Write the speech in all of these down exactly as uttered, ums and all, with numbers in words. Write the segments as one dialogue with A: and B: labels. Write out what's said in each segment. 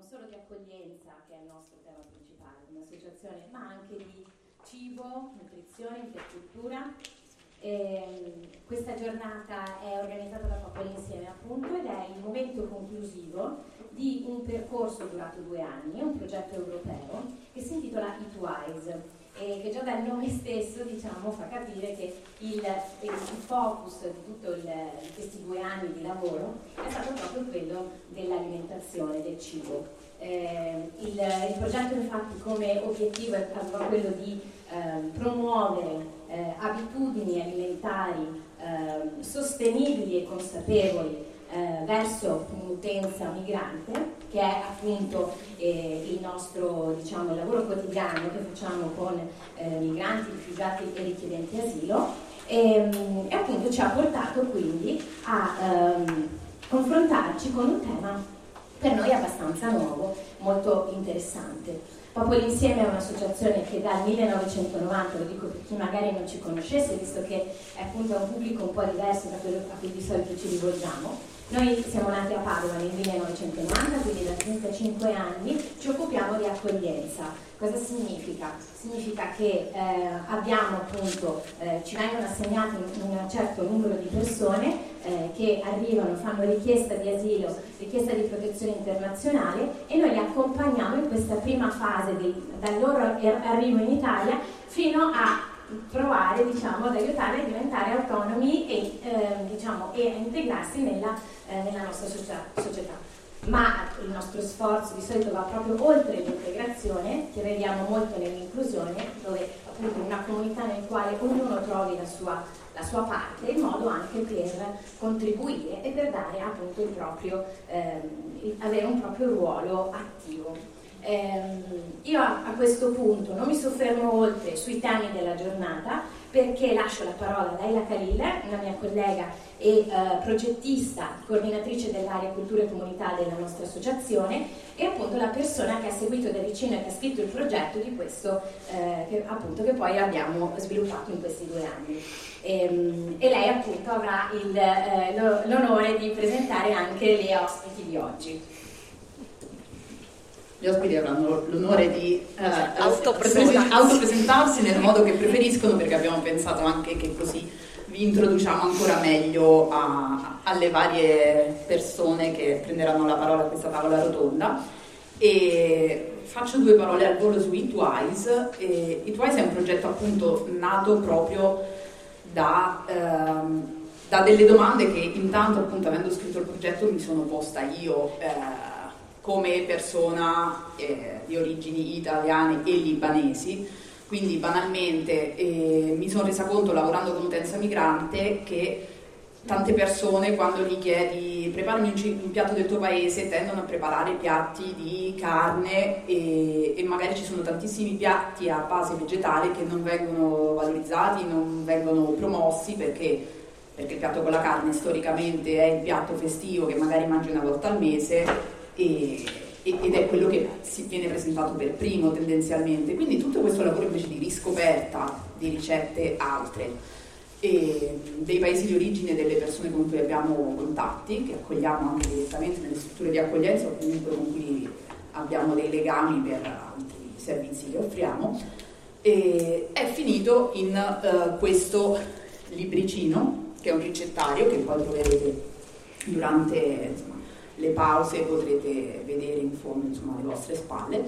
A: solo di accoglienza, che è il nostro tema principale, un'associazione, ma anche di cibo, nutrizione, intercultura. E questa giornata è organizzata da Popoli Insieme, appunto, ed è il momento conclusivo di un percorso durato due anni, un progetto europeo che si intitola Eatwise, e che già dal nome stesso, diciamo, fa capire che il, il focus di tutti questi due anni di lavoro è stato proprio quello dell'alimentazione, del cibo. Eh, il, il progetto infatti come obiettivo è quello di eh, promuovere eh, abitudini alimentari eh, sostenibili e consapevoli Eh, verso un'utenza migrante, che è appunto eh, il nostro, diciamo, il lavoro quotidiano che facciamo con eh, migranti, rifugiati e richiedenti asilo, e, e appunto ci ha portato quindi a ehm, confrontarci con un tema per noi abbastanza nuovo, molto interessante. Popoli Insieme è un'associazione che dal millenovecentonovanta, lo dico per chi magari non ci conoscesse, visto che è appunto un pubblico un po' diverso da quello a cui di solito ci rivolgiamo. Noi siamo nati a Padova nel millenovecentonovanta, quindi da trentacinque anni ci occupiamo di accoglienza. Cosa significa? Significa che eh, abbiamo appunto, eh, ci vengono assegnati un, un certo numero di persone eh, che arrivano, fanno richiesta di asilo, richiesta di protezione internazionale, e noi li accompagniamo in questa prima fase del, dal loro arrivo in Italia fino a provare, diciamo, ad aiutarli a diventare autonomi e, eh, diciamo, e a integrarsi nella, eh, nella nostra società. Ma il nostro sforzo di solito va proprio oltre l'integrazione, che vediamo molto nell'inclusione, dove appunto una comunità nel quale ognuno trovi la sua, la sua parte, in modo anche per contribuire e per dare appunto il proprio, eh, avere un proprio ruolo attivo. Eh, io a, a questo punto non mi soffermo oltre sui temi della giornata, perché lascio la parola a Laila Khalil, una mia collega e eh, progettista, coordinatrice dell'area cultura e comunità della nostra associazione, e appunto la persona che ha seguito da vicino e che ha scritto il progetto di questo, eh, che, appunto, che poi abbiamo sviluppato in questi due anni. E, e lei appunto avrà il, eh, l'onore di presentare anche le ospiti di oggi.
B: Gli ospiti avranno l'onore di eh, autopresentarsi. autopresentarsi nel modo che preferiscono, perché abbiamo pensato anche che così vi introduciamo ancora meglio a, alle varie persone che prenderanno la parola a questa tavola rotonda. E faccio due parole al volo su Eatwise. E Eatwise è un progetto appunto nato proprio da, ehm, da delle domande che intanto, appunto, avendo scritto il progetto, mi sono posta io eh, come persona eh, di origini italiane e libanesi. Quindi banalmente eh, mi sono resa conto, lavorando con utenza migrante, che tante persone, quando gli chiedi preparami un, un piatto del tuo paese, tendono a preparare piatti di carne e, e magari ci sono tantissimi piatti a base vegetale che non vengono valorizzati, non vengono promossi, perché, perché il piatto con la carne storicamente è il piatto festivo che magari mangi una volta al mese, E, ed è quello che si viene presentato per primo tendenzialmente. Quindi tutto questo lavoro invece di riscoperta di ricette altre e dei paesi di origine delle persone con cui abbiamo contatti, che accogliamo anche direttamente nelle strutture di accoglienza o comunque con cui abbiamo dei legami per altri servizi che offriamo, e è finito in uh, questo libricino, che è un ricettario che poi troverete durante, insomma, le pause, potrete vedere in fondo, insomma, alle vostre spalle.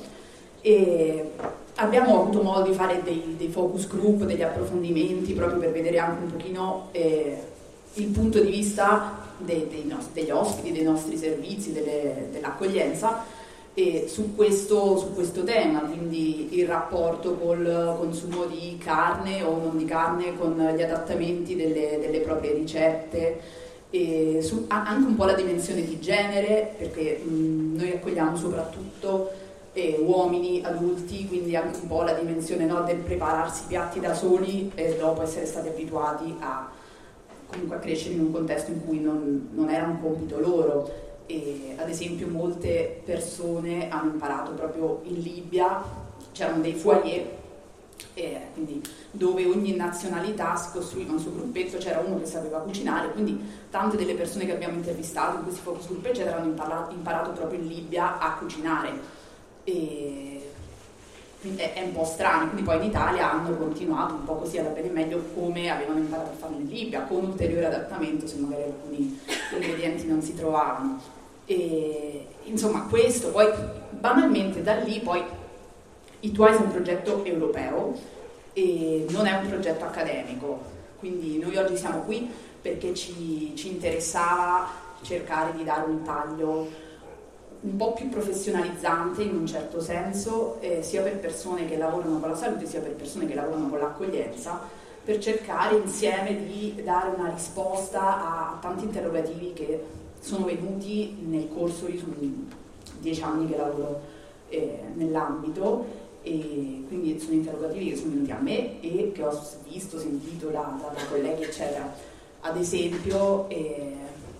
B: E abbiamo avuto modo di fare dei, dei focus group, degli approfondimenti, proprio per vedere anche un pochino eh, il punto di vista dei, dei nostri, degli ospiti, dei nostri servizi, delle, dell'accoglienza, e su questo, su questo tema, quindi il rapporto col consumo di carne o non di carne, con gli adattamenti delle, delle proprie ricette, e su, anche un po' la dimensione di genere, perché mh, noi accogliamo soprattutto eh, uomini adulti, quindi anche un po' la dimensione, no, del prepararsi piatti da soli e dopo essere stati abituati a comunque a crescere in un contesto in cui non, non era un compito loro. E, ad esempio, molte persone hanno imparato proprio in Libia, c'erano dei foyer e quindi dove ogni nazionalità si costruiva un suo gruppetto, c'era uno che sapeva cucinare, quindi tante delle persone che abbiamo intervistato in questi focus group eccetera hanno imparato, imparato proprio in Libia a cucinare, e quindi è, è un po' strano. Quindi poi in Italia hanno continuato un po' così alla bene e meglio come avevano imparato a farlo in Libia, con ulteriore adattamento se magari alcuni ingredienti non si trovavano, e insomma questo poi banalmente da lì poi Eatwise è un progetto europeo e non è un progetto accademico, quindi noi oggi siamo qui perché ci, ci interessava cercare di dare un taglio un po' più professionalizzante in un certo senso, eh, sia per persone che lavorano con la salute sia per persone che lavorano con l'accoglienza, per cercare insieme di dare una risposta a, a tanti interrogativi che sono venuti nel corso, io sono dieci anni che lavoro eh, nell'ambito, e quindi sono interrogativi che sono venuti a me e che ho visto, sentito da, da, da colleghi eccetera. Ad esempio eh,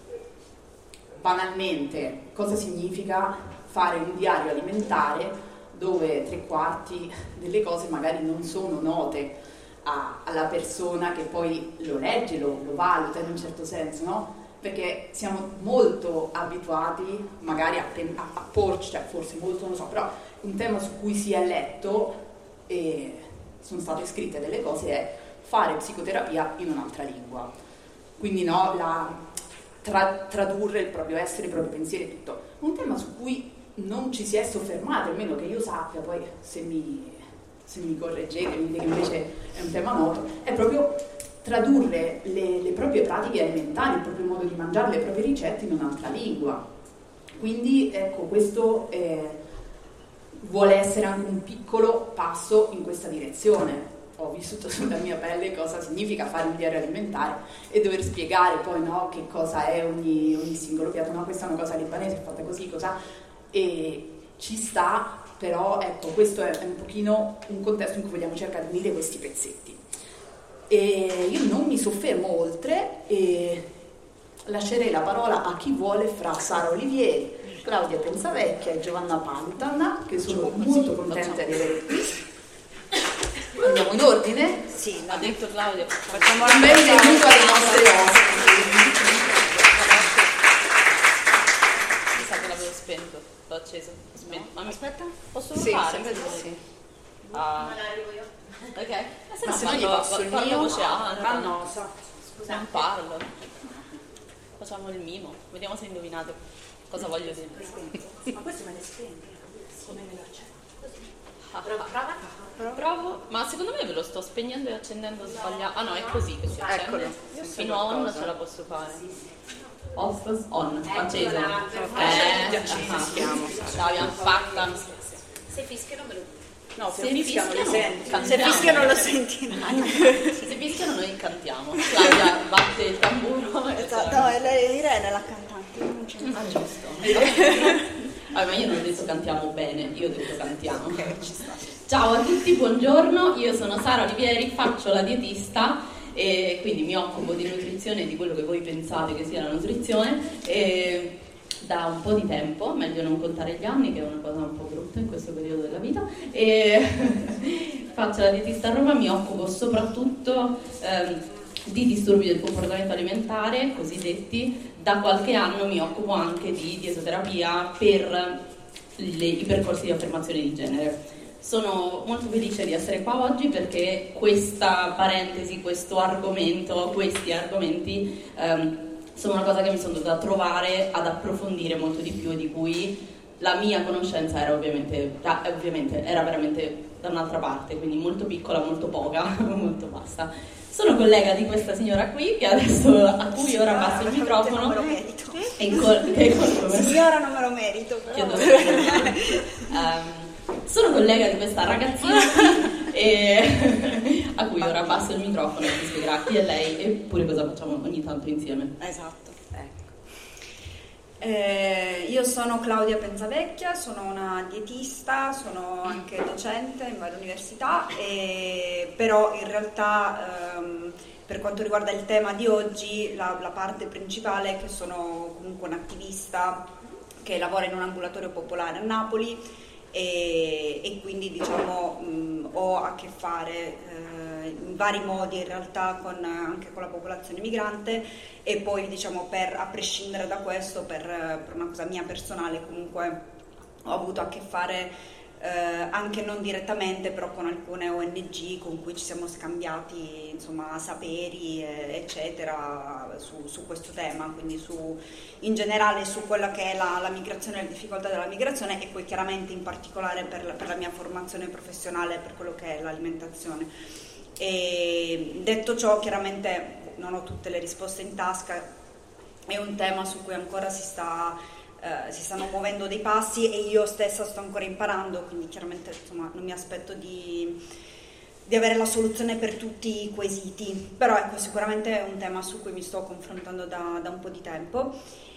B: banalmente cosa significa fare un diario alimentare dove tre quarti delle cose magari non sono note a, alla persona che poi lo legge, lo, lo valuta in un certo senso, no? Perché siamo molto abituati magari a, a, a porci, cioè forse molto non lo so, però un tema su cui si è letto e sono state scritte delle cose è fare psicoterapia in un'altra lingua, quindi no, la, tra, tradurre il proprio essere, il proprio pensiero e tutto. Un tema su cui non ci si è soffermati, almeno che io sappia, poi se mi, se mi correggete, mi dite che invece è un tema noto, è proprio tradurre le, le proprie pratiche alimentari, il proprio modo di mangiare, le proprie ricette in un'altra lingua. Quindi ecco, questo eh, vuole essere anche un piccolo passo in questa direzione. Ho vissuto sulla mia pelle cosa significa fare un diario alimentare e dover spiegare poi no, che cosa è ogni, ogni singolo piatto, no, questa è una cosa libanese, è fatta così, cosa, e ci sta, però ecco, questo è un pochino un contesto in cui vogliamo cercare di unire questi pezzetti. E io non mi soffermo oltre e lascerei la parola a chi vuole fra Sara Olivieri, Claudia Pensavecchia e Giovanna Pantan, che sono molto contenta di avere qui. Andiamo in ordine?
C: Sì,
B: ha detto
C: Claudia.
B: Facciamo un benvenuto ai nostri ospiti.
C: Mi sa che l'avevo spento, l'ho acceso. Spento. No. Ma aspetta, posso
B: sì,
C: fare?
B: Sì.
C: Ah. Non arrivo io. Ok. Ma se,
B: Ma
C: no,
B: se no gli passo il mio
C: voce alta.
B: Ah no, so.
C: Scusa, non parlo. Facciamo il mimo. Vediamo se indovinate cosa voglio dire.
D: Ma questo me ne spenti, come me lo accendo?
C: Prova, prova. Provo, ma secondo me ve lo sto spegnendo e accendendo sbagliato. Ah no, è così che si accende. Io fino a on ce la posso fare. Off, on, acceso. Ok, ce l'abbiamo fatta.
D: Se fischiano me lo dico.
C: No, se, se fischiano li senti.
D: Se fischiano lo sentiranno.
C: Se fischiano noi cantiamo. Claudia batte il tamburo.
D: Esatto, no, è lei, Irene la cantante, non c'è
C: ah, giusto. Ah, ma io non ho detto cantiamo bene, io ho detto cantiamo.
D: Okay, ci sta.
C: Ciao a tutti, buongiorno, io sono Sara Olivieri, faccio la dietista e quindi mi occupo di nutrizione e di quello che voi pensate che sia la nutrizione e da un po' di tempo, meglio non contare gli anni che è una cosa un po' brutta in questo periodo della vita, e faccio la dietista a Roma, mi occupo soprattutto ehm, di disturbi del comportamento alimentare, cosiddetti. Da qualche anno mi occupo anche di dietoterapia per le, i percorsi di affermazione di genere. Sono molto felice di essere qua oggi perché questa parentesi, questo argomento, questi argomenti ehm, sono una cosa che mi sono dovuta trovare ad approfondire molto di più e di cui la mia conoscenza era ovviamente, ovviamente era veramente da un'altra parte, quindi molto piccola, molto poca, molto bassa. Sono collega di questa signora qui, che adesso, a cui ora passo il microfono.
D: Non me lo merito.
C: E col, che col,
D: signora non me lo merito, però.
C: um, sono collega di questa ragazzina qui, e a cui ora passo il microfono e mi spiegherà chi è lei e pure cosa facciamo ogni tanto insieme.
D: Esatto. Eh, io sono Claudia Pensavecchia, sono una dietista, sono anche docente in varie università, e, però in realtà ehm, per quanto riguarda il tema di oggi la, la parte principale è che sono comunque un'attivista che lavora in un ambulatorio popolare a Napoli e, e quindi diciamo mh, ho a che fare eh, in vari modi in realtà con, anche con la popolazione migrante, e poi diciamo per, a prescindere da questo, per, per una cosa mia personale comunque ho avuto a che fare Eh, anche non direttamente, però con alcune O N G con cui ci siamo scambiati insomma saperi eh, eccetera su, su questo tema, quindi su, in generale su quella che è la, la migrazione e le difficoltà della migrazione, e poi chiaramente in particolare per la, per la mia formazione professionale per quello che è l'alimentazione. E detto ciò, chiaramente non ho tutte le risposte in tasca, è un tema su cui ancora si sta Uh, si stanno muovendo dei passi e io stessa sto ancora imparando, quindi chiaramente insomma non mi aspetto di, di avere la soluzione per tutti i quesiti, però ecco, sicuramente è un tema su cui mi sto confrontando da, da un po' di tempo.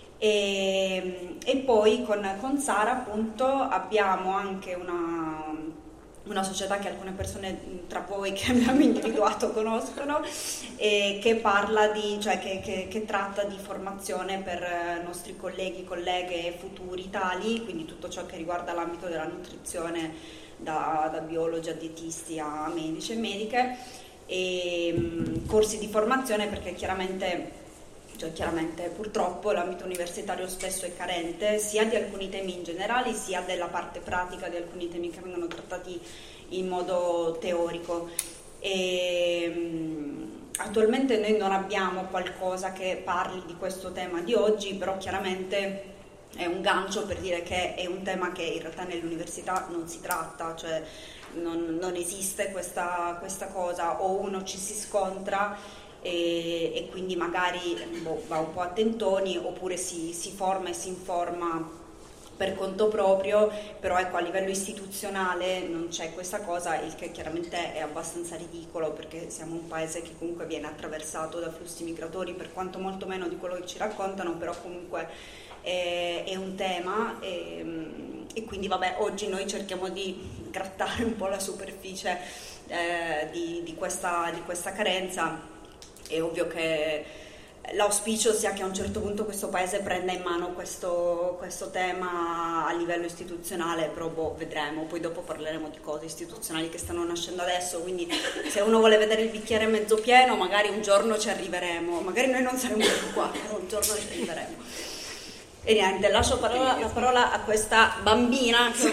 D: E, e poi con, con Sara appunto abbiamo anche una una società che alcune persone tra voi che abbiamo individuato conoscono, e che parla di, cioè che, che, che tratta di formazione per nostri colleghi, colleghe futuri tali, quindi tutto ciò che riguarda l'ambito della nutrizione, da, da biologi a dietisti a medici e mediche, e mh, corsi di formazione, perché chiaramente Cioè, chiaramente purtroppo l'ambito universitario spesso è carente sia di alcuni temi in generale sia della parte pratica di alcuni temi che vengono trattati in modo teorico. E, mh, attualmente noi non abbiamo qualcosa che parli di questo tema di oggi, però chiaramente è un gancio per dire che è un tema che in realtà nell'università non si tratta, cioè non, non esiste questa, questa cosa, o uno ci si scontra E, e quindi magari boh, va un po' a tentoni, oppure si, si forma e si informa per conto proprio, però ecco, a livello istituzionale non c'è questa cosa, il che chiaramente è abbastanza ridicolo, perché siamo un paese che comunque viene attraversato da flussi migratori, per quanto molto meno di quello che ci raccontano, però comunque è, è un tema, e, e quindi vabbè, oggi noi cerchiamo di grattare un po' la superficie eh, di, di, questa, di questa carenza. È ovvio che l'auspicio sia che a un certo punto questo paese prenda in mano questo, questo tema a livello istituzionale, però boh, vedremo, poi dopo parleremo di cose istituzionali che stanno nascendo adesso, quindi se uno vuole vedere il bicchiere mezzo pieno magari un giorno ci arriveremo, magari noi non saremo più qua, però un giorno ci arriveremo. E niente, lascio parola, la parola a questa bambina che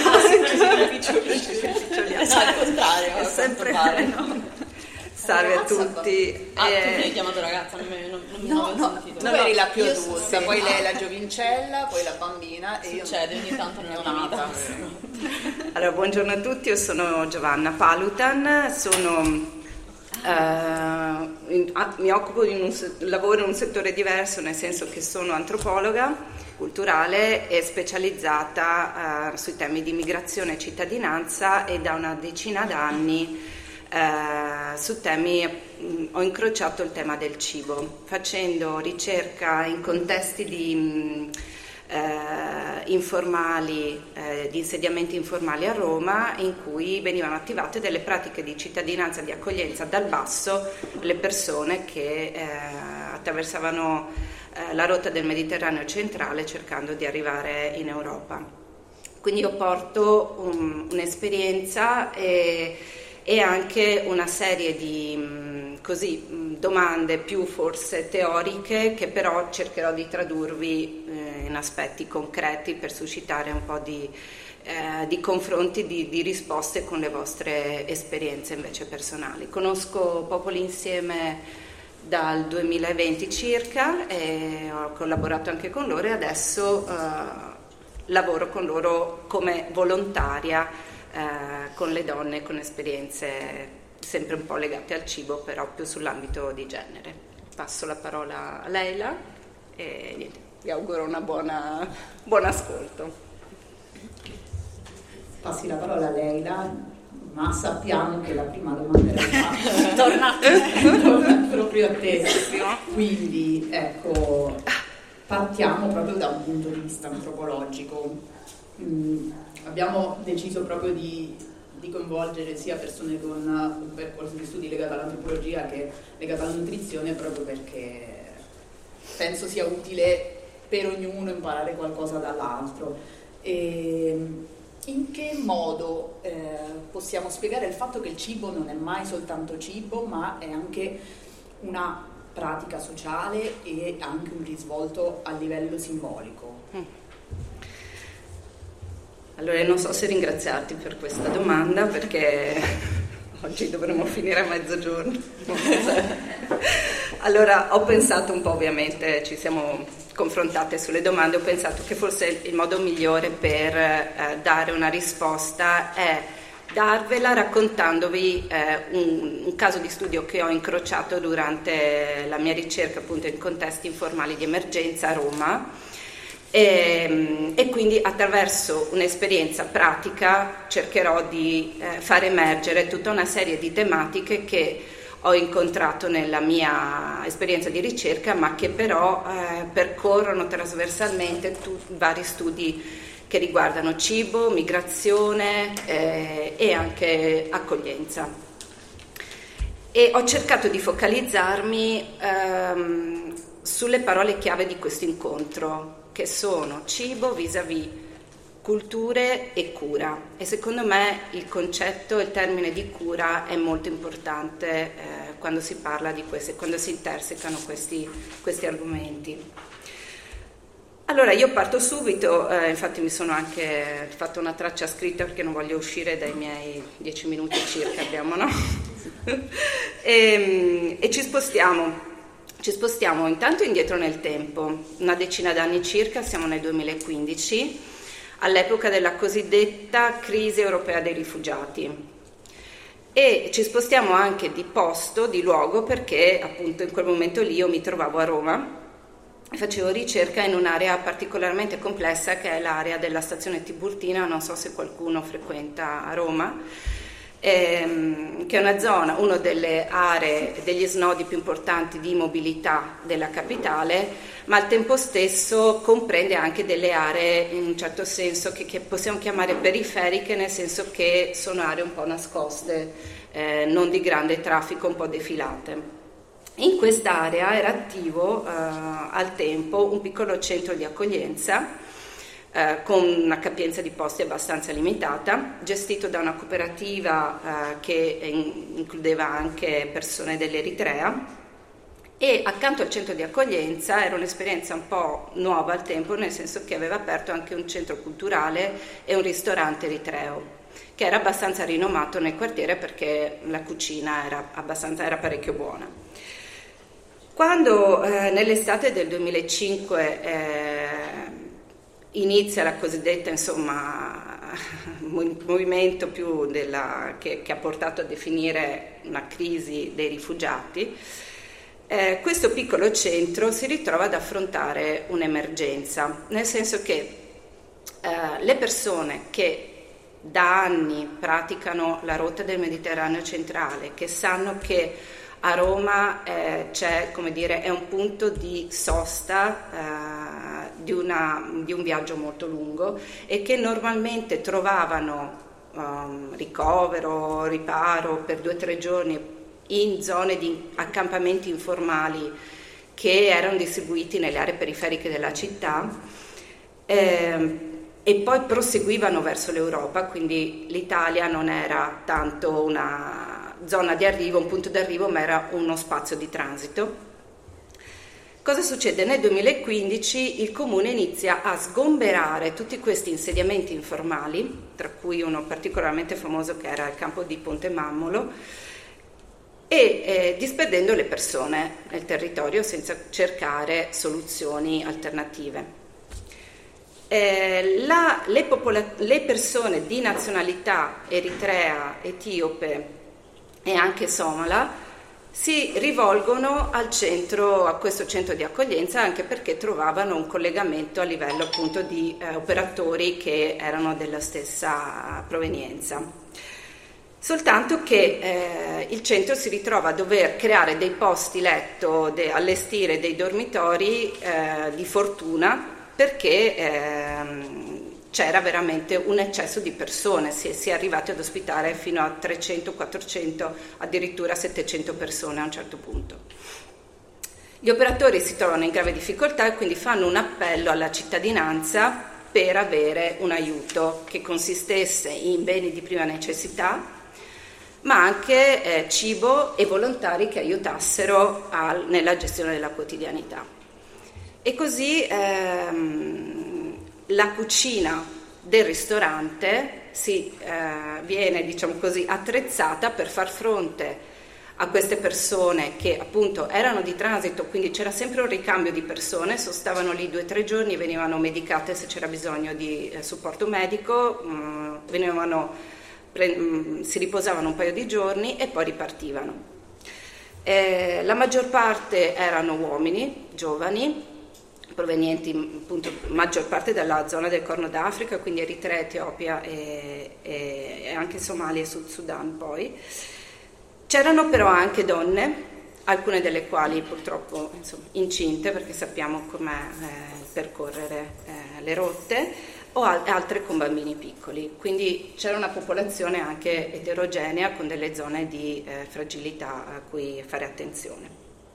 C: al contrario,
E: è sempre
C: no.
E: Salve a tutti.
C: Ah,
E: eh,
C: tu mi hai chiamato ragazza, non, mi, non, non mi
B: no,
C: avevo
B: no,
C: sentito.
B: tu eri la più
E: io
B: adulta,
E: sì.
B: poi lei la giovincella, poi la bambina. E
C: succede
B: io...
C: ogni tanto nella mia vita.
E: Allora, buongiorno a tutti, io sono Giovanna Palutan, sono, eh, in, ah, mi occupo di un lavoro in un settore diverso, nel senso che sono antropologa culturale e specializzata eh, sui temi di migrazione e cittadinanza, e da una decina d'anni Uh, su temi mh, ho incrociato il tema del cibo, facendo ricerca in contesti di, mh, uh, informali, uh, di insediamenti informali a Roma, in cui venivano attivate delle pratiche di cittadinanza, di accoglienza dal basso le persone che uh, attraversavano uh, la rotta del Mediterraneo centrale cercando di arrivare in Europa. Quindi io porto um, un'esperienza e e anche una serie di così, domande più forse teoriche, che però cercherò di tradurvi eh, in aspetti concreti per suscitare un po' di, eh, di confronti, di, di risposte con le vostre esperienze invece personali. Conosco Popoli Insieme dal duemilaventi circa e ho collaborato anche con loro, e adesso eh, lavoro con loro come volontaria Eh, con le donne con esperienze sempre un po' legate al cibo, però più sull'ambito di genere. Passo la parola a Leila e niente, vi auguro una buona buon ascolto.
B: Passi la parola a Leila, ma sappiamo che la prima domanda era
D: tornata
B: proprio a te, quindi ecco, partiamo proprio da un punto di vista antropologico. Mm. Abbiamo deciso proprio di, di coinvolgere sia persone con un percorso di studi legato all'antropologia che legato alla nutrizione, proprio perché penso sia utile per ognuno imparare qualcosa dall'altro. E in che modo eh, possiamo spiegare il fatto che il cibo non è mai soltanto cibo, ma è anche una pratica sociale e anche un risvolto a livello simbolico?
E: Mm. Allora, non so se ringraziarti per questa domanda, perché oggi dovremmo finire a mezzogiorno. Allora, ho pensato un po', ovviamente, ci siamo confrontate sulle domande, ho pensato che forse il modo migliore per eh, dare una risposta è darvela raccontandovi eh, un, un caso di studio che ho incrociato durante la mia ricerca, appunto, in contesti informali di emergenza a Roma. E, e quindi attraverso un'esperienza pratica cercherò di eh, far emergere tutta una serie di tematiche che ho incontrato nella mia esperienza di ricerca, ma che però eh, percorrono trasversalmente tu, vari studi che riguardano cibo, migrazione eh, e anche accoglienza. E ho cercato di focalizzarmi ehm, sulle parole chiave di questo incontro, che sono cibo vis-à-vis culture e cura, e secondo me il concetto, il termine di cura è molto importante eh, quando si parla di queste, quando si intersecano questi, questi argomenti. Allora io parto subito, eh, infatti mi sono anche fatto una traccia scritta perché non voglio uscire dai miei dieci minuti circa abbiamo, no? e, e ci spostiamo. Ci spostiamo intanto indietro nel tempo, una decina d'anni circa, siamo nel duemilaquindici, all'epoca della cosiddetta crisi europea dei rifugiati. E ci spostiamo anche di posto, di luogo, perché appunto in quel momento lì io mi trovavo a Roma e facevo ricerca in un'area particolarmente complessa che è l'area della stazione Tiburtina, non so se qualcuno frequenta a Roma. Ehm, che è una zona, una delle aree, degli snodi più importanti di mobilità della capitale, ma al tempo stesso comprende anche delle aree in un certo senso che, che possiamo chiamare periferiche, nel senso che sono aree un po' nascoste, eh, non di grande traffico, un po' defilate. In quest'area era attivo eh, al tempo un piccolo centro di accoglienza Eh, con una capienza di posti abbastanza limitata, gestito da una cooperativa eh, che in, includeva anche persone dell'Eritrea, e accanto al centro di accoglienza era un'esperienza un po' nuova al tempo, nel senso che aveva aperto anche un centro culturale e un ristorante eritreo, che era abbastanza rinomato nel quartiere perché la cucina era, abbastanza, era parecchio buona. Quando eh, nell'estate del duemilacinque eh, inizia la cosiddetta, insomma, movimento più della, che, che ha portato a definire una crisi dei rifugiati, eh, questo piccolo centro si ritrova ad affrontare un'emergenza, nel senso che eh, le persone che da anni praticano la rotta del Mediterraneo centrale, che sanno che a Roma eh, c'è, come dire, è un punto di sosta eh, di, una, di un viaggio molto lungo, e che normalmente trovavano um, ricovero, riparo per due o tre giorni in zone di accampamenti informali che erano distribuiti nelle aree periferiche della città, eh, e poi proseguivano verso l'Europa, quindi l'Italia non era tanto una zona di arrivo, un punto di arrivo, ma era uno spazio di transito. Cosa succede? Nel duemilaquindici il comune inizia a sgomberare tutti questi insediamenti informali, tra cui uno particolarmente famoso che era il campo di Ponte Mammolo, e eh, disperdendo le persone nel territorio senza cercare soluzioni alternative. Eh, la, le, popola- le persone di nazionalità eritrea, etiope e anche somala si rivolgono al centro, a questo centro di accoglienza, anche perché trovavano un collegamento a livello appunto di eh, operatori che erano della stessa provenienza. Soltanto che eh, il centro si ritrova a dover creare dei posti letto, de- allestire dei dormitori eh, di fortuna, perché ehm, c'era veramente un eccesso di persone, si è, si è arrivati ad ospitare fino a trecento, quattrocento, addirittura settecento persone a un certo punto. Gli operatori si trovano in grave difficoltà e quindi fanno un appello alla cittadinanza per avere un aiuto che consistesse in beni di prima necessità, ma anche eh, cibo e volontari che aiutassero al, nella gestione della quotidianità. E così ehm, la cucina del ristorante si eh, viene, diciamo così, attrezzata per far fronte a queste persone che appunto erano di transito, quindi c'era sempre un ricambio di persone, sostavano lì due o tre giorni, venivano medicate se c'era bisogno di eh, supporto medico, mh, venivano, pre, mh, si riposavano un paio di giorni e poi ripartivano. Eh, la maggior parte erano uomini, giovani, provenienti appunto maggior parte dalla zona del Corno d'Africa, quindi Eritrea, Etiopia e, e, e anche Somalia e Sud Sudan poi. C'erano però anche donne, alcune delle quali purtroppo insomma, incinte, perché sappiamo com'è eh, percorrere eh, le rotte, o al- altre con bambini piccoli. Quindi c'era una popolazione anche eterogenea con delle zone di eh, fragilità a cui fare attenzione.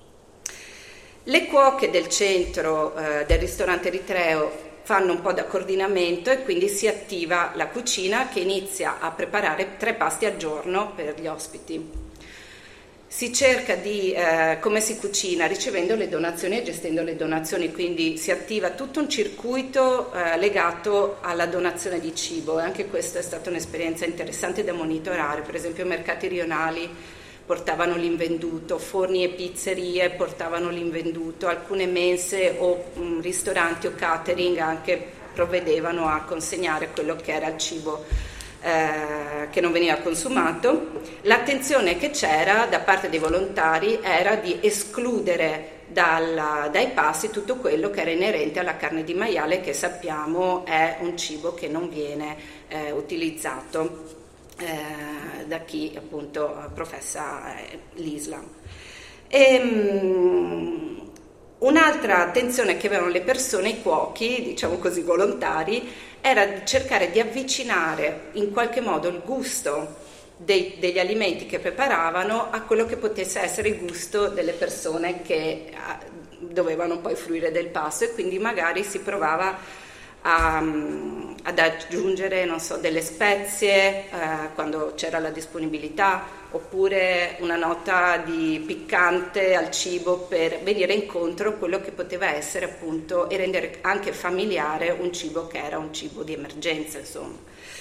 E: Le cuoche del centro eh, del ristorante eritreo fanno un po' da coordinamento e quindi si attiva la cucina che inizia a preparare tre pasti al giorno per gli ospiti. Si cerca di, eh, come si cucina, ricevendo le donazioni e gestendo le donazioni, quindi si attiva tutto un circuito eh, legato alla donazione di cibo, e anche questa è stata un'esperienza interessante da monitorare. Per esempio mercati rionali portavano l'invenduto, forni e pizzerie portavano l'invenduto, alcune mense o mh, ristoranti o catering anche provvedevano a consegnare quello che era il cibo Eh, che non veniva consumato. L'attenzione che c'era da parte dei volontari era di escludere dal, dai pasti tutto quello che era inerente alla carne di maiale, che sappiamo è un cibo che non viene eh, utilizzato eh, da chi appunto professa eh, l'Islam. E, mh, un'altra attenzione che avevano le persone, i cuochi, diciamo così, volontari, era cercare di avvicinare in qualche modo il gusto dei, degli alimenti che preparavano a quello che potesse essere il gusto delle persone che a, dovevano poi fruire del pasto, e quindi magari si provava a, ad aggiungere, non so, delle spezie eh, quando c'era la disponibilità, oppure una nota di piccante al cibo per venire incontro a quello che poteva essere appunto e rendere anche familiare un cibo che era un cibo di emergenza, insomma.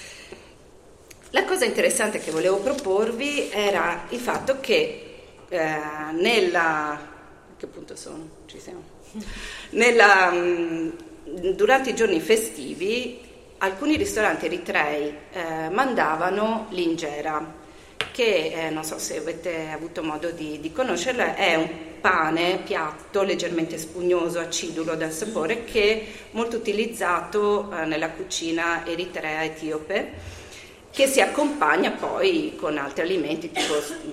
E: La cosa interessante che volevo proporvi era il fatto che eh, nella... che punto sono? Ci siamo? Nella, mh, durante i giorni festivi alcuni ristoranti eritrei eh, mandavano l'injera, che eh, non so se avete avuto modo di, di conoscerla, è un pane piatto leggermente spugnoso, acidulo dal sapore, che è molto utilizzato eh, nella cucina eritrea etiope, che si accompagna poi con altri alimenti tipo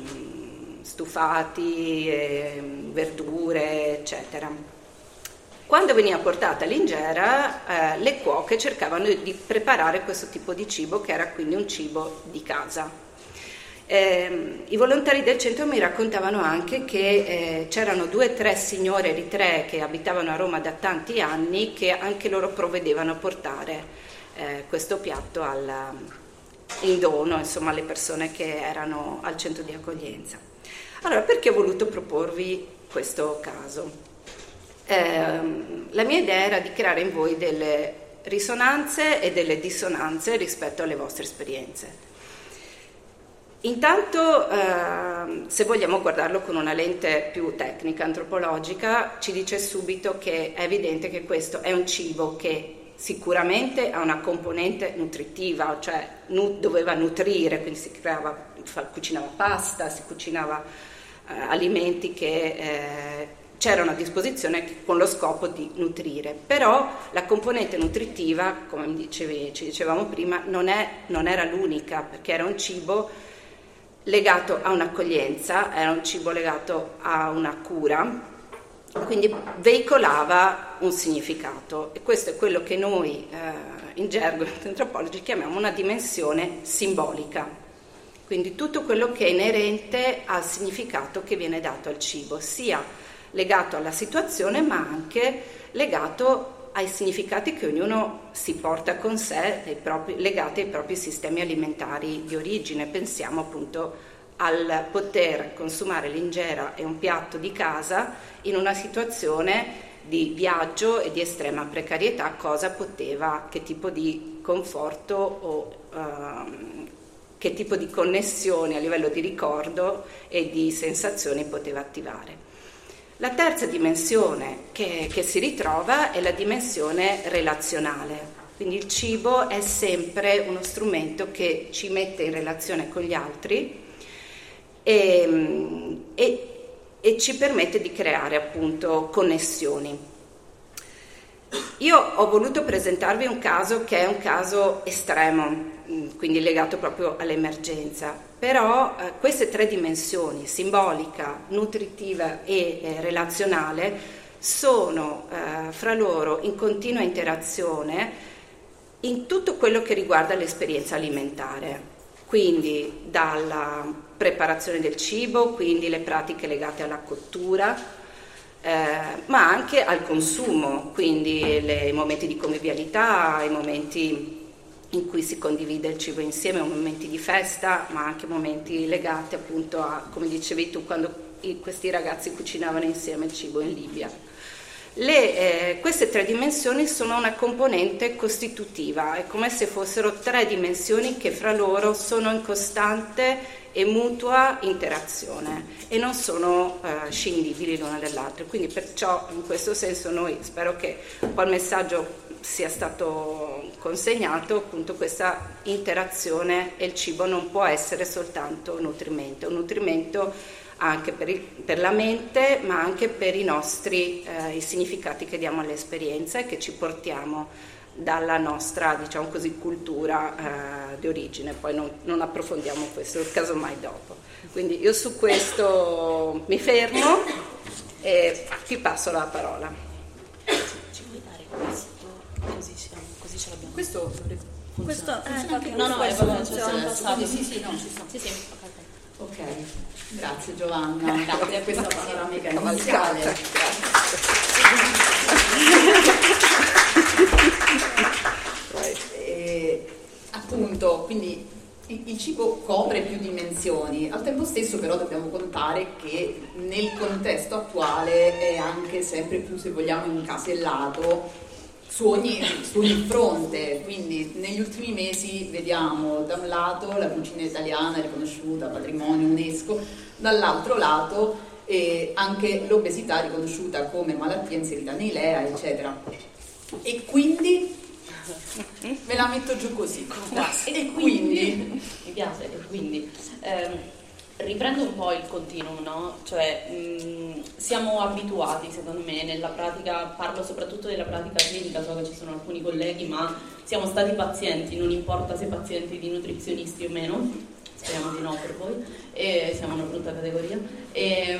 E: stufati, eh, verdure, eccetera. Quando veniva portata l'injera, eh, le cuoche cercavano di preparare questo tipo di cibo, che era quindi un cibo di casa. Eh, I volontari del centro mi raccontavano anche che eh, c'erano due o tre signore eritree che abitavano a Roma da tanti anni, che anche loro provvedevano a portare eh, questo piatto alla, in dono, insomma, alle persone che erano al centro di accoglienza. Allora, perché ho voluto proporvi questo caso? Eh, la mia idea era di creare in voi delle risonanze e delle dissonanze rispetto alle vostre esperienze. Intanto, eh, se vogliamo guardarlo con una lente più tecnica, antropologica, ci dice subito che è evidente che questo è un cibo che sicuramente ha una componente nutritiva, cioè nu- doveva nutrire, quindi si creava, fa, cucinava pasta, si cucinava eh, alimenti che eh, c'erano a disposizione con lo scopo di nutrire. Però la componente nutritiva, come dicevi, ci dicevamo prima, non, è, non era l'unica, perché era un cibo legato a un'accoglienza, era un cibo legato a una cura, quindi veicolava un significato, e questo è quello che noi eh, in gergo antropologi chiamiamo una dimensione simbolica, quindi tutto quello che è inerente al significato che viene dato al cibo, sia legato alla situazione ma anche legato ai significati che ognuno si porta con sé nei propri, legati ai propri sistemi alimentari di origine. Pensiamo appunto al poter consumare l'ingera e un piatto di casa in una situazione di viaggio e di estrema precarietà, cosa poteva, che tipo di conforto o uh, che tipo di connessione a livello di ricordo e di sensazioni poteva attivare. La terza dimensione che, che si ritrova è la dimensione relazionale. Quindi il cibo è sempre uno strumento che ci mette in relazione con gli altri e, e, e ci permette di creare appunto connessioni. Io ho voluto presentarvi un caso che è un caso estremo, quindi legato proprio all'emergenza, però eh, queste tre dimensioni, simbolica, nutritiva e eh, relazionale, sono eh, fra loro in continua interazione in tutto quello che riguarda l'esperienza alimentare, quindi dalla preparazione del cibo, quindi le pratiche legate alla cottura, eh, ma anche al consumo, quindi le, i momenti di convivialità, i momenti in cui si condivide il cibo insieme, momenti di festa, ma anche momenti legati appunto a, come dicevi tu, quando i, questi ragazzi cucinavano insieme il cibo in Libia. Le, eh, queste tre dimensioni sono una componente costitutiva, è come se fossero tre dimensioni che fra loro sono in costante e mutua interazione e non sono eh, scindibili l'una dall'altra. Quindi perciò in questo senso noi, spero che un po' il messaggio sia stato consegnato, appunto questa interazione, e il cibo non può essere soltanto nutrimento, un nutrimento anche per, il, per la mente, ma anche per i nostri eh, i significati che diamo all'esperienza e che ci portiamo dalla nostra, diciamo così, cultura eh, di origine. Poi non, non approfondiamo questo, casomai dopo. Quindi io su questo mi fermo e ti passo la parola.
C: Ci puoi dare questo? Così, siamo, così ce l'abbiamo.
B: Questo,
D: questo eh,
C: anche no, no, è proprio passato.
B: Sì, sì, no, ci sono.
C: Sì, sì.
B: Ok, grazie Giovanna.
C: Grazie
B: per questa panoramica iniziale. E, appunto, quindi il, il cibo copre più dimensioni, al tempo stesso però dobbiamo contare che nel contesto attuale è anche sempre più, se vogliamo, incasellato su ogni, su ogni fronte. Quindi negli ultimi mesi vediamo da un lato la cucina italiana riconosciuta patrimonio UNESCO, dall'altro lato eh, anche l'obesità riconosciuta come malattia inserita nei L E A, eccetera. E quindi ve la metto giù così.
C: E quindi mi piace, e quindi ehm, riprendo un po' il continuum, no? Cioè mh, siamo abituati, secondo me, nella pratica, parlo soprattutto della pratica clinica, so che ci sono alcuni colleghi, ma siamo stati pazienti, non importa se pazienti di nutrizionisti o meno, speriamo di no per voi, e siamo una brutta categoria, e,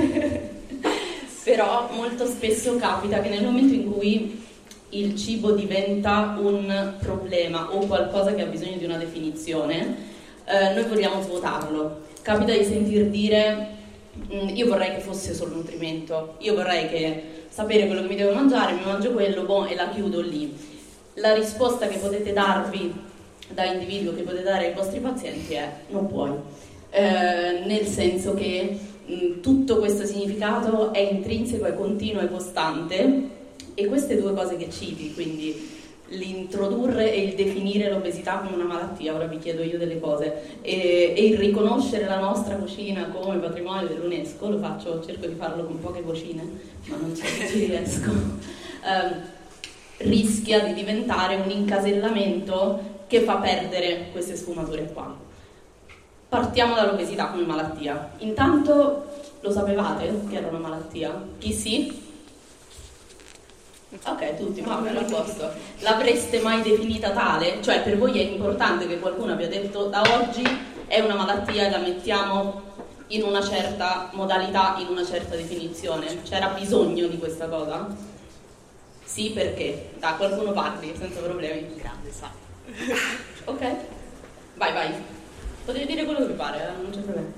C: però molto spesso capita che nel momento in cui il cibo diventa un problema o qualcosa che ha bisogno di una definizione, eh, noi vogliamo svuotarlo. Capita di sentir dire io vorrei che fosse solo nutrimento, io vorrei che sapere quello che mi devo mangiare, mi mangio quello, boh, e la chiudo lì. La risposta che potete darvi da individuo, che potete dare ai vostri pazienti è non puoi, eh, nel senso che mh, tutto questo significato è intrinseco, è continuo, è costante, e queste due cose che citi, quindi l'introdurre e il definire l'obesità come una malattia, ora vi chiedo io delle cose, e, e il riconoscere la nostra cucina come patrimonio dell'UNESCO, lo faccio, cerco di farlo con poche vocine, ma non so se ci riesco, um, rischia di diventare un incasellamento che fa perdere queste sfumature qua. Partiamo dall'obesità come malattia. Intanto lo sapevate che era una malattia? Chi sì? Ok, tutti, ma a posto. L'avreste mai definita tale? Cioè, per voi è importante che qualcuno abbia detto da oggi è una malattia e la mettiamo in una certa modalità, in una certa definizione? C'era bisogno di questa cosa? Sì, perché? Da qualcuno parli, senza problemi.
F: Grande, sa.
C: Ok, vai, vai. Potete dire quello che vi pare, eh? Non c'è problema.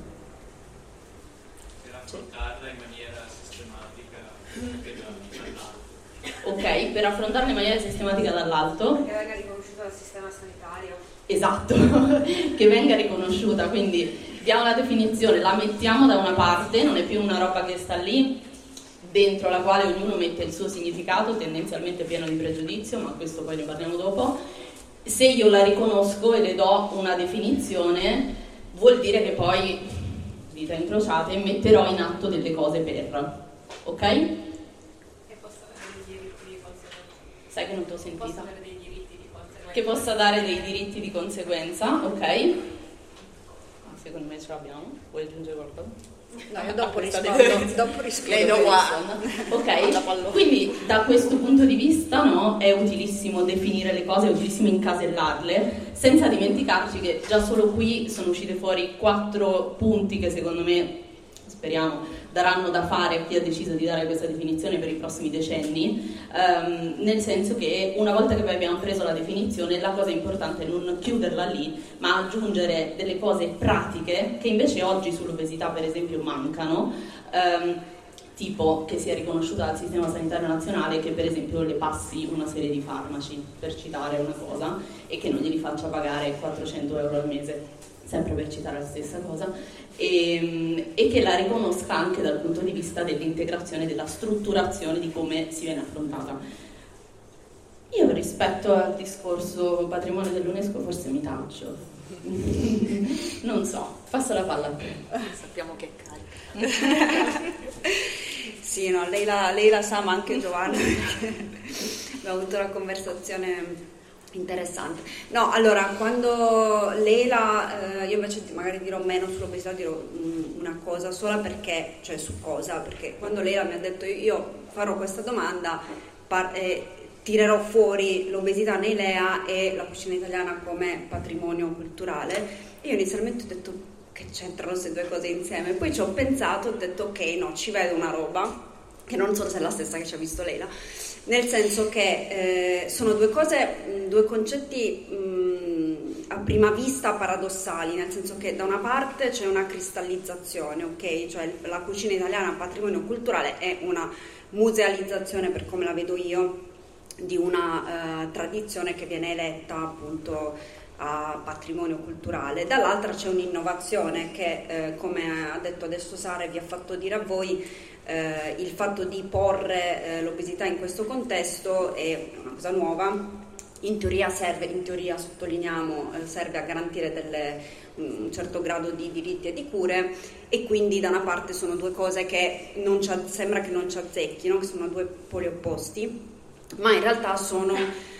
G: Per raccontarla in maniera sistematica anche da dall'alto.
C: ok, per affrontarla in maniera sistematica dall'alto.
D: Che venga riconosciuta dal sistema sanitario.
C: Esatto, che venga riconosciuta, quindi diamo la definizione, la mettiamo da una parte, non è più una roba che sta lì, dentro la quale ognuno mette il suo significato, tendenzialmente pieno di pregiudizio, ma questo poi ne parliamo dopo. Se io la riconosco e le do una definizione, vuol dire che poi, dita incrociate, metterò in atto delle cose per, ok?
F: E posso avere dei diritti di conseguenza.
C: Sai che non ti ho sentita?
F: Posso avere dei diritti di conseguenza.
C: Che possa dare dei diritti di conseguenza, ok? Secondo me ce l'abbiamo. Vuoi aggiungere qualcosa?
D: No, io dopo
C: Ah,
D: rispondo, dopo rispondo.
B: Lei lo guarda.
C: Ok, quindi da questo punto di vista, no, è utilissimo definire le cose, è utilissimo incasellarle, senza dimenticarci che già solo qui sono uscite fuori quattro punti che secondo me, speriamo, daranno da fare a chi ha deciso di dare questa definizione per i prossimi decenni, ehm, nel senso che una volta che poi abbiamo preso la definizione, la cosa importante è non chiuderla lì, ma aggiungere delle cose pratiche che invece oggi sull'obesità per esempio mancano, ehm, tipo che sia riconosciuta dal sistema sanitario nazionale, che per esempio le passi una serie di farmaci, per citare una cosa, e che non glieli faccia pagare quattrocento euro al mese, sempre per citare la stessa cosa, e, e che la riconosca anche dal punto di vista dell'integrazione, della strutturazione di come si viene affrontata. Io rispetto al discorso patrimonio dell'UNESCO forse mi taccio, non so, passo la palla a te.
B: Sappiamo che è carica.
D: Sì, no, lei la, lei la sa, ma anche Giovanna, abbiamo avuto una conversazione interessante. No, allora, quando Leila, eh, io invece magari dirò meno sull'obesità, dirò mh, una cosa sola perché, cioè su cosa, perché quando Leila mi ha detto io farò questa domanda, par- eh, tirerò fuori l'obesità nei L E A e la cucina italiana come patrimonio culturale, io inizialmente ho detto che c'entrano queste due cose insieme, poi ci ho pensato, ho detto ok, no, ci vedo una roba, che non so se è la stessa che ci ha visto Leila, nel senso che eh, sono due cose, due concetti mh, a prima vista paradossali, nel senso che da una parte c'è una cristallizzazione, ok? Cioè la cucina italiana patrimonio culturale è una musealizzazione, per come la vedo io, di una eh, tradizione che viene eletta appunto a patrimonio culturale. Dall'altra c'è un'innovazione che, eh, come ha detto adesso Sara e vi ha fatto dire a voi, Eh, il fatto di porre eh, l'obesità in questo contesto è una cosa nuova, in teoria serve, in teoria sottolineiamo, eh, serve a garantire delle, un certo grado di diritti e di cure, e quindi da una parte sono due cose che non ci, sembra che non ci azzecchino, che sono due poli opposti, ma in realtà sono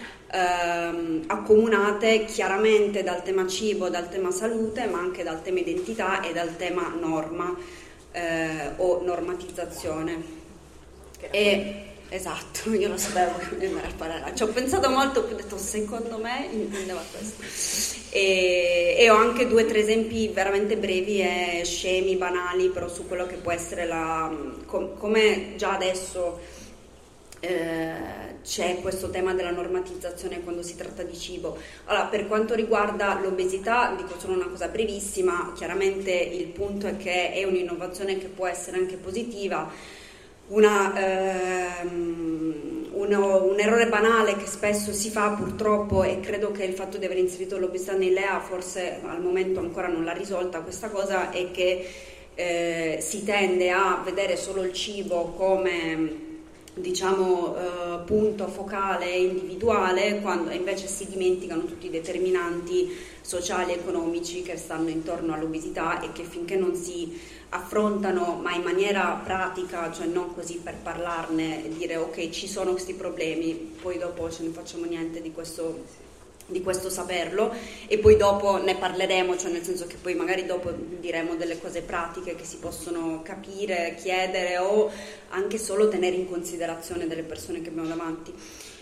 D: ehm, accomunate chiaramente dal tema cibo, dal tema salute, ma anche dal tema identità e dal tema norma Eh, o normatizzazione. E, esatto, io lo sapevo che mi andare a parlare, ci ho pensato molto, poi ho detto secondo me intendeva questo, e, e ho anche due o tre esempi veramente brevi e scemi, banali, però su quello che può essere la com, come già adesso eh, c'è questo tema della normatizzazione quando si tratta di cibo. Allora, per quanto riguarda l'obesità, dico solo una cosa brevissima, chiaramente il punto è che è un'innovazione che può essere anche positiva, una, ehm, uno, un errore banale che spesso si fa purtroppo, e credo che il fatto di aver inserito l'obesità nei L E A forse al momento ancora non l'ha risolta questa cosa, è che eh, si tende a vedere solo il cibo come diciamo eh, punto focale e individuale, quando invece si dimenticano tutti i determinanti sociali e economici che stanno intorno all'obesità, e che finché non si affrontano ma in maniera pratica, cioè non così per parlarne e dire ok ci sono questi problemi, poi dopo ce ne facciamo niente di questo di questo saperlo, e poi dopo ne parleremo, cioè nel senso che poi magari dopo diremo delle cose pratiche che si possono capire, chiedere o anche solo tenere in considerazione delle persone che abbiamo davanti.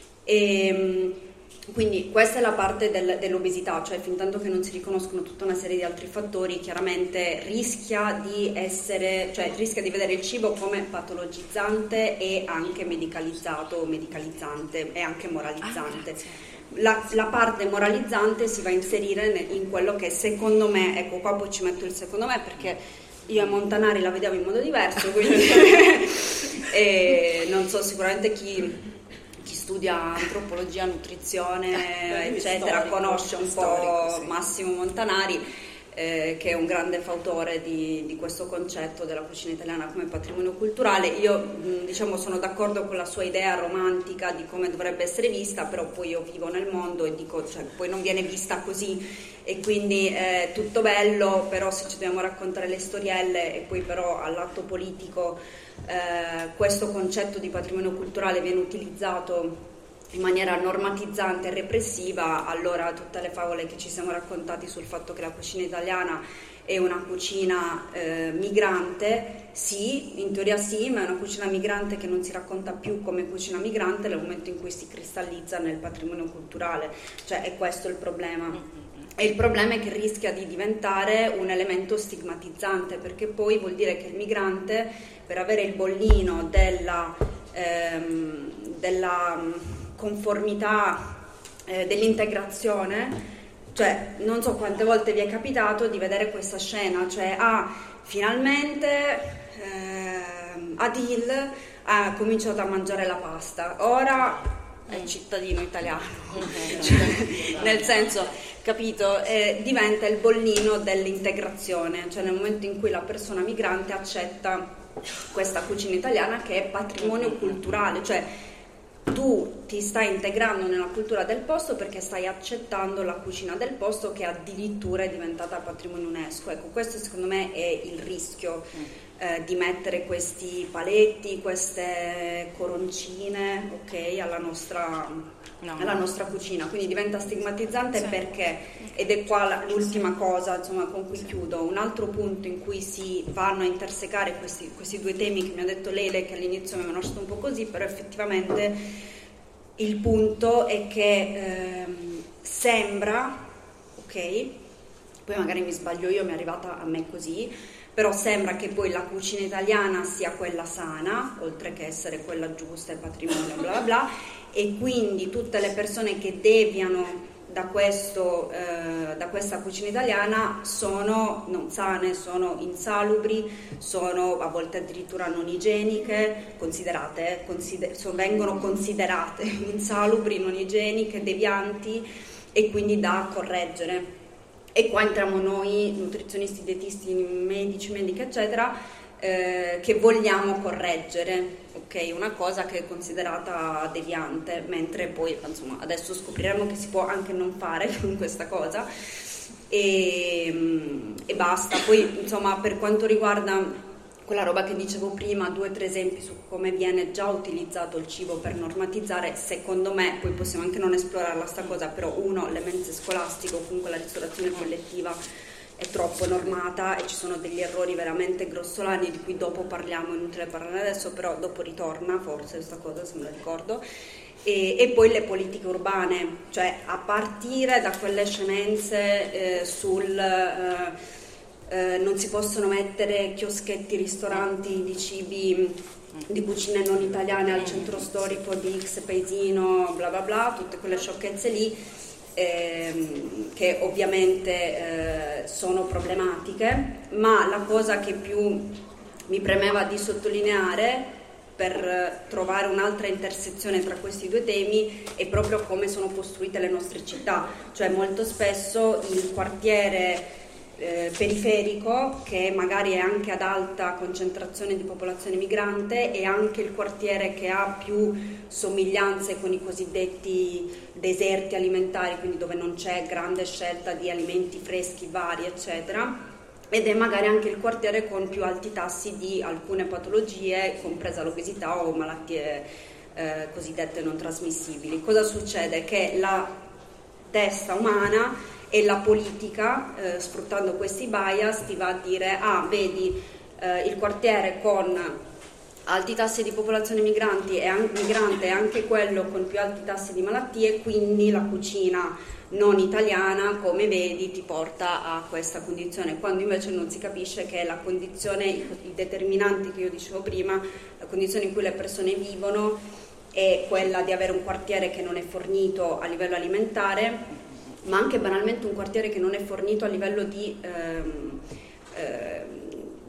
D: E quindi questa è la parte del, dell'obesità, cioè fin tanto che non si riconoscono tutta una serie di altri fattori, chiaramente rischia di essere, cioè rischia di vedere il cibo come patologizzante e anche medicalizzato o medicalizzante e anche moralizzante. La, la parte moralizzante si va a inserire in quello che secondo me, ecco qua poi ci metto il secondo me perché io a Montanari la vedevo in modo diverso, quindi e non so, sicuramente chi chi studia antropologia, nutrizione,
C: eh,
D: eccetera,
C: storico,
D: conosce un
C: storico,
D: po'
C: sì.
D: Massimo Montanari, eh, che è un grande fautore di, di questo concetto della cucina italiana come patrimonio culturale. Io mh, diciamo sono d'accordo con la sua idea romantica di come dovrebbe essere vista, però poi io vivo nel mondo e dico, cioè, poi non viene vista così, e quindi è tutto bello, però se ci dobbiamo raccontare le storielle e poi però all'atto politico eh, questo concetto di patrimonio culturale viene utilizzato in maniera normatizzante e repressiva, allora tutte le favole che ci siamo raccontati sul fatto che la cucina italiana è una cucina eh, migrante, sì, in teoria sì, ma è una cucina migrante che non si racconta più come cucina migrante nel momento in cui si cristallizza nel patrimonio culturale, cioè è questo il problema. E il problema è che rischia di diventare un elemento stigmatizzante, perché poi vuol dire che il migrante, per avere il bollino della, ehm, della conformità, eh, dell'integrazione, cioè non so quante volte vi è capitato di vedere questa scena, cioè ah, finalmente eh, Adil ha cominciato a mangiare la pasta, ora è cittadino italiano, cioè, nel senso, capito, eh, diventa il bollino dell'integrazione, cioè nel momento in cui la persona migrante accetta questa cucina italiana che è patrimonio culturale, cioè tu ti stai integrando nella cultura del posto perché stai accettando la cucina del posto, che addirittura è diventata patrimonio UNESCO. Ecco, questo secondo me è il rischio eh, di mettere questi paletti, queste coroncine, ok, alla nostra, no. alla nostra cucina, quindi diventa stigmatizzante, sì. Perché, ed è qua l'ultima cosa, insomma, con cui chiudo, un altro punto in cui si vanno a intersecare questi, questi due temi che mi ha detto Lele, che all'inizio mi hanno lasciato un po' così, però effettivamente il punto è che ehm, sembra, ok, poi magari mi sbaglio io, mi è arrivata a me così, però sembra che poi la cucina italiana sia quella sana, oltre che essere quella giusta e patrimonio, bla bla bla, e quindi tutte le persone che deviano da, questo, eh, da questa cucina italiana sono non sane, sono insalubri, sono a volte addirittura non igieniche, considerate, eh, consider- so, vengono considerate insalubri, non igieniche, devianti, e quindi da correggere. E qua entriamo noi, nutrizionisti, dietisti, medici, mediche, eccetera, eh, che vogliamo correggere, ok, una cosa che è considerata deviante, mentre poi insomma adesso scopriremo che si può anche non fare con questa cosa, e, e basta. Poi insomma, per quanto riguarda quella roba che dicevo prima, due o tre esempi su come viene già utilizzato il cibo per normatizzare, secondo me, poi possiamo anche non esplorarla sta cosa, però uno, le mense scolastiche o comunque la ristorazione collettiva è troppo normata e ci sono degli errori veramente grossolani di cui dopo parliamo, è inutile parlare adesso, però dopo ritorna forse questa cosa, se me la ricordo. E, e poi le politiche urbane, cioè a partire da quelle scemenze eh, sul eh, eh, non si possono mettere chioschetti, ristoranti di cibi, di cucine non italiane al centro storico di X paesino, bla bla bla, tutte quelle sciocchezze lì, Ehm, che ovviamente eh, sono problematiche, ma la cosa che più mi premeva di sottolineare per trovare un'altra intersezione tra questi due temi è proprio come sono costruite le nostre città, cioè molto spesso il quartiere eh, periferico, che magari è anche ad alta concentrazione di popolazione migrante, è anche il quartiere che ha più somiglianze con i cosiddetti deserti alimentari, quindi dove non c'è grande scelta di alimenti freschi, vari, eccetera, ed è magari anche il quartiere con più alti tassi di alcune patologie, compresa l'obesità o malattie eh, cosiddette non trasmissibili. Cosa succede? Che la testa umana e la politica, eh, sfruttando questi bias, ti va a dire: ah, vedi, eh, il quartiere con alti tassi di popolazione migranti e anche, migrante è anche quello con più alti tassi di malattie, quindi la cucina non italiana, come vedi, ti porta a questa condizione, quando invece non si capisce che la condizione, i determinanti che io dicevo prima, la condizione in cui le persone vivono è quella di avere un quartiere che non è fornito a livello alimentare, ma anche banalmente un quartiere che non è fornito a livello di, ehm, eh,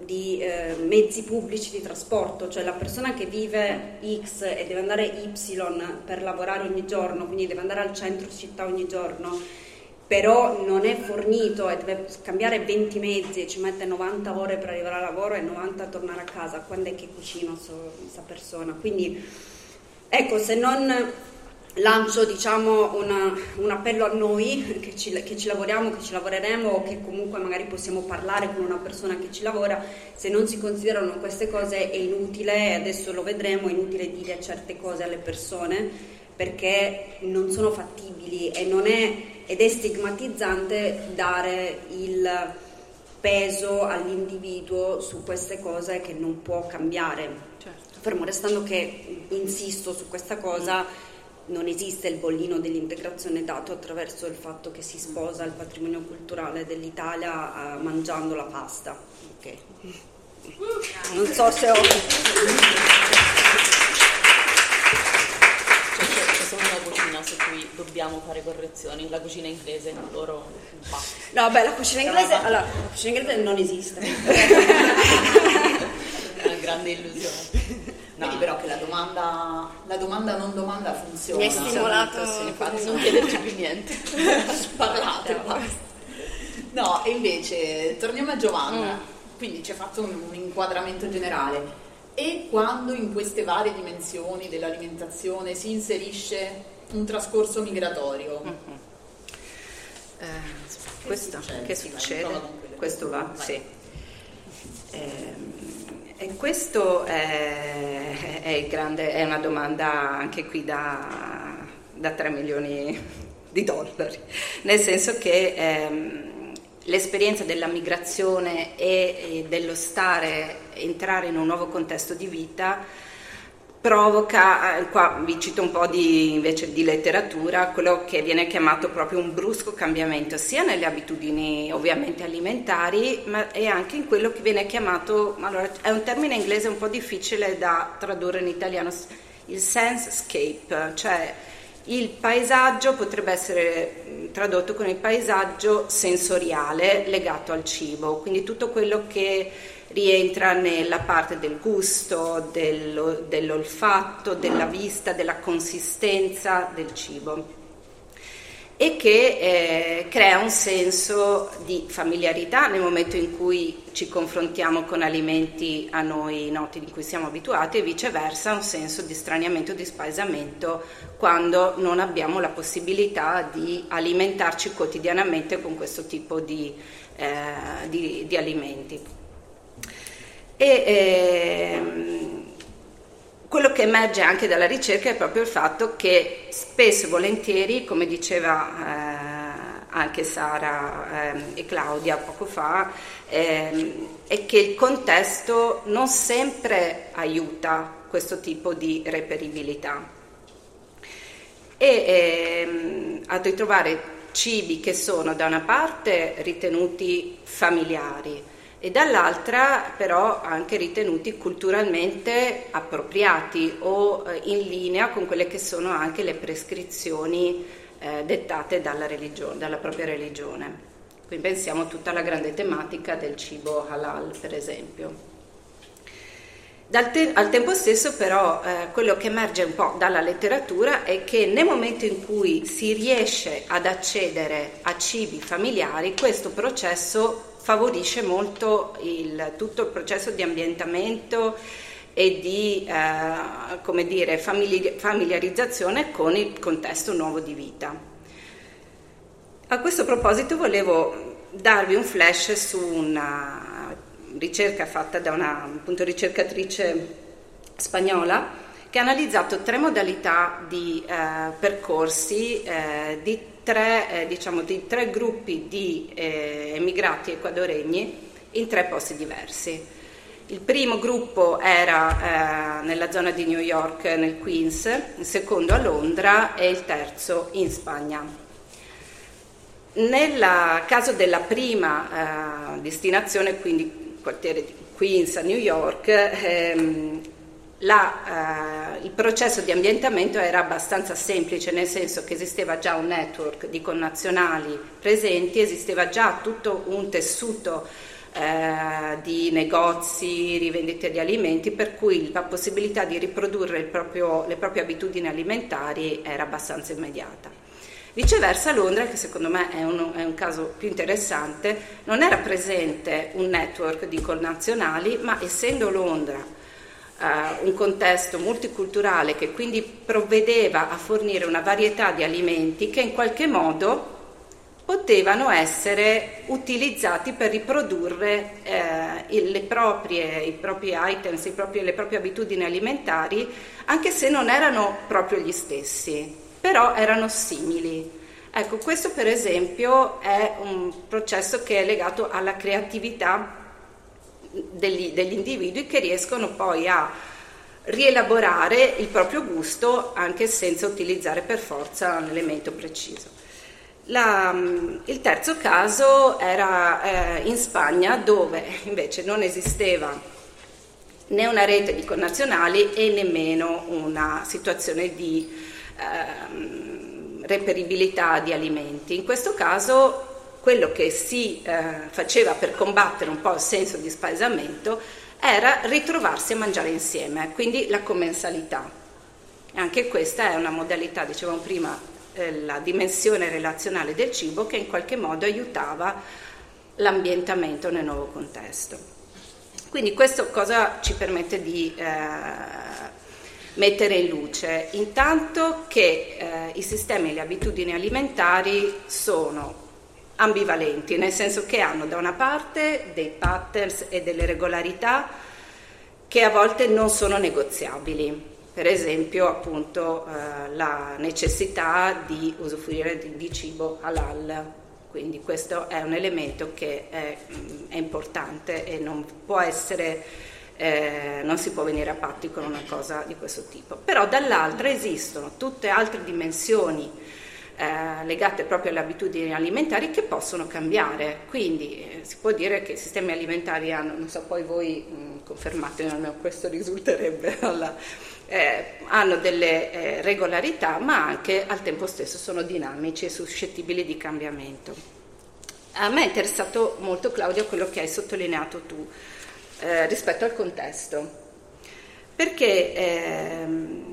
D: di eh, mezzi pubblici di trasporto, cioè la persona che vive X e deve andare Y per lavorare ogni giorno, quindi deve andare al centro città ogni giorno, però non è fornito e deve cambiare venti mezzi e ci mette novanta ore per arrivare al lavoro e novanta a tornare a casa, quando è che cucina questa persona? Quindi ecco, se non lancio diciamo una, un appello a noi che ci, che ci lavoriamo, che ci lavoreremo o che comunque magari possiamo parlare con una persona che ci lavora, se non si considerano queste cose è inutile, adesso lo vedremo, è inutile dire certe cose alle persone perché non sono fattibili e non è, ed è stigmatizzante dare il peso all'individuo su queste cose che non può cambiare. Certo. Fermo restando che insisto su questa cosa, non esiste il bollino dell'integrazione dato attraverso il fatto che si sposa il patrimonio culturale dell'Italia uh, mangiando la pasta. Okay. Non so se ho...
C: C'è, c'è solo una cucina su cui dobbiamo fare correzioni, la cucina inglese, loro...
D: No, vabbè, la cucina inglese, allora, la cucina inglese non esiste.
C: È una grande illusione.
B: Vedi però che la domanda, la domanda non domanda funziona.
D: Mi hai stimolato,
C: infatti non chiederci più niente. Parlate, basta.
B: No, e invece torniamo a Giovanna. Mm. Quindi ci ha fatto un, un inquadramento generale. E quando in queste varie dimensioni dell'alimentazione si inserisce un trascorso migratorio?
E: Mm-hmm. Eh, questo succede? Che succede? Questo va, Vai. Sì. Eh, E questo è, è, il grande, è una domanda anche qui da, da tre milioni di dollari, nel senso che ehm, l'esperienza della migrazione e, e dello stare, entrare in un nuovo contesto di vita provoca, eh, qua vi cito un po' di, invece di letteratura, quello che viene chiamato proprio un brusco cambiamento sia nelle abitudini ovviamente alimentari ma e anche in quello che viene chiamato, allora è un termine inglese un po' difficile da tradurre in italiano, il sensescape, cioè il paesaggio potrebbe essere tradotto con il paesaggio sensoriale legato al cibo, quindi tutto quello che rientra nella parte del gusto, dello, dell'olfatto, della vista, della consistenza del cibo e che eh, crea un senso di familiarità nel momento in cui ci confrontiamo con alimenti a noi noti in cui siamo abituati e viceversa un senso di straniamento, di spaesamento quando non abbiamo la possibilità di alimentarci quotidianamente con questo tipo di, eh, di, di alimenti. E ehm, quello che emerge anche dalla ricerca è proprio il fatto che spesso e volentieri, come diceva eh, anche Sara eh, e Claudia poco fa, eh, è che il contesto non sempre aiuta questo tipo di reperibilità e ehm, a ritrovare cibi che sono da una parte ritenuti familiari e dall'altra però anche ritenuti culturalmente appropriati o eh, in linea con quelle che sono anche le prescrizioni eh, dettate dalla religione, dalla propria religione. Qui pensiamo a tutta la grande tematica del cibo halal, per esempio. Dal te- al tempo stesso però eh, quello che emerge un po' dalla letteratura è che nel momento in cui si riesce ad accedere a cibi familiari, questo processo favorisce molto il, tutto il processo di ambientamento e di eh, come dire, famili- familiarizzazione con il contesto nuovo di vita. A questo proposito volevo darvi un flash su una ricerca fatta da una appunto, ricercatrice spagnola che ha analizzato tre modalità di eh, percorsi eh, di Tre, eh, diciamo, di tre gruppi di eh, emigrati ecuadoregni in tre posti diversi. Il primo gruppo era eh, nella zona di New York, nel Queens, il secondo a Londra e il terzo in Spagna. Nel caso della prima eh, destinazione, quindi quartiere di Queens a New York, ehm, La, eh, il processo di ambientamento era abbastanza semplice, nel senso che esisteva già un network di connazionali presenti, esisteva già tutto un tessuto eh, di negozi, rivendite di alimenti, per cui la possibilità di riprodurre il proprio, le proprie abitudini alimentari era abbastanza immediata. Viceversa, Londra, che secondo me è un, è un caso più interessante, non era presente un network di connazionali, ma essendo Londra Uh, un contesto multiculturale che quindi provvedeva a fornire una varietà di alimenti che in qualche modo potevano essere utilizzati per riprodurre eh, il, le proprie, i propri items, i propri, le proprie abitudini alimentari, anche se non erano proprio gli stessi, però erano simili. Ecco, questo per esempio è un processo che è legato alla creatività Degli, degli individui, che riescono poi a rielaborare il proprio gusto anche senza utilizzare per forza un elemento preciso. La, il terzo caso era eh, in Spagna, dove invece non esisteva né una rete di connazionali e nemmeno una situazione di eh, reperibilità di alimenti. In questo caso quello che si eh, faceva per combattere un po' il senso di spaesamento era ritrovarsi a mangiare insieme, quindi la commensalità. Anche questa è una modalità, dicevamo prima, eh, la dimensione relazionale del cibo, che in qualche modo aiutava l'ambientamento nel nuovo contesto. Quindi questo cosa ci permette di eh, mettere in luce? Intanto che eh, i sistemi e le abitudini alimentari sono ambivalenti, nel senso che hanno da una parte dei patterns e delle regolarità che a volte non sono negoziabili, per esempio appunto eh, la necessità di usufruire di, di cibo halal, quindi questo è un elemento che è, è importante e non può essere, eh, non si può venire a patti con una cosa di questo tipo. Però dall'altra esistono tutte altre dimensioni Eh, legate proprio alle abitudini alimentari che possono cambiare, quindi eh, si può dire che i sistemi alimentari hanno, non so, poi voi mh, confermate, almeno questo risulterebbe, alla, eh, hanno delle eh, regolarità, ma anche al tempo stesso sono dinamici e suscettibili di cambiamento. A me è interessato molto, Claudia, quello che hai sottolineato tu eh, rispetto al contesto, perché ehm,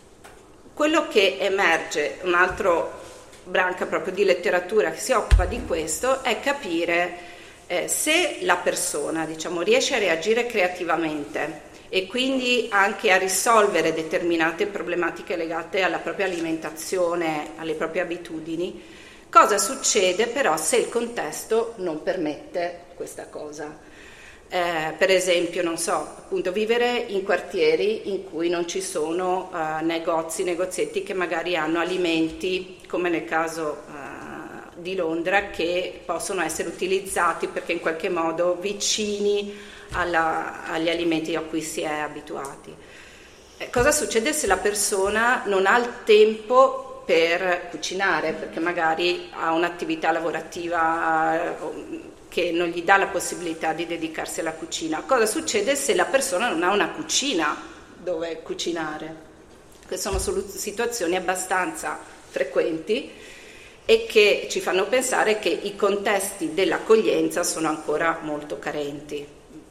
E: quello che emerge, un altro branca proprio di letteratura che si occupa di questo, è capire eh, se la persona, diciamo, riesce a reagire creativamente e quindi anche a risolvere determinate problematiche legate alla propria alimentazione, alle proprie abitudini. Cosa succede però se il contesto non permette questa cosa? Eh, per esempio, non so, appunto vivere in quartieri in cui non ci sono uh, negozi, negozietti che magari hanno alimenti, come nel caso uh, di Londra, che possono essere utilizzati perché in qualche modo vicini alla, agli alimenti a cui si è abituati. Eh, cosa succede se la persona non ha il tempo per cucinare, perché magari ha un'attività lavorativa uh, che non gli dà la possibilità di dedicarsi alla cucina? Cosa succede se la persona non ha una cucina dove cucinare? Queste sono solu- situazioni abbastanza frequenti e che ci fanno pensare che i contesti dell'accoglienza sono ancora molto carenti.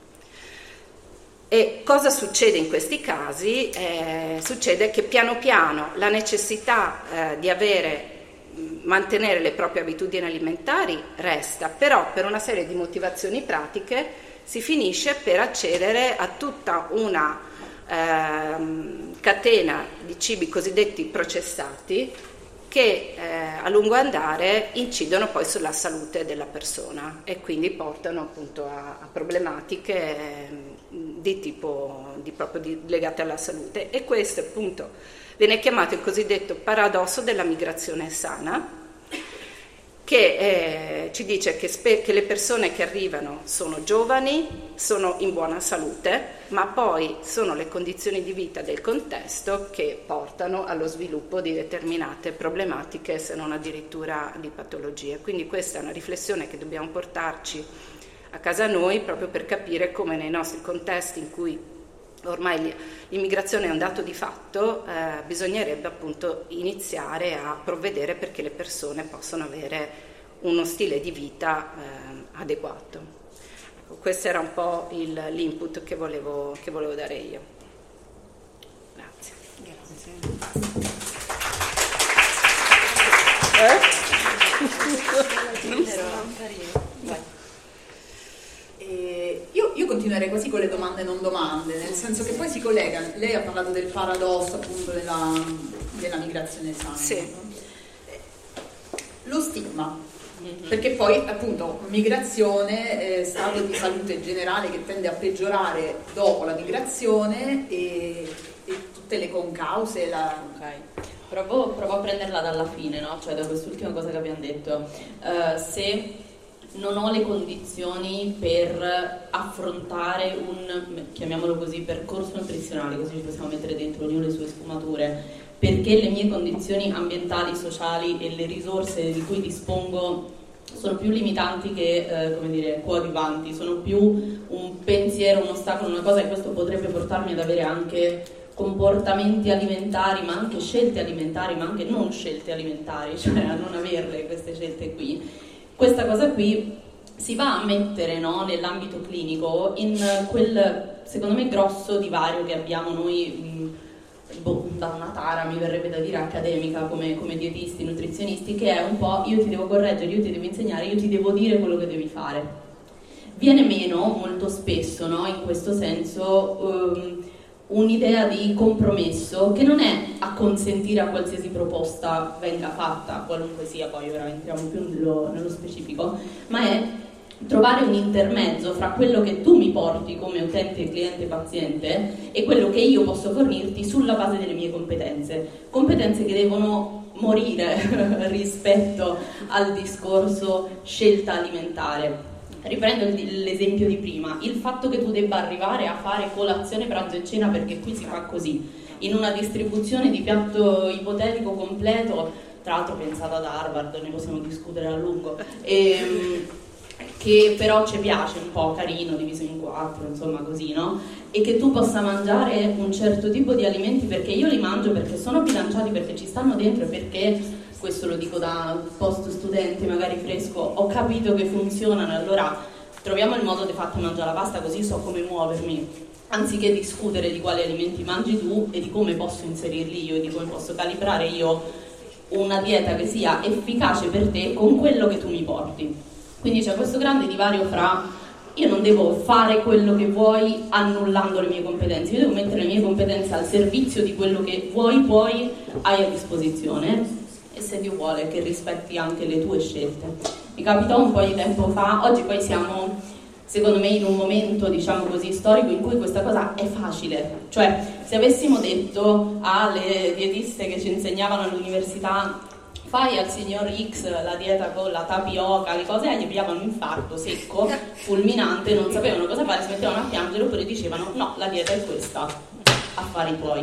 E: E cosa succede in questi casi? Eh, succede che piano piano la necessità eh, di avere mantenere le proprie abitudini alimentari resta, però per una serie di motivazioni pratiche si finisce per accedere a tutta una eh, catena di cibi cosiddetti processati che eh, a lungo andare incidono poi sulla salute della persona e quindi portano appunto a, a problematiche eh, di tipo di proprio di, legate alla salute, e questo appunto viene chiamato il cosiddetto paradosso della migrazione sana, che eh, ci dice che, spe- che le persone che arrivano sono giovani, sono in buona salute, ma poi sono le condizioni di vita del contesto che portano allo sviluppo di determinate problematiche, se non addirittura di patologie. Quindi questa è una riflessione che dobbiamo portarci a casa noi, proprio per capire come nei nostri contesti in cui ormai l'immigrazione è un dato di fatto, eh, bisognerebbe appunto iniziare a provvedere perché le persone possano avere uno stile di vita eh, adeguato. Ecco, questo era un po' il, l'input che volevo, che volevo dare io. Grazie.
D: Grazie.
E: Eh? Non so. Vai.
B: Eh, io, io continuerei così con le domande non domande, nel senso che poi si collega, lei ha parlato del paradosso appunto della, della migrazione sana.
E: Sì.
B: Lo stigma, mm-hmm. perché poi appunto migrazione, eh, stato di salute generale che tende a peggiorare dopo la migrazione e, e tutte le concause. La...
C: Ok, provo, provo a prenderla dalla fine, no? Cioè da quest'ultima cosa che abbiamo detto. Uh, se non ho le condizioni per affrontare un, chiamiamolo così, percorso nutrizionale, così ci possiamo mettere dentro ognuno le sue sfumature, perché le mie condizioni ambientali, sociali e le risorse di cui dispongo sono più limitanti che, eh, come dire, coadiuvanti, sono più un pensiero, un ostacolo, una cosa, e questo potrebbe portarmi ad avere anche comportamenti alimentari, ma anche scelte alimentari, ma anche non scelte alimentari, cioè a non averle queste scelte qui. Questa cosa qui si va a mettere, no, nell'ambito clinico in quel, secondo me, grosso divario che abbiamo noi, mh, boh, da una tara, mi verrebbe da dire accademica, come, come dietisti, nutrizionisti, che è un po' io ti devo correggere, io ti devo insegnare, io ti devo dire quello che devi fare. Viene meno molto spesso, no, in questo senso, um, un'idea di compromesso che non è acconsentire a qualsiasi proposta venga fatta, qualunque sia, poi ora entriamo più nello, nello specifico, ma è trovare un intermezzo fra quello che tu mi porti come utente, cliente, paziente e quello che io posso fornirti sulla base delle mie competenze, competenze che devono morire rispetto al discorso scelta alimentare. Riprendo l'esempio di prima, il fatto che tu debba arrivare a fare colazione, pranzo e cena, perché qui si fa così, in una distribuzione di piatto ipotetico completo, tra l'altro pensata da Harvard, ne possiamo discutere a lungo, e, che però ci piace un po' carino, diviso in quattro, insomma così, no? E che tu possa mangiare un certo tipo di alimenti perché io li mangio, perché sono bilanciati, perché ci stanno dentro e perché... questo lo dico da post studente magari fresco, ho capito che funzionano, allora troviamo il modo di farti mangiare la pasta così so come muovermi, anziché discutere di quali alimenti mangi tu e di come posso inserirli io e di come posso calibrare io una dieta che sia efficace per te con quello che tu mi porti. Quindi c'è questo grande divario fra io non devo fare quello che vuoi annullando le mie competenze, io devo mettere le mie competenze al servizio di quello che vuoi poi hai a disposizione, e se Dio vuole che rispetti anche le tue scelte. Mi capitò un po' di tempo fa, oggi poi siamo secondo me in un momento, diciamo così, storico in cui questa cosa è facile, cioè se avessimo detto alle dietiste che ci insegnavano all'università fai al signor X la dieta con la tapioca, le cose, gli pigliavano un infarto secco, fulminante, non sapevano cosa fare, si mettevano a piangere oppure dicevano no, la dieta è questa, affari tuoi.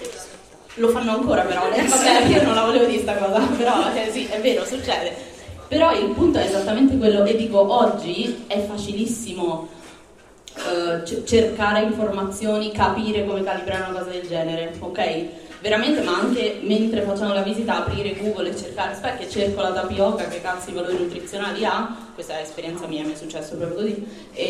C: Lo fanno ancora però, eh, vabbè, io non la volevo dire sta cosa, però eh, sì, è vero, succede. Però il punto è esattamente quello, e dico, oggi è facilissimo eh, c- cercare informazioni, capire come calibrare una cosa del genere, ok? Veramente, ma anche mentre facciamo la visita, aprire Google e cercare, aspetta che cerco la tapioca, che cazzo i valori nutrizionali ha, questa è esperienza mia, mi è successo proprio così,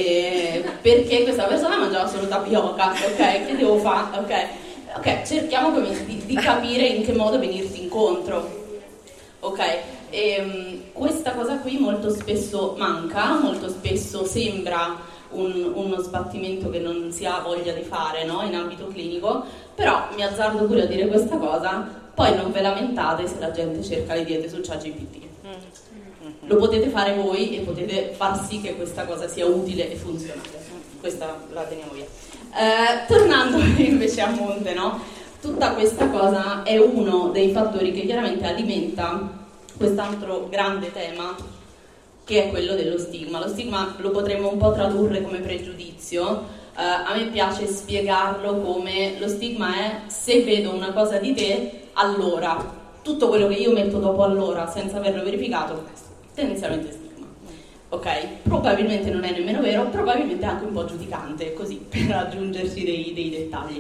C: e perché questa persona mangiava solo tapioca, ok? Che devo fare, ok? Ok, cerchiamo di, di capire in che modo venirti incontro, ok? E, um, questa cosa qui molto spesso manca, molto spesso sembra un, uno sbattimento che non si ha voglia di fare, no? In ambito clinico, però mi azzardo pure a dire questa cosa, poi non ve lamentate se la gente cerca le diete su ChatGPT. Lo potete fare voi e potete far sì che questa cosa sia utile e funzionale. Questa la teniamo via. Eh, tornando invece a monte, no? Tutta questa cosa è uno dei fattori che chiaramente alimenta quest'altro grande tema, che è quello dello stigma. Lo stigma lo potremmo un po' tradurre come pregiudizio. Eh, a me piace spiegarlo come lo stigma è se vedo una cosa di te, allora tutto quello che io metto dopo allora senza averlo verificato, tendenzialmente stigma. Ok, probabilmente non è nemmeno vero, probabilmente è anche un po' giudicante, così per aggiungerci dei, dei dettagli.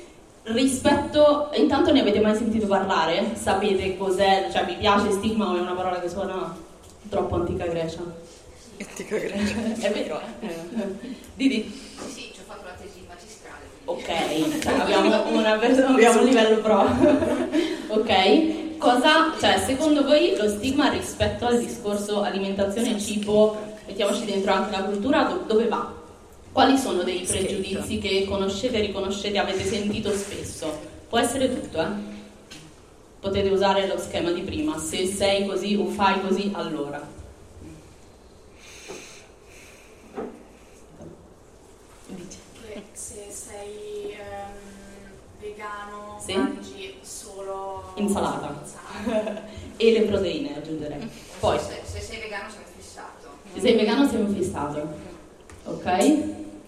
C: Rispetto, intanto ne avete mai sentito parlare? Sapete cos'è? Cioè vi piace stigma o è una parola che suona troppo antica Grecia? È vero, eh? Didi?
G: Sì, sì, ci ho fatto la tesi magistrale.
C: Ok, cioè abbiamo, una, abbiamo un livello pro. Ok, cosa, cioè secondo voi lo stigma rispetto al discorso alimentazione e cibo, mettiamoci dentro anche la cultura, do, dove va? Quali sono dei pregiudizi che conoscete, riconoscete, avete sentito spesso? Può essere tutto, eh? Potete usare lo schema di prima, se sei così o fai così, allora.
F: Se sei um, vegano,
C: sì?
F: mangi solo
C: insalata,
F: insalata.
C: E le proteine aggiungerei. Poi
G: se, se sei vegano sei un fissato.
C: Se sei vegano sei un fissato. Ok?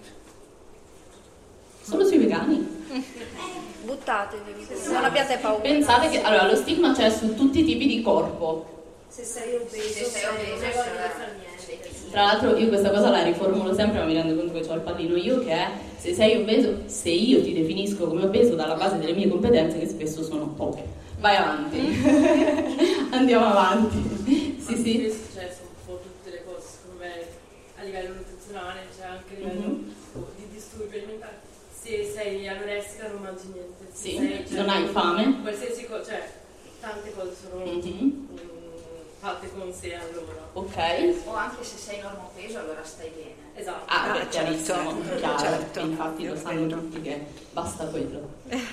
C: Solo sui vegani?
D: Buttatevi, non abbiate paura.
C: Pensate che allora lo stigma c'è su tutti i tipi di corpo.
F: Se sei obeso,
G: se sei obeso,
F: non
G: sei
F: voglio fare niente.
C: Tra l'altro io questa cosa la riformulo sempre, ma mi rendo conto che ho il pallino io, che è se sei obeso, se io ti definisco come obeso dalla base delle mie competenze, che spesso sono poche. Vai avanti. Andiamo avanti. Sì, sì.
F: Cioè, sono un po' tutte le cose, secondo me, a livello nutrizionale, cioè anche a livello
C: mm-hmm.
F: di disturbi alimentari. Se sei anoressica non mangi niente.
C: Sì,
F: sei, cioè,
C: non hai fame.
F: Qualsiasi cosa, cioè, tante cose sono
C: Mm-hmm.
F: mh, fatte con sé allora.
C: Ok.
G: O anche se sei normopeso allora stai bene.
F: Esatto.
C: Ah, beh,
E: Ah,
C: chiarissimo,
E: certo.
C: chiaro,
E: Certo.
C: infatti lo sanno tutti che basta quello.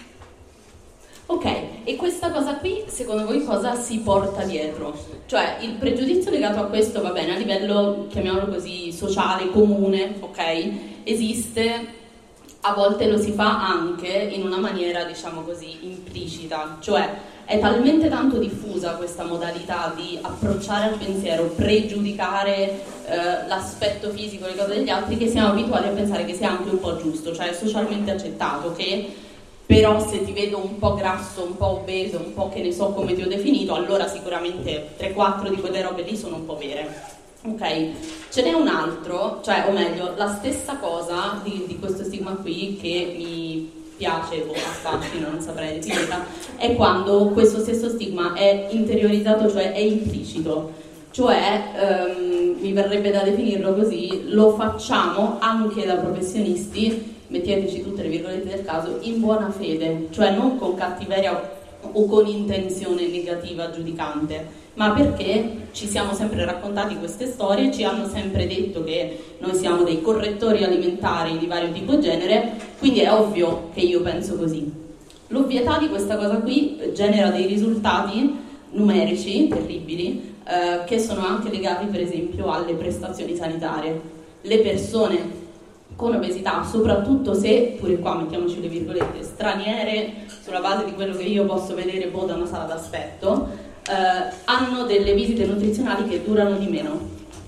C: Ok, e questa cosa qui secondo voi cosa si porta dietro? Cioè il pregiudizio legato a questo va bene a livello, chiamiamolo così, sociale, comune, ok? Esiste, a volte lo si fa anche in una maniera diciamo così implicita, cioè è talmente tanto diffusa questa modalità di approcciare al pensiero, pregiudicare eh, l'aspetto fisico, le cose degli altri, che siamo abituati a pensare che sia anche un po' giusto, cioè è socialmente accettato che però se ti vedo un po' grasso, un po' obeso, un po' che ne so come ti ho definito, allora sicuramente tre quattro di quelle robe lì sono un po' vere. Ok, ce n'è un altro, cioè o meglio, la stessa cosa di, di questo stigma qui che mi piace o affascina, non saprei definirla, è quando questo stesso stigma è interiorizzato, cioè è implicito, cioè ehm, mi verrebbe da definirlo così, lo facciamo anche da professionisti, metteteci tutte le virgolette del caso, in buona fede, cioè non con cattiveria o con intenzione negativa giudicante, ma perché ci siamo sempre raccontati queste storie, ci hanno sempre detto che noi siamo dei correttori alimentari di vario tipo e genere, quindi è ovvio che io penso così. L'ovvietà di questa cosa qui genera dei risultati numerici terribili, eh, che sono anche legati per esempio alle prestazioni sanitarie. Le persone con obesità, soprattutto se, pure qua mettiamoci le virgolette, straniere, sulla base di quello che io posso vedere boh, da una sala d'aspetto, eh, hanno delle visite nutrizionali che durano di meno.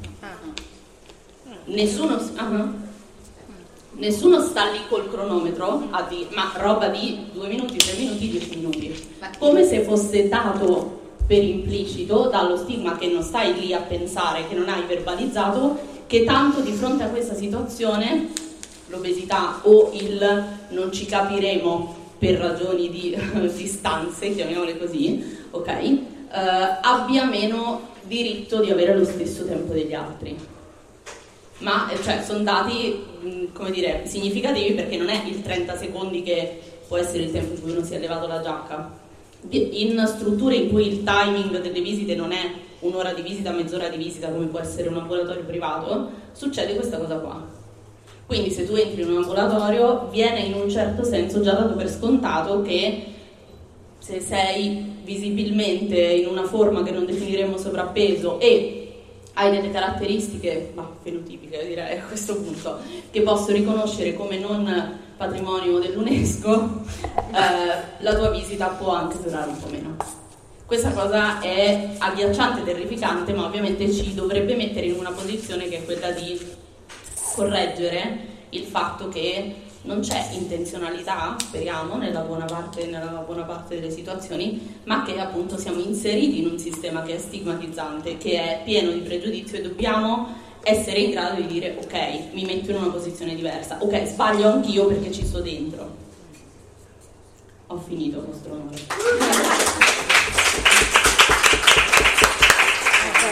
C: Nessuno, uh-huh. Nessuno sta lì col cronometro a dire, ma roba di due minuti, tre minuti, dieci minuti. Come se fosse dato per implicito dallo stigma che non stai lì a pensare, che non hai verbalizzato, che tanto di fronte a questa situazione, l'obesità o il non ci capiremo per ragioni di distanze, chiamiamole così, ok, eh, abbia meno diritto di avere lo stesso tempo degli altri. Ma cioè, sono dati, mh, come dire, significativi, perché non è il trenta secondi che può essere il tempo in cui uno si è levato la giacca. In strutture in cui il timing delle visite non è un'ora di visita, mezz'ora di visita come può essere un ambulatorio privato, succede questa cosa qua. Quindi se tu entri in un ambulatorio viene in un certo senso già dato per scontato che se sei visibilmente in una forma che non definiremo sovrappeso e hai delle caratteristiche, bah, fenotipiche direi a questo punto, che posso riconoscere come non patrimonio dell'UNESCO, eh, la tua visita può anche durare un po' meno. Questa cosa è agghiacciante, terrificante, ma ovviamente ci dovrebbe mettere in una posizione che è quella di correggere il fatto che non c'è intenzionalità, speriamo, nella buona parte, nella buona parte delle situazioni, ma che appunto siamo inseriti in un sistema che è stigmatizzante, che è pieno di pregiudizio, e dobbiamo essere in grado di dire ok, mi metto in una posizione diversa, ok, sbaglio anch'io perché ci sto dentro. Ho finito, vostro onore.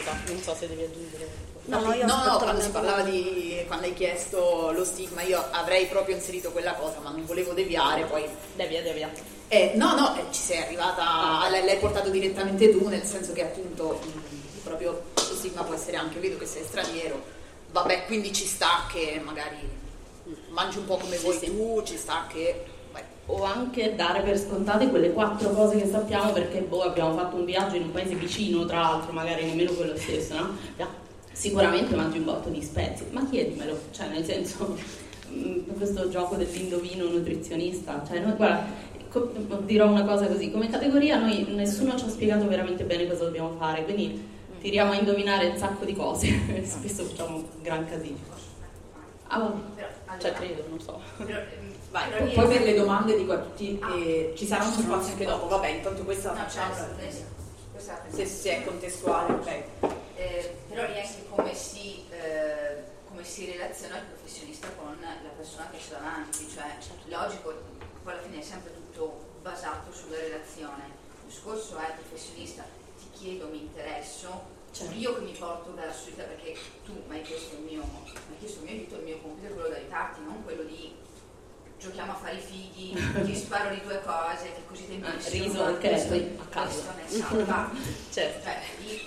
C: Marta, non so se devi aggiungere.
B: No, no, io no, no, quando si parlava di, quando hai chiesto lo stigma, io avrei proprio inserito quella cosa, ma non volevo deviare, poi...
C: Devia, devia.
B: Eh, no, no, eh, ci sei arrivata, l'hai, l'hai portato direttamente tu, nel senso che appunto mh, proprio lo stigma può essere anche, vedo che sei straniero, vabbè, quindi ci sta che magari mangi un po' come
C: sì,
B: vuoi
C: sì.
B: tu, ci sta che... Beh.
C: O anche dare per scontate quelle quattro cose che sappiamo perché boh, abbiamo fatto un viaggio in un paese vicino, tra l'altro, magari nemmeno quello stesso, no? Sicuramente mangi un botto di spezie, ma chiedimelo, cioè nel senso, mh, questo gioco dell'indovino nutrizionista, cioè noi, guarda, co- dirò una cosa così, come categoria noi nessuno ci ha spiegato veramente bene cosa dobbiamo fare, quindi tiriamo a indovinare un sacco di cose, spesso facciamo un gran casino. Ah,
G: Però, allora,
C: cioè credo, non so.
G: Però, ehm,
B: Vai,
G: però
B: poi
G: riesco-
B: per le domande dico a tutti
G: Ah.
B: che ci sarà uno spazio anche dopo, vabbè, intanto questa
G: No,
B: facciamo,
G: certo, adesso- questa è la
B: se, se è contestuale, ok.
G: Eh, però riesce come si, eh, come si relaziona il professionista con la persona che c'è davanti, cioè logico, poi alla fine è sempre tutto basato sulla relazione. Il discorso è professionista, ti chiedo, mi interesso,
C: Certo.
G: io che mi porto verso di te, perché tu mi hai chiesto il mio, mi hai chiesto il mio aiuto, il mio compito è quello di aiutarti, non quello di giochiamo a fare i fighi, ti sparo di due cose, che così ti
C: Riso al
G: questo,
C: a caso.
G: questo ne salva.
C: Certo.
G: Cioè, lì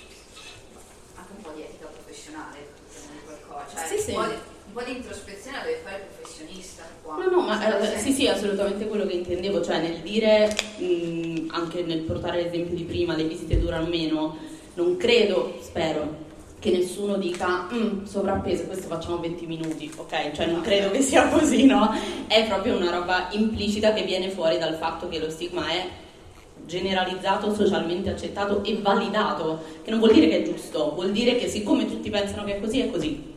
G: anche un po' di etica professionale, di qualcosa, cioè
C: Sì, sì.
G: un, po di, un po' di introspezione la deve fare il professionista qua.
C: No, no, ma
G: Cioè,
C: eh, sì, sì, assolutamente quello che intendevo, cioè nel dire, mh, anche nel portare l'esempio di prima, le visite durano meno, non credo, spero, che nessuno dica mm, sovrappeso, questo facciamo venti minuti, ok? Cioè non credo che sia così, no? È proprio una roba implicita che viene fuori dal fatto che lo stigma è generalizzato, socialmente accettato e validato, che non vuol dire che è giusto, vuol dire che siccome tutti pensano che è così, è così,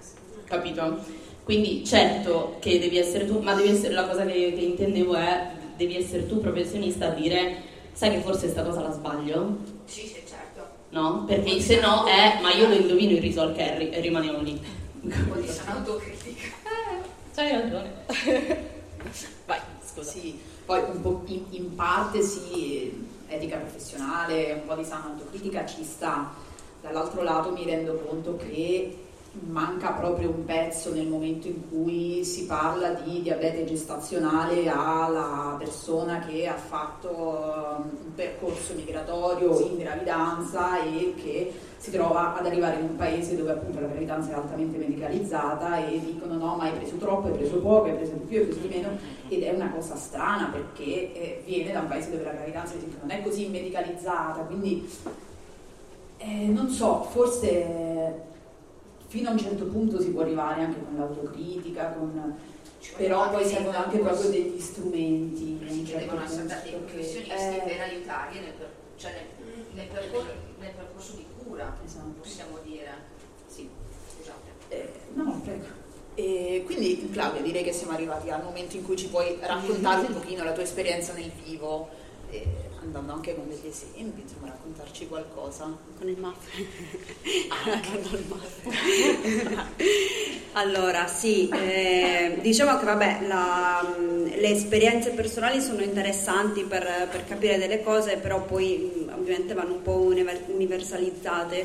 C: capito? Quindi certo che devi essere tu, ma devi essere, la cosa che, che intendevo è, devi essere tu professionista a dire, sai che forse sta cosa la sbaglio?
G: sì, sì, certo.
C: No? Perché se no è, ma io lo indovino il riso al curry e rimaniamo lì.
G: Un po' di sana autocritica.
C: C'hai ragione. Vai, scusa.
B: Sì, poi un po' in, in parte sì, etica professionale, un po' di sana autocritica ci sta. Dall'altro lato mi rendo conto che manca proprio un pezzo nel momento in cui si parla di diabete gestazionale alla persona che ha fatto un percorso migratorio in gravidanza e che si trova ad arrivare in un paese dove appunto la gravidanza è altamente medicalizzata e dicono no, ma hai preso troppo, hai preso poco, hai preso di più, hai preso di meno, ed è una cosa strana perché eh, viene da un paese dove la gravidanza non è così medicalizzata, quindi eh, non so, forse fino a un certo punto si può arrivare anche con l'autocritica, con... però poi servono anche proprio degli strumenti.
G: Sì, che devono essere dati ai professionisti
B: eh,
G: per aiutarli nel, per, cioè nel, nel, percorso, nel percorso di cura,
B: esatto.
G: possiamo dire.
B: Sì.
G: Scusate.
B: Eh, no, prego. E quindi Claudia, direi che siamo arrivati al momento in cui ci puoi raccontare un pochino la tua esperienza nel vivo, eh, andando anche con degli esempi, insomma, raccontarci qualcosa.
D: Con il muffin. Ah, con il muffin. Allora, sì, eh, diciamo che vabbè, la, le esperienze personali sono interessanti per, per capire delle cose, però poi ovviamente vanno un po' universalizzate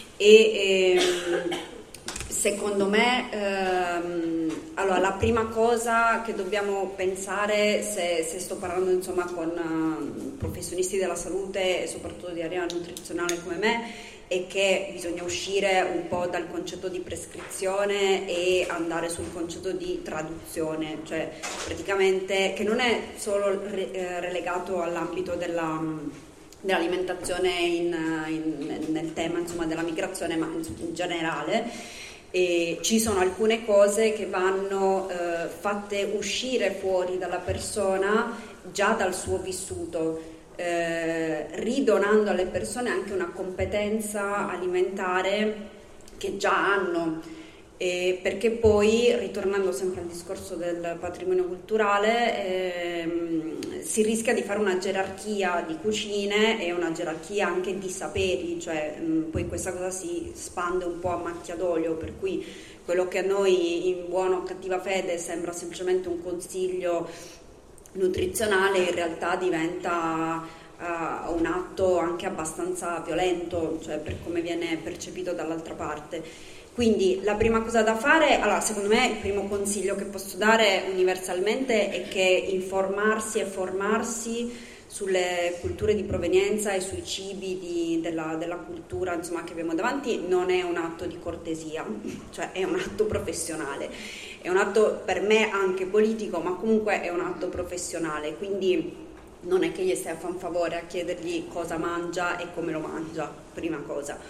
D: e ehm, secondo me ehm, allora la prima cosa che dobbiamo pensare, se, se sto parlando insomma con uh, professionisti della salute e soprattutto di area nutrizionale come me, è che bisogna uscire un po' dal concetto di prescrizione e andare sul concetto di traduzione, cioè praticamente che non è solo re, eh, relegato all'ambito della dell'alimentazione in, in, nel tema insomma della migrazione, ma in generale. E ci sono alcune cose che vanno eh, fatte uscire fuori dalla persona già dal suo vissuto, eh, ridonando alle persone anche una competenza alimentare che già hanno. Eh, perché poi, ritornando sempre al discorso del patrimonio culturale, ehm, si rischia di fare una gerarchia di cucine e una gerarchia anche di saperi, cioè mh, poi questa cosa si spande un po' a macchia d'olio, per cui quello che a noi in buona o cattiva fede sembra semplicemente un consiglio nutrizionale in realtà diventa uh, un atto anche abbastanza violento, cioè per come viene percepito dall'altra parte. Quindi la prima cosa da fare, allora secondo me il primo consiglio che posso dare universalmente è che informarsi e formarsi sulle culture di provenienza e sui cibi di, della, della cultura, insomma, che abbiamo davanti non è un atto di cortesia, cioè è un atto professionale, è un atto per me anche politico, ma comunque è un atto professionale, quindi non è che gli stai a fare un favore a chiedergli cosa mangia e come lo mangia, prima cosa.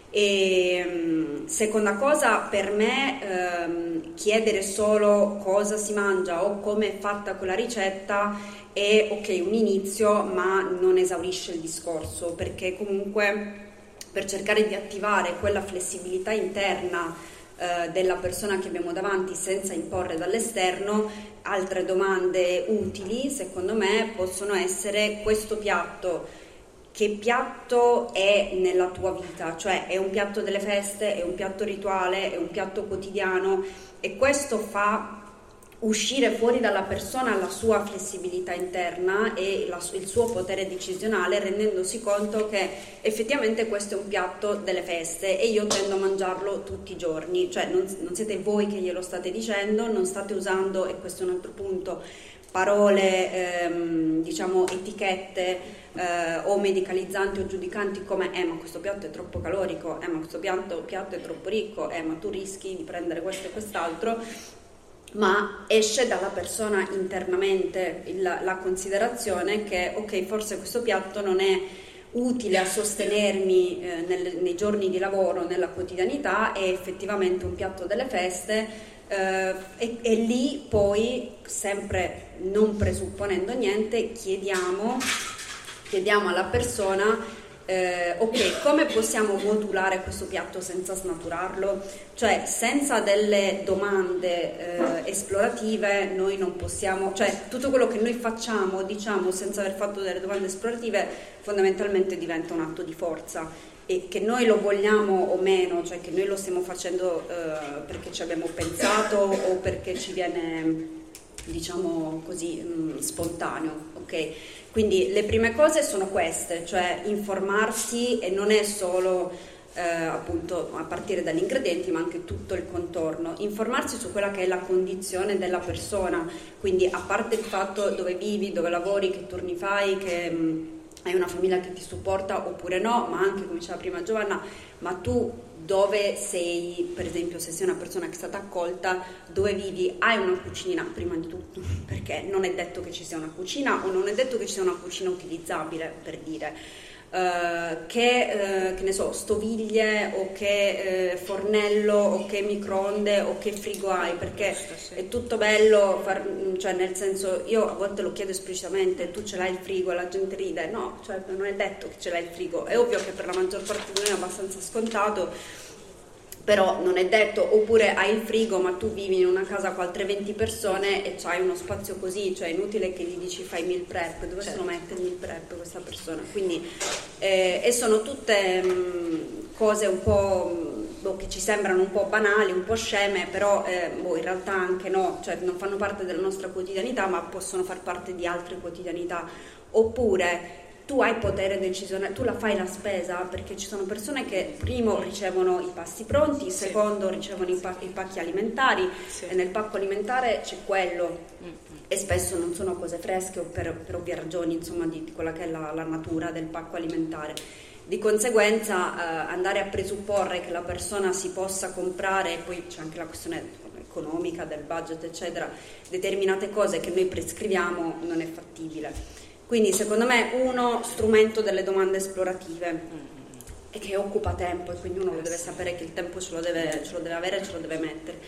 D: E seconda cosa, per me ehm, chiedere solo cosa si mangia o come è fatta quella ricetta è ok un inizio, ma non esaurisce il discorso, perché comunque per cercare di attivare quella flessibilità interna eh, della persona che abbiamo davanti senza imporre dall'esterno, altre domande utili secondo me possono essere: questo piatto che piatto è nella tua vita? Cioè è un piatto delle feste, è un piatto rituale, è un piatto quotidiano, e questo fa uscire fuori dalla persona la sua flessibilità interna e la, il suo potere decisionale, rendendosi conto che effettivamente questo è un piatto delle feste e io tendo a mangiarlo tutti i giorni, cioè non, non siete voi che glielo state dicendo, non state usando, e questo è un altro punto, parole, ehm, diciamo etichette eh, o medicalizzanti o giudicanti come eh ma questo piatto è troppo calorico, eh ma questo piatto, piatto è troppo ricco, eh ma tu rischi di prendere questo e quest'altro, ma esce dalla persona internamente il, la considerazione che ok, forse questo piatto non è utile a sostenermi eh, nel, nei giorni di lavoro, nella quotidianità, è effettivamente un piatto delle feste. Uh, e, e lì poi, sempre non presupponendo niente, chiediamo, chiediamo alla persona eh, ok, come possiamo modulare questo piatto senza snaturarlo? Cioè senza delle domande eh, esplorative noi non possiamo, cioè tutto quello che noi facciamo, diciamo, senza aver fatto delle domande esplorative fondamentalmente diventa un atto di forza. E che noi lo vogliamo o meno, cioè che noi lo stiamo facendo eh, perché ci abbiamo pensato o perché ci viene, diciamo così, mh, spontaneo, ok? Quindi le prime cose sono queste, cioè informarsi, e non è solo eh, appunto a partire dagli ingredienti, ma anche tutto il contorno, informarsi su quella che è la condizione della persona, quindi a parte il fatto dove vivi, dove lavori, che turni fai, che mh, hai una famiglia che ti supporta oppure no, ma anche, come diceva prima Giovanna, ma tu dove sei, per esempio se sei una persona che è stata accolta, dove vivi, hai una cucina prima di tutto, perché non è detto che ci sia una cucina o non è detto che ci sia una cucina utilizzabile, per dire. Uh, che, uh, che ne so, stoviglie o che uh, fornello o che microonde o che frigo hai, perché è tutto bello far, cioè nel senso, io a volte lo chiedo esplicitamente: tu ce l'hai il frigo? E la gente ride, no, cioè non è detto che ce l'hai il frigo, è ovvio che per la maggior parte di noi è abbastanza scontato, però non è detto. Oppure hai il frigo ma tu vivi in una casa con altre venti persone e c'hai uno spazio così, cioè è inutile che gli dici fai meal prep, dove certo. se lo mette il meal prep questa persona? Quindi eh, e sono tutte mh, cose un po' mh, che ci sembrano un po' banali, un po' sceme, però eh, boh, in realtà anche no, cioè non fanno parte della nostra quotidianità, ma possono far parte di altre quotidianità. Oppure tu hai potere decisionale, tu la fai la spesa, perché ci sono persone che primo ricevono i pasti pronti, sì. secondo ricevono i, pa- i pacchi alimentari, sì. e nel pacco alimentare c'è quello, mm-hmm. e spesso non sono cose fresche o per, per ovvie ragioni, insomma, di, di quella che è la, la natura del pacco alimentare. Di conseguenza eh, andare a presupporre che la persona si possa comprare, e poi c'è anche la questione economica, del budget eccetera, determinate cose che noi prescriviamo, non è fattibile. Quindi secondo me uno strumento delle domande esplorative, e che occupa tempo, e quindi uno lo deve sapere che il tempo ce lo deve, ce lo deve avere, ce lo deve mettere.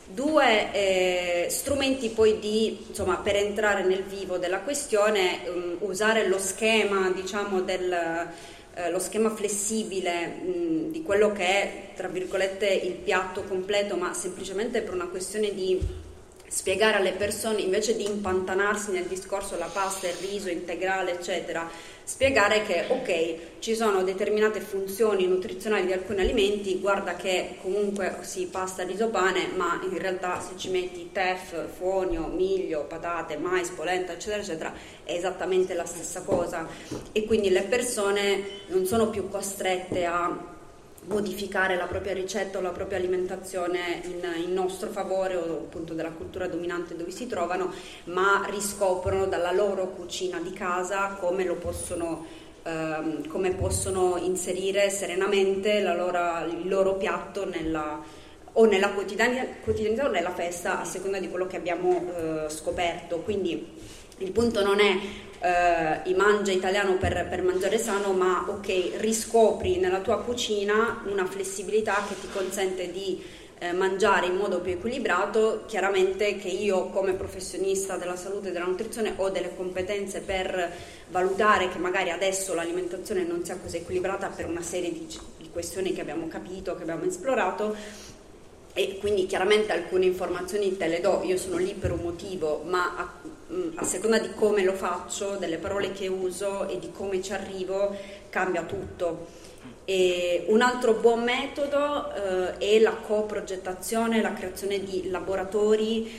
D: Due, eh, strumenti poi di, insomma, per entrare nel vivo della questione, um, usare lo schema, diciamo, del, eh, lo schema flessibile mh, di quello che è, tra virgolette, il piatto completo, ma semplicemente per una questione di spiegare alle persone, invece di impantanarsi nel discorso la pasta, il riso integrale eccetera, spiegare che ok, ci sono determinate funzioni nutrizionali di alcuni alimenti, guarda che comunque sì, pasta, riso, pane, ma in realtà se ci metti teff, fonio, miglio, patate, mais, polenta eccetera eccetera è esattamente la stessa cosa, e quindi le persone non sono più costrette a modificare la propria ricetta o la propria alimentazione in, in nostro favore o appunto della cultura dominante dove si trovano, ma riscoprono dalla loro cucina di casa come lo possono, ehm, come possono inserire serenamente la loro, il loro piatto nella, o nella quotidianità o nella festa, a seconda di quello che abbiamo eh, scoperto. Quindi il punto non è Uh, i mangia italiano per, per mangiare sano, ma ok, riscopri nella tua cucina una flessibilità che ti consente di eh, mangiare in modo più equilibrato. Chiaramente che io come professionista della salute e della nutrizione ho delle competenze per valutare che magari adesso l'alimentazione non sia così equilibrata per una serie di, di questioni che abbiamo capito, che abbiamo esplorato, e quindi chiaramente alcune informazioni te le do, io sono lì per un motivo, ma a, a seconda di come lo faccio, delle parole che uso e di come ci arrivo, cambia tutto. E un altro buon metodo eh, è la coprogettazione, la creazione di laboratori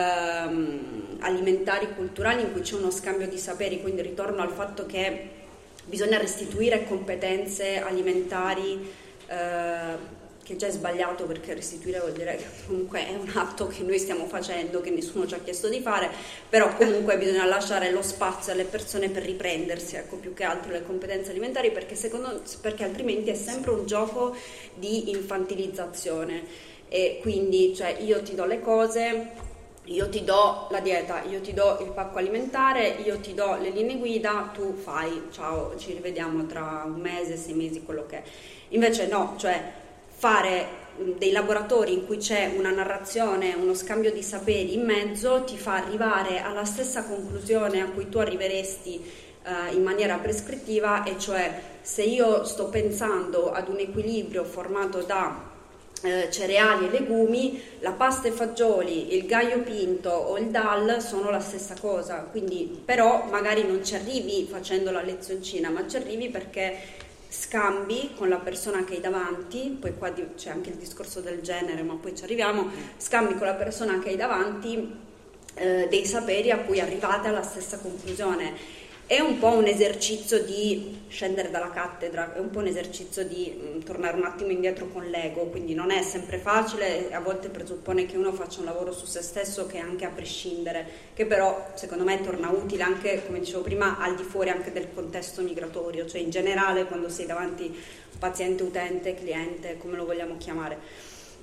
D: ehm, alimentari culturali in cui c'è uno scambio di saperi, quindi ritorno al fatto che bisogna restituire competenze alimentari eh, che già è sbagliato, perché restituire vuol dire che comunque è un atto che noi stiamo facendo, che nessuno ci ha chiesto di fare, però comunque bisogna lasciare lo spazio alle persone per riprendersi, ecco, più che altro le competenze alimentari, perché, secondo, perché altrimenti è sempre un gioco di infantilizzazione, e quindi cioè io ti do le cose, io ti do la dieta, io ti do il pacco alimentare, io ti do le linee guida, tu fai, ciao, ci rivediamo tra un mese, sei mesi, quello che è. Invece no, cioè fare dei laboratori in cui c'è una narrazione, uno scambio di saperi in mezzo, ti fa arrivare alla stessa conclusione a cui tu arriveresti eh, in maniera prescrittiva, e cioè se io sto pensando ad un equilibrio formato da eh, cereali e legumi, la pasta e fagioli, il gallo pinto o il dal sono la stessa cosa, quindi però magari non ci arrivi facendo la lezioncina, ma ci arrivi perché scambi con la persona che hai davanti, poi qua c'è anche il discorso del genere, ma poi ci arriviamo, scambi con la persona che hai davanti eh, dei saperi a cui arrivate alla stessa conclusione. È un po' un esercizio di scendere dalla cattedra, è un po' un esercizio di mh, tornare un attimo indietro con l'ego, quindi non è sempre facile, a volte presuppone che uno faccia un lavoro su se stesso che anche a prescindere, che però secondo me torna utile anche, come dicevo prima, al di fuori anche del contesto migratorio, cioè in generale quando sei davanti paziente, utente, cliente, come lo vogliamo chiamare.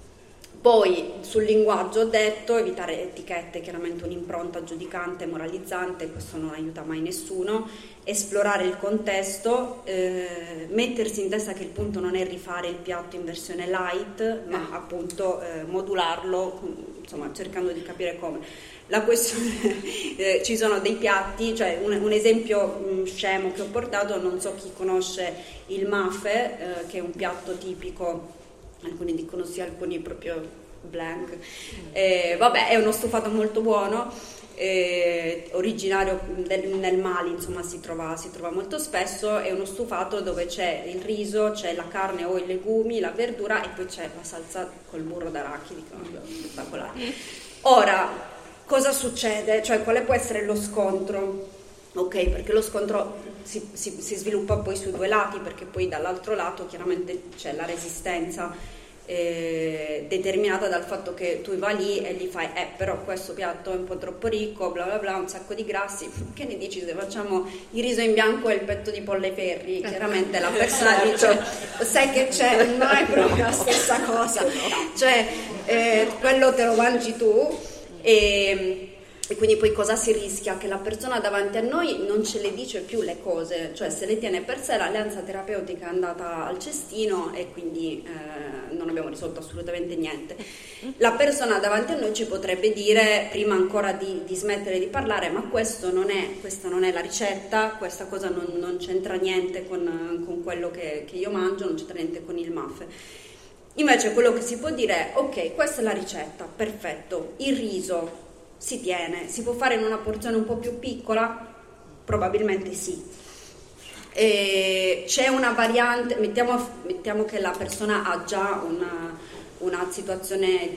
D: Poi sul linguaggio ho detto, evitare etichette, chiaramente un'impronta giudicante, moralizzante, questo non aiuta mai nessuno, esplorare il contesto, eh, mettersi in testa che il punto non è rifare il piatto in versione light, ma appunto eh, modularlo, insomma cercando di capire come. La questione, eh, ci sono dei piatti, cioè un, un esempio mh, scemo che ho portato, non so chi conosce il mafe, eh, che è un piatto tipico, alcuni dicono sì, alcuni proprio blank, eh, vabbè, è uno stufato molto buono, eh, originario del, nel Mali, insomma si trova, si trova molto spesso, è uno stufato dove c'è il riso, c'è la carne o i legumi, la verdura e poi c'è la salsa col burro d'arachidi, spettacolare. Ora, cosa succede? Cioè quale può essere lo scontro? Ok, perché lo scontro si, si, si sviluppa poi su due lati, perché poi dall'altro lato chiaramente c'è la resistenza eh, determinata dal fatto che tu vai lì e gli fai eh però questo piatto è un po' troppo ricco, bla bla bla, un sacco di grassi, che ne dici se facciamo il riso in bianco e il petto di pollo ai ferri? Chiaramente la persona dice sai che c'è, non è proprio la stessa cosa, cioè eh, quello te lo mangi tu. E, e quindi poi cosa si rischia? Che la persona davanti a noi non ce le dice più le cose, cioè se le tiene per sé, l'alleanza terapeutica è andata al cestino e quindi eh, non abbiamo risolto assolutamente niente. La persona davanti a noi ci potrebbe dire, prima ancora di, di smettere di parlare, ma questo non è, questa non è la ricetta, questa cosa non, non c'entra niente con, con quello che, che io mangio, non c'entra niente con il mafe. Invece quello che si può dire è ok, questa è la ricetta, perfetto, il riso si tiene. Si può fare in una porzione un po' più piccola? Probabilmente sì. E c'è una variante, mettiamo, mettiamo che la persona ha già una, una situazione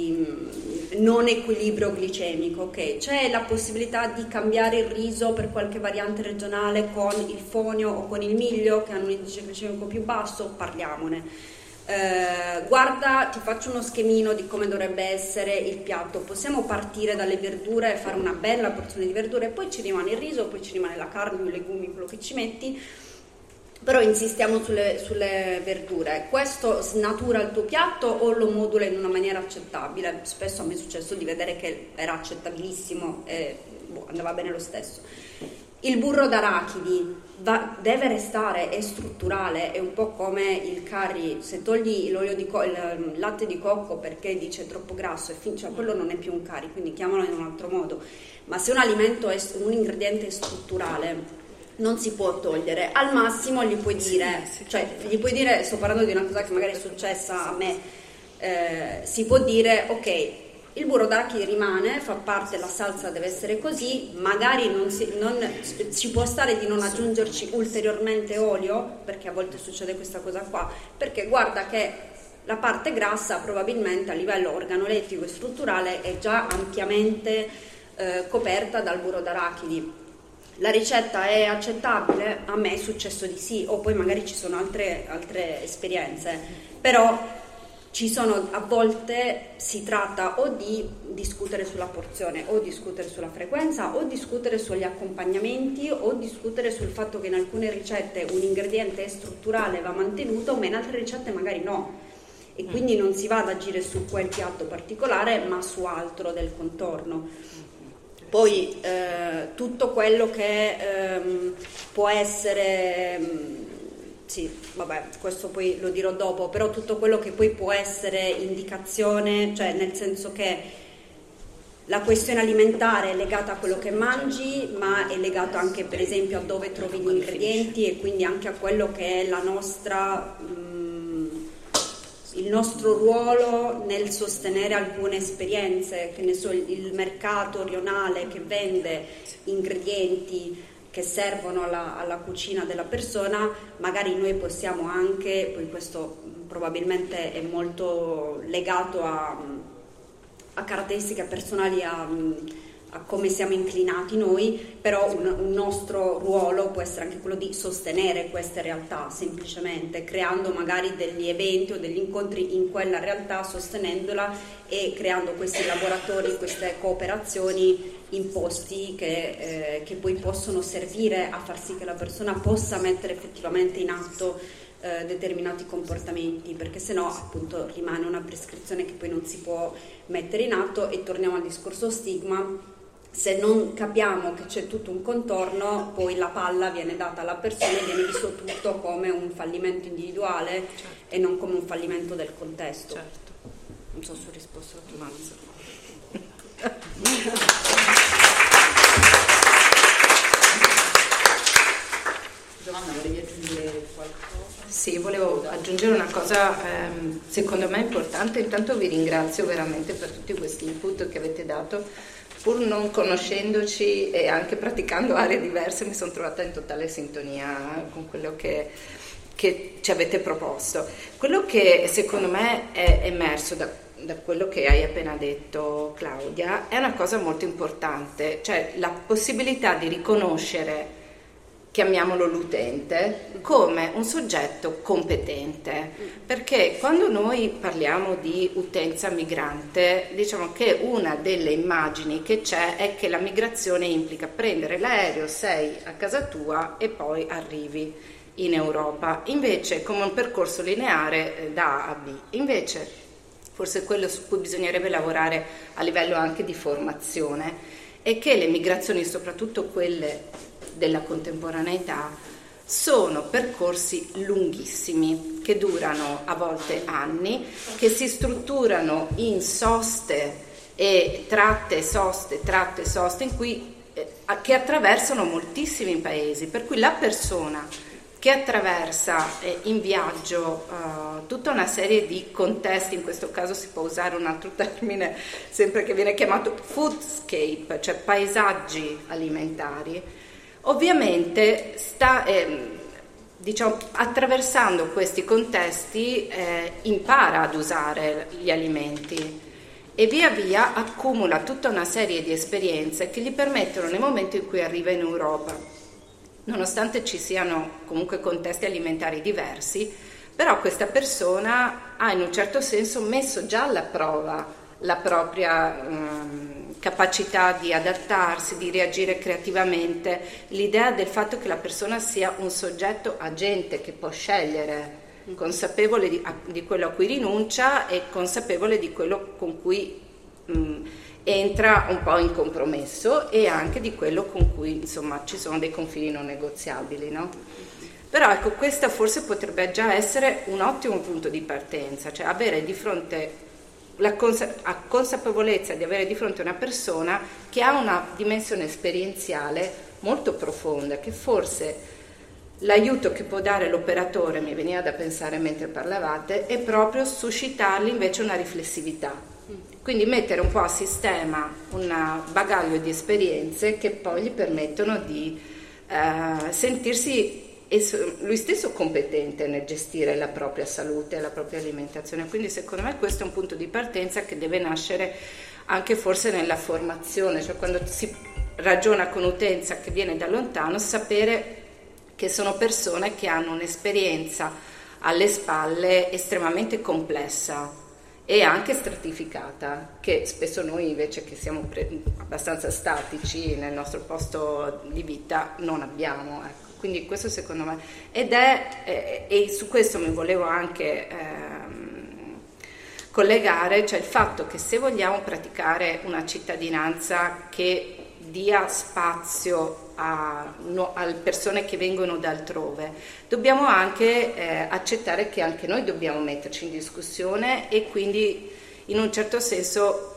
D: di non equilibrio glicemico, ok? C'è la possibilità di cambiare il riso per qualche variante regionale con il fonio o con il miglio che hanno un indice glicemico più basso? Parliamone. Eh, guarda, ti faccio uno schemino di come dovrebbe essere il piatto. Possiamo partire dalle verdure e fare una bella porzione di verdure, e poi ci rimane il riso, poi ci rimane la carne, i legumi, quello che ci metti, però insistiamo sulle, sulle verdure. Questo snatura il tuo piatto o lo modula in una maniera accettabile? Spesso a me è successo di vedere che era accettabilissimo e boh, andava bene lo stesso. Il burro d'arachidi va, deve restare, è strutturale, è un po' come il curry. Se togli l'olio di co- il latte di cocco perché dice troppo grasso, e fin- cioè quello non è più un curry, quindi chiamalo in un altro modo. Ma se un alimento è un ingrediente è strutturale, non si può togliere. Al massimo gli puoi dire, cioè gli puoi dire, sto parlando di una cosa che magari è successa a me, eh, si può dire ok, il burro d'arachidi rimane, fa parte, la salsa deve essere così, magari non si, non, ci può stare di non aggiungerci ulteriormente olio, perché a volte succede questa cosa qua, perché guarda che la parte grassa probabilmente a livello organolettico e strutturale è già ampiamente eh, coperta dal burro d'arachidi. La ricetta è accettabile? A me è successo di sì, o poi magari ci sono altre, altre esperienze, però ci sono, a volte si tratta o di discutere sulla porzione, o discutere sulla frequenza, o discutere sugli accompagnamenti, o discutere sul fatto che in alcune ricette un ingrediente è strutturale, va mantenuto, ma in altre ricette magari no, e quindi non si va ad agire su quel piatto particolare ma su altro del contorno. Poi eh, tutto quello che ehm, può essere, mh, sì, vabbè, questo poi lo dirò dopo, però tutto quello che poi può essere indicazione, cioè nel senso che la questione alimentare è legata a quello che mangi, ma è legata anche per esempio a dove trovi gli ingredienti e quindi anche a quello che è la nostra... Mh, il nostro ruolo nel sostenere alcune esperienze, che ne so, il mercato rionale che vende ingredienti che servono alla, alla cucina della persona, magari noi possiamo anche, poi questo probabilmente è molto legato a, a caratteristiche personali, a, a come siamo inclinati noi, però un, un nostro ruolo può essere anche quello di sostenere queste realtà, semplicemente creando magari degli eventi o degli incontri in quella realtà, sostenendola e creando questi laboratori, queste cooperazioni in posti che, eh, che poi possono servire a far sì che la persona possa mettere effettivamente in atto eh, determinati comportamenti, perché sennò appunto rimane una prescrizione che poi non si può mettere in atto. E torniamo al discorso stigma: se non capiamo che c'è tutto un contorno, poi la palla viene data alla persona e viene visto tutto come un fallimento individuale, certo, e non come un fallimento del contesto.
E: Certo.
D: Non so se ho risposto a tutto.
B: Giovanna, volevi aggiungere qualcosa?
E: Sì, volevo aggiungere una cosa ehm, secondo me importante. Intanto vi ringrazio veramente per tutti questi input che avete dato. Pur non conoscendoci e anche praticando aree diverse, mi sono trovata in totale sintonia con quello che, che ci avete proposto. Quello che secondo me è emerso da, da quello che hai appena detto, Claudia, è una cosa molto importante, cioè la possibilità di riconoscere, chiamiamolo l'utente, come un soggetto competente, perché quando noi parliamo di utenza migrante, diciamo che una delle immagini che c'è è che la migrazione implica prendere l'aereo, sei a casa tua e poi arrivi in Europa, invece come un percorso lineare da A a B. Invece forse quello su cui bisognerebbe lavorare a livello anche di formazione è che le migrazioni, soprattutto quelle della contemporaneità, sono percorsi lunghissimi che durano a volte anni, che si strutturano in soste e tratte, soste, tratte, soste, in cui, eh, che attraversano moltissimi paesi, per cui la persona che attraversa eh, in viaggio uh, tutta una serie di contesti, in questo caso si può usare un altro termine sempre che viene chiamato foodscape, cioè paesaggi alimentari, ovviamente sta eh, diciamo, attraversando questi contesti eh, impara ad usare gli alimenti e via via accumula tutta una serie di esperienze che gli permettono nel momento in cui arriva in Europa, nonostante ci siano comunque contesti alimentari diversi, però questa persona ha in un certo senso messo già alla prova la propria um, capacità di adattarsi, di reagire creativamente, l'idea del fatto che la persona sia un soggetto agente che può scegliere, consapevole di, di quello a cui rinuncia e consapevole di quello con cui um, entra un po' in compromesso e anche di quello con cui insomma ci sono dei confini non negoziabili, no? Però ecco, questa forse potrebbe già essere un ottimo punto di partenza, cioè avere di fronte la consa- consapevolezza di avere di fronte una persona che ha una dimensione esperienziale molto profonda, che forse l'aiuto che può dare l'operatore, mi veniva da pensare mentre parlavate, è proprio suscitargli invece una riflessività. Quindi mettere un po' a sistema un bagaglio di esperienze che poi gli permettono di eh, sentirsi lui stesso competente nel gestire la propria salute e la propria alimentazione. Quindi secondo me questo è un punto di partenza che deve nascere anche forse nella formazione, cioè quando si ragiona con utenza che viene da lontano, sapere che sono persone che hanno un'esperienza alle spalle estremamente complessa e anche stratificata, che spesso noi invece che siamo pre- abbastanza statici nel nostro posto di vita non abbiamo, ecco. Quindi questo secondo me, ed è, eh, e su questo mi volevo anche ehm, collegare, cioè il fatto che se vogliamo praticare una cittadinanza che dia spazio a, no, a persone che vengono da altrove, dobbiamo anche eh, accettare che anche noi dobbiamo metterci in discussione e quindi in un certo senso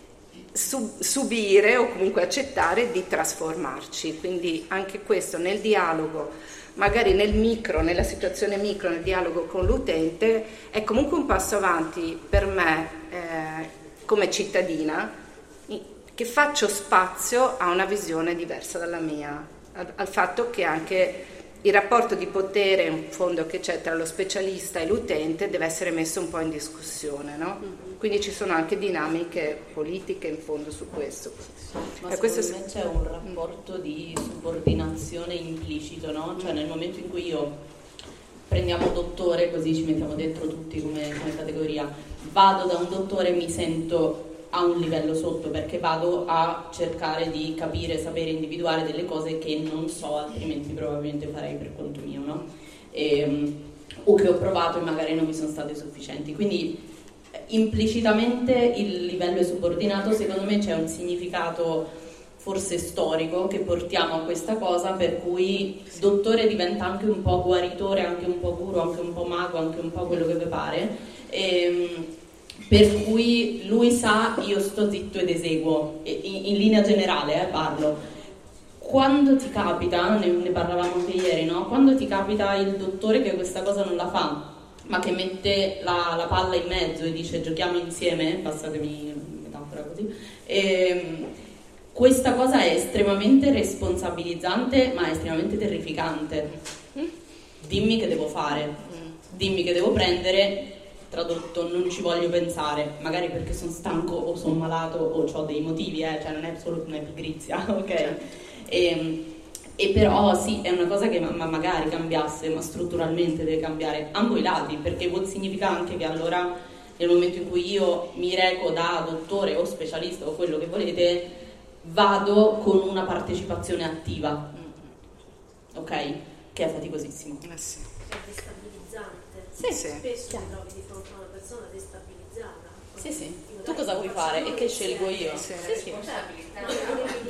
E: sub, subire o comunque accettare di trasformarci. Quindi anche questo nel dialogo, magari nel micro, nella situazione micro, nel dialogo con l'utente, è comunque un passo avanti per me eh, come cittadina, che faccio spazio a una visione diversa dalla mia, al, al fatto che anche il rapporto di potere in fondo che c'è tra lo specialista e l'utente deve essere messo un po' in discussione, no? Mm-hmm. Quindi ci sono anche dinamiche politiche in fondo su questo.
C: Ma e questo secondo me c'è un rapporto di subordinazione implicito, no? Cioè nel momento in cui io prendiamo dottore, così ci mettiamo dentro tutti come, come categoria, vado da un dottore e mi sento a un livello sotto perché vado a cercare di capire, sapere, individuare delle cose che non so, altrimenti probabilmente farei per conto mio, no? E, o che ho provato e magari non mi sono state sufficienti. Quindi implicitamente il livello è subordinato. Secondo me c'è un significato forse storico che portiamo a questa cosa, per cui dottore diventa anche un po' guaritore, anche un po' guru, anche un po' mago, anche un po' quello che vi pare. E, per cui lui sa, io sto zitto ed eseguo, in, in linea generale eh, parlo. Quando ti capita, ne, ne parlavamo anche ieri, no? Quando ti capita il dottore che questa cosa non la fa, ma che mette la, la palla in mezzo e dice giochiamo insieme, passatemi metafora così, e, questa cosa è estremamente responsabilizzante ma è estremamente terrificante. Dimmi che devo fare, dimmi che devo prendere. Tradotto, non ci voglio pensare, magari perché sono stanco o sono malato o ho dei motivi, eh? Cioè non è solo una pigrizia, ok? E, e però sì, è una cosa che ma, magari cambiasse, ma strutturalmente deve cambiare ambo i lati, perché significa anche che allora nel momento in cui io mi reco da dottore o specialista o quello che volete, vado con una partecipazione attiva, ok? Che è faticosissimo.
E: Eh sì.
C: Sì, sì.
F: Spesso ti trovi di fronte a una persona destabilizzata.
C: Sì, sì. Tu cosa vuoi fare? E che scelgo io?
E: Sì,
C: sì. sì.
F: Eh,
C: eh,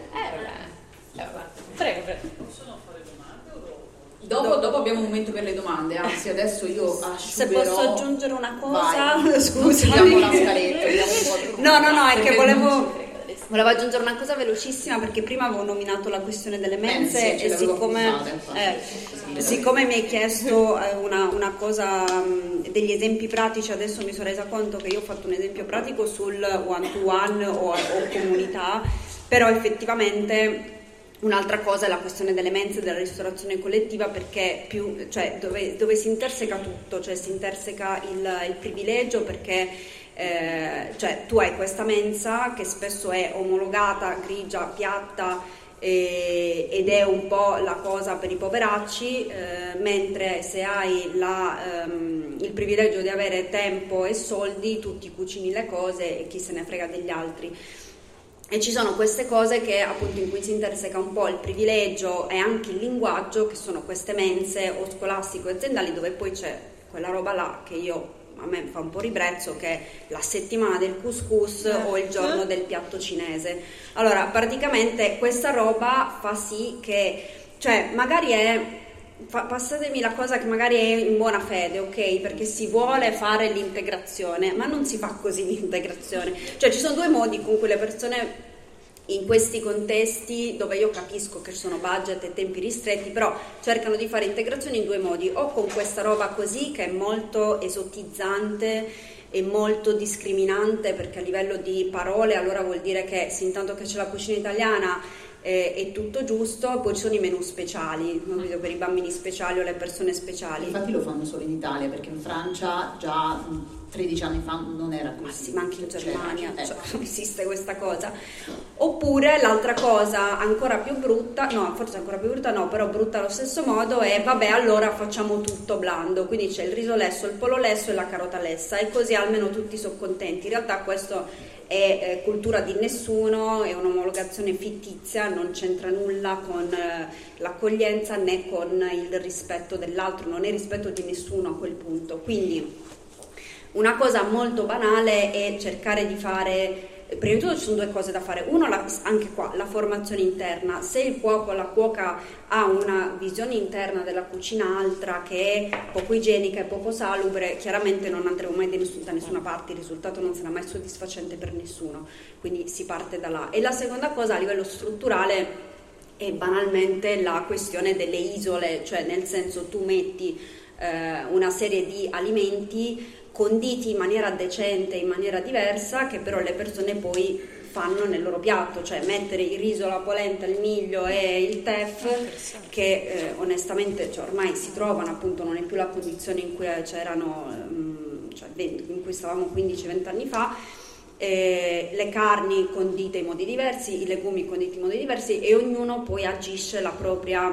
C: vabbè. Prego, prego.
B: Possono fare domande o dopo? Dopo, dopo abbiamo un momento per le domande, anzi adesso io asciugherò.
D: Se posso aggiungere una cosa,
B: vai.
D: scusa.
B: Diamo la scaletta, diamo un po' di
D: No, no, no, è che volevo... Volevo aggiungere una cosa velocissima, perché prima avevo nominato la questione delle mense,
B: Mense,
D: e siccome, eh, siccome mi hai chiesto eh, una, una cosa, mh, degli esempi pratici, adesso mi sono resa conto che io ho fatto un esempio pratico sul one to one o, o comunità, però effettivamente un'altra cosa è la questione delle mense, della ristorazione collettiva, perché più, cioè, dove, dove si interseca tutto, cioè si interseca il, il privilegio, perché Eh, cioè tu hai questa mensa che spesso è omologata, grigia, piatta, eh, ed è un po' la cosa per i poveracci, eh, mentre se hai la, ehm, il privilegio di avere tempo e soldi, tu ti cucini le cose e chi se ne frega degli altri. E ci sono queste cose che appunto in cui si interseca un po' il privilegio e anche il linguaggio, che sono queste mense o scolastico aziendali, dove poi c'è quella roba là che io a me fa un po' ribrezzo, che è la settimana del couscous o il giorno del piatto cinese. Allora, praticamente questa roba fa sì che, cioè magari è, fa, passatemi la cosa, che magari è in buona fede, ok, perché si vuole fare l'integrazione, ma non si fa così l'integrazione. Cioè ci sono due modi con cui le persone in questi contesti, dove io capisco che ci sono budget e tempi ristretti, però cercano di fare integrazione in due modi: o con questa roba così che è molto esotizzante e molto discriminante, perché a livello di parole allora vuol dire che sì, intanto che c'è la cucina italiana eh, è tutto giusto, poi ci sono i menù speciali, non vedo, per i bambini speciali o le persone speciali.
B: Infatti lo fanno solo in Italia, perché in Francia già tredici anni fa non era così.
D: Ma sì, ma anche in Germania,
B: cioè,
D: cioè, non esiste questa cosa. Oppure l'altra cosa ancora più brutta, no, forse ancora più brutta no, però brutta allo stesso modo, è vabbè, allora facciamo tutto blando, quindi c'è il riso lesso, il pollo lesso e la carota lessa, e così almeno tutti sono contenti. In realtà questo è eh, cultura di nessuno, è un'omologazione fittizia, non c'entra nulla con eh, l'accoglienza né con il rispetto dell'altro, non è rispetto di nessuno a quel punto. Quindi una cosa molto banale è cercare di fare, prima di tutto ci sono due cose da fare: uno, la, anche qua, la formazione interna. Se il cuoco o la cuoca ha una visione interna della cucina altra, che è poco igienica e poco salubre, chiaramente non andremo mai da, nessun, da nessuna parte, il risultato non sarà mai soddisfacente per nessuno, quindi si parte da là. E la seconda cosa a livello strutturale è banalmente la questione delle isole, cioè nel senso, tu metti eh, una serie di alimenti conditi in maniera decente, in maniera diversa, che però le persone poi fanno nel loro piatto, cioè mettere il riso, la polenta, il miglio e il teff, che eh, onestamente, cioè, ormai si trovano, appunto non è più la condizione in cui c'erano, um, cioè, in cui stavamo quindici venti anni fa, eh, le carni condite in modi diversi, i legumi conditi in modi diversi, e ognuno poi agisce la propria,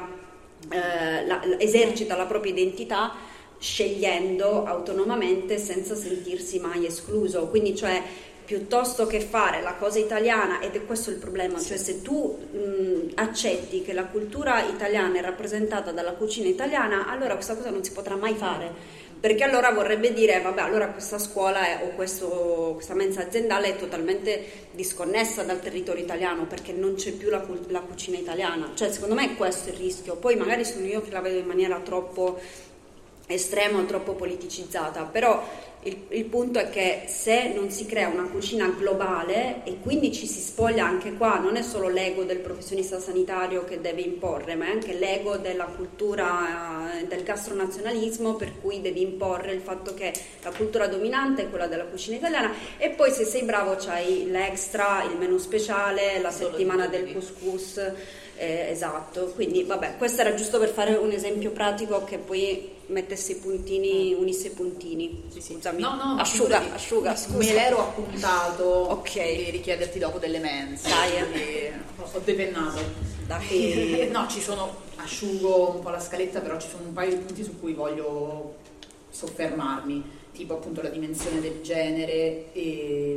D: eh, la, esercita la propria identità, scegliendo autonomamente senza sentirsi mai escluso. Quindi, cioè, piuttosto che fare la cosa italiana, ed è questo il problema, cioè se tu mh, accetti che la cultura italiana è rappresentata dalla cucina italiana, allora questa cosa non si potrà mai fare, perché allora vorrebbe dire vabbè, allora questa scuola è, o questo, questa mensa aziendale è totalmente disconnessa dal territorio italiano, perché non c'è più la, la cucina italiana. Cioè, secondo me questo è il rischio. Poi magari sono io che la vedo in maniera troppo estrema o troppo politicizzata, però il, il punto è che se non si crea una cucina globale, e quindi ci si spoglia anche qua, non è solo l'ego del professionista sanitario che deve imporre, ma è anche l'ego della cultura, eh, del gastronazionalismo, per cui devi imporre il fatto che la cultura dominante è quella della cucina italiana, e poi se sei bravo c'hai l'extra, il menù speciale, la solo settimana del couscous, eh, esatto. Quindi vabbè, questo era giusto per fare un esempio pratico che poi mettesse i puntini, unisse i puntini.
B: Sì, sì.
D: Scusami,
B: no, no,
D: asciuga,
B: scusami.
D: asciuga, scusa.
B: Me l'ero appuntato,
D: ok,
B: di richiederti dopo delle mense.
D: Dai,
B: ho depennato.
D: Dai.
B: E, no, ci sono, asciugo un po' la scaletta, però ci sono un paio di punti su cui voglio soffermarmi, tipo appunto la dimensione del genere e,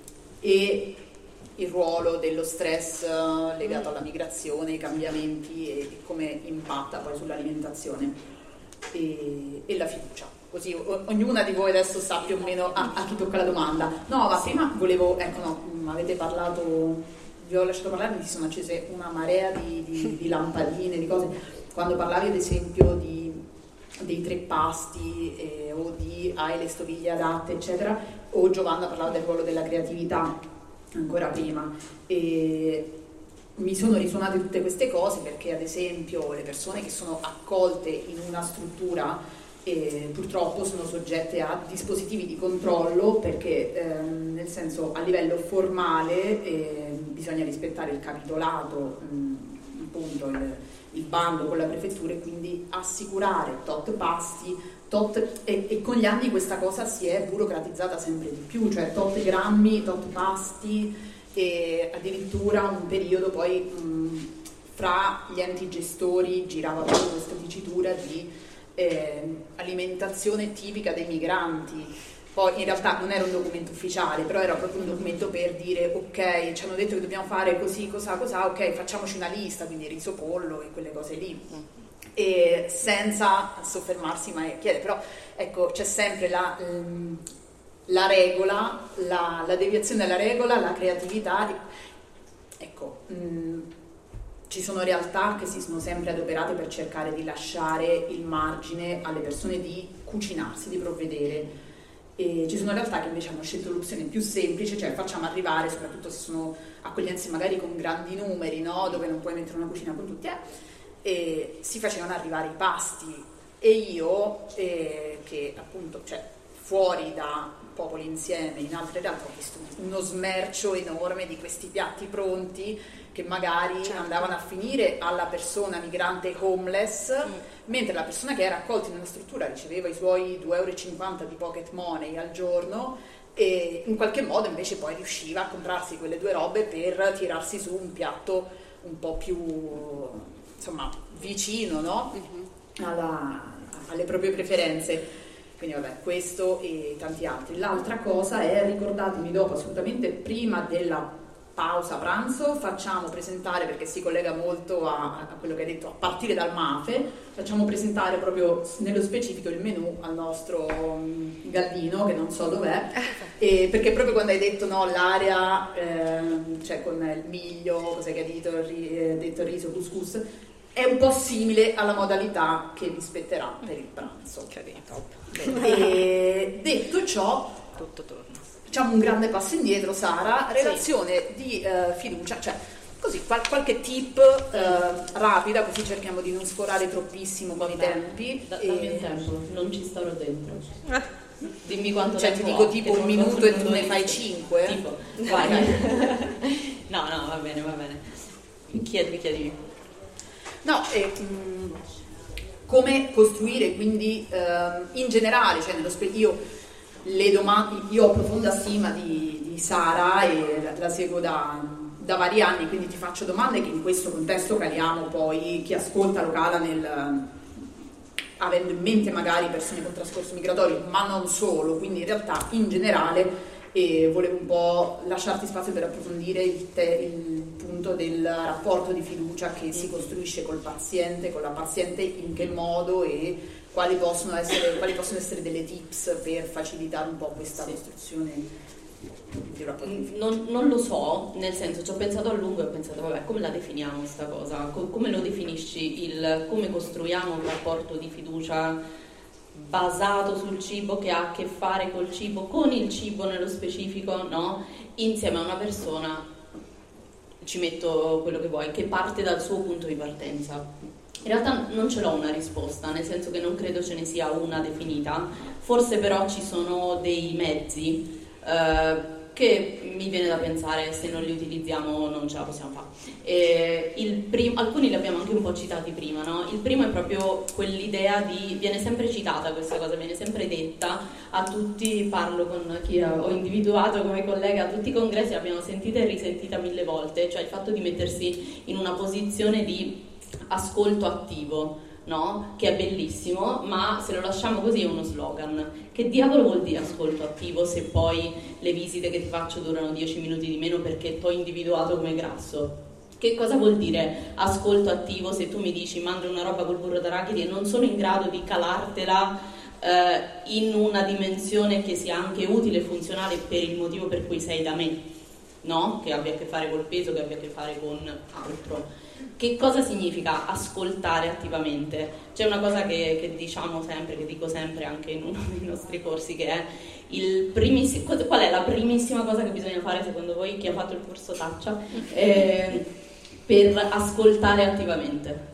B: e il ruolo dello stress legato alla migrazione, ai cambiamenti e come impatta poi sull'alimentazione. E, e la fiducia, così o, ognuna di voi adesso sa più o meno a, a chi tocca la domanda. No, ma prima volevo, ecco, no, avete parlato, vi ho lasciato parlare, mi si sono accese una marea di, di, di lampadine, di cose. Quando parlavi ad esempio di, dei tre pasti eh, o di hai le stoviglie adatte, eccetera, o Giovanna parlava del ruolo della creatività. ancora prima. E mi sono risuonate tutte queste cose perché, ad esempio, le persone che sono accolte in una struttura e purtroppo sono soggette a dispositivi di controllo perché ehm, nel senso, a livello formale eh, bisogna rispettare il capitolato, mh, appunto il, il bando con la prefettura, e quindi assicurare tot pasti, tot, e, e con gli anni questa cosa si è burocratizzata sempre di più, cioè tot grammi, tot pasti, e addirittura un periodo poi mh, fra gli enti gestori girava proprio questa dicitura di Eh, alimentazione tipica dei migranti. Poi in realtà non era un documento ufficiale, però era proprio un documento per dire ok, ci hanno detto che dobbiamo fare così, cos'ha, cos'ha, ok, facciamoci una lista, quindi riso, pollo e quelle cose lì, e senza soffermarsi mai a chiedere. Però ecco, c'è sempre la, ehm, la regola, la, la deviazione dalla regola, la creatività, ecco. Mh, Ci sono realtà che si sono sempre adoperate per cercare di lasciare il margine alle persone di cucinarsi, di provvedere. E ci sono realtà che invece hanno scelto l'opzione più semplice, cioè facciamo arrivare, soprattutto se sono accoglienze magari con grandi numeri, no? Dove non puoi mettere una cucina con tutti, eh? E si facevano arrivare i pasti. E io, eh, che appunto, cioè, fuori da Popoli Insieme, in altre realtà ho visto uno smercio enorme di questi piatti pronti che magari certo. andavano a finire alla persona migrante homeless, mm. mentre la persona che era accolta in una struttura riceveva i suoi due euro e cinquanta di pocket money al giorno, e in qualche modo invece poi riusciva a comprarsi quelle due robe per tirarsi su un piatto un po' più, insomma, vicino, no? Mm-hmm. Alla, alle proprie preferenze. Quindi vabbè, questo e tanti altri. L'altra cosa è, ricordatemi dopo, assolutamente prima della pausa pranzo, facciamo presentare, perché si collega molto a, a quello che hai detto, a partire dal MAFE, facciamo presentare proprio nello specifico il menù al nostro um, Gallino, che non so dov'è, e perché proprio quando hai detto no, l'area, eh, cioè con il miglio, cos'è che hai detto, il, detto riso, couscous, è un po' simile alla modalità che vi spetterà per il pranzo. E detto ciò, tutto torna. Facciamo un grande passo indietro, Sara, relazione sì. di uh, fiducia, cioè così qual- qualche tip uh, rapida, così cerchiamo di non sforare troppissimo con i tempi.
C: Da, dammi un tempo, non ci starò dentro. Dimmi quanto
B: cioè,
C: tempo
B: ti dico
C: ho,
B: tipo un minuto e tu ne fai cinque?
C: Tipo, vai, vai. No, no, va bene, va bene. Chiedimi, chiedimi.
B: No, eh, mh, come costruire, quindi uh, in generale, cioè nello spe- io le domande, io ho profonda stima di, di Sara e la, la seguo da, da vari anni, quindi ti faccio domande che in questo contesto caliamo poi chi ascolta lo cala nel, avendo in mente magari persone con trascorso migratorio, ma non solo, quindi in realtà in generale, e volevo un po' lasciarti spazio per approfondire il, te, il punto del rapporto di fiducia che si costruisce col paziente, con la paziente, in che modo e quali possono essere, quali possono essere delle tips per facilitare un po' questa sì. costruzione di rapporto di fiducia.
C: Non, non lo so, nel senso, ci ho pensato a lungo e ho pensato, vabbè, come la definiamo questa cosa? Co- come lo definisci? Il, come costruiamo un rapporto di fiducia basato sul cibo, che ha a che fare col cibo, con il cibo nello specifico, no? Insieme a una persona, ci metto quello che vuoi, che parte dal suo punto di partenza. In realtà non ce l'ho una risposta, nel senso che non credo ce ne sia una definita, forse però ci sono dei mezzi eh, che mi viene da pensare se non li utilizziamo non ce la possiamo fare. E il prim- alcuni li abbiamo anche un po' citati prima, no? Il primo è proprio quell'idea di, viene sempre citata questa cosa, viene sempre detta a tutti, parlo con chi ho individuato come collega, a tutti i congressi l'abbiamo sentita e risentita mille volte, cioè il fatto di mettersi in una posizione di ascolto attivo, no? Che è bellissimo, ma se lo lasciamo così è uno slogan. Che diavolo vuol dire ascolto attivo se poi le visite che ti faccio durano dieci minuti di meno perché ti ho individuato come grasso? Che cosa vuol dire ascolto attivo se tu mi dici mando una roba col burro d'arachidi e non sono in grado di calartela eh, in una dimensione che sia anche utile e funzionale per il motivo per cui sei da me, no? Che abbia a che fare col peso, che abbia a che fare con altro. Che cosa significa ascoltare attivamente? C'è una cosa che, che diciamo sempre, che dico sempre anche in uno dei nostri corsi, che è il primis- qual è la la primissima cosa che bisogna fare, secondo voi, chi ha fatto il corso Taccia, eh, per ascoltare attivamente?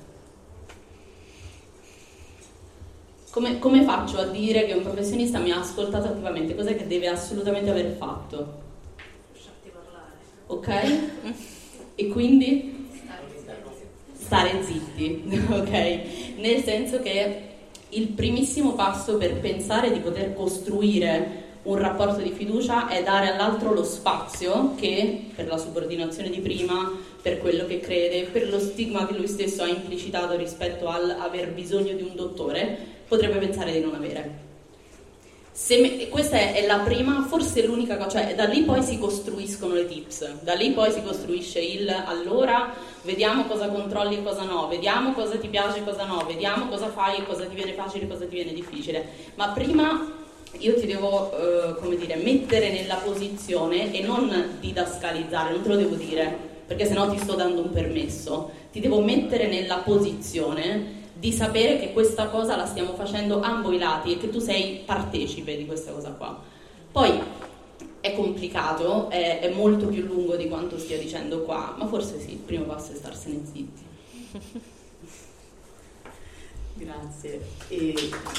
C: Come, come faccio a dire che un professionista mi ha ascoltato attivamente? Cos'è che deve assolutamente aver fatto?
F: Lasciarti parlare.
C: Ok? E quindi? Stare zitti, ok? Nel senso che il primissimo passo per pensare di poter costruire un rapporto di fiducia è dare all'altro lo spazio che, per la subordinazione di prima, per quello che crede, per lo stigma che lui stesso ha implicitato rispetto all'aver bisogno di un dottore, potrebbe pensare di non avere. Se me, questa è, è la prima, forse l'unica cosa, cioè da lì poi si costruiscono le tips, da lì poi si costruisce il allora vediamo cosa controlli e cosa no, vediamo cosa ti piace e cosa no, vediamo cosa fai e cosa ti viene facile e cosa ti viene difficile, ma prima io ti devo, eh, come dire, mettere nella posizione e non didascalizzare, non te lo devo dire, perché sennò ti sto dando un permesso, ti devo mettere nella posizione di sapere che questa cosa la stiamo facendo ambo i lati e che tu sei partecipe di questa cosa qua. Poi è complicato, è, è molto più lungo di quanto stia dicendo qua, ma forse sì, il primo passo è starsene zitti.
B: Grazie. E...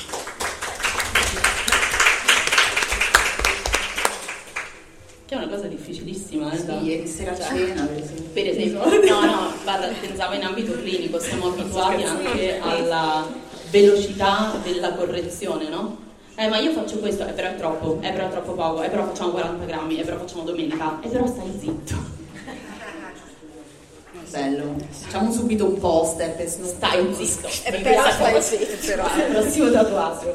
C: che è una cosa difficilissima, eh?
B: Sì, ieri sera a cena, per esempio.
C: Per esempio, no, no, guarda, pensavo in ambito clinico, siamo abituati anche alla velocità della correzione, no? Eh, ma io faccio questo, eh, però è troppo, eh, però è troppo poco, eh, però facciamo quaranta grammi, eh, però facciamo domenica, eh, però stai zitto.
B: Bello. Facciamo subito un poster per Snoop.
C: Stai zitto.
D: E però stai zitto.
C: Il prossimo tatuaggio.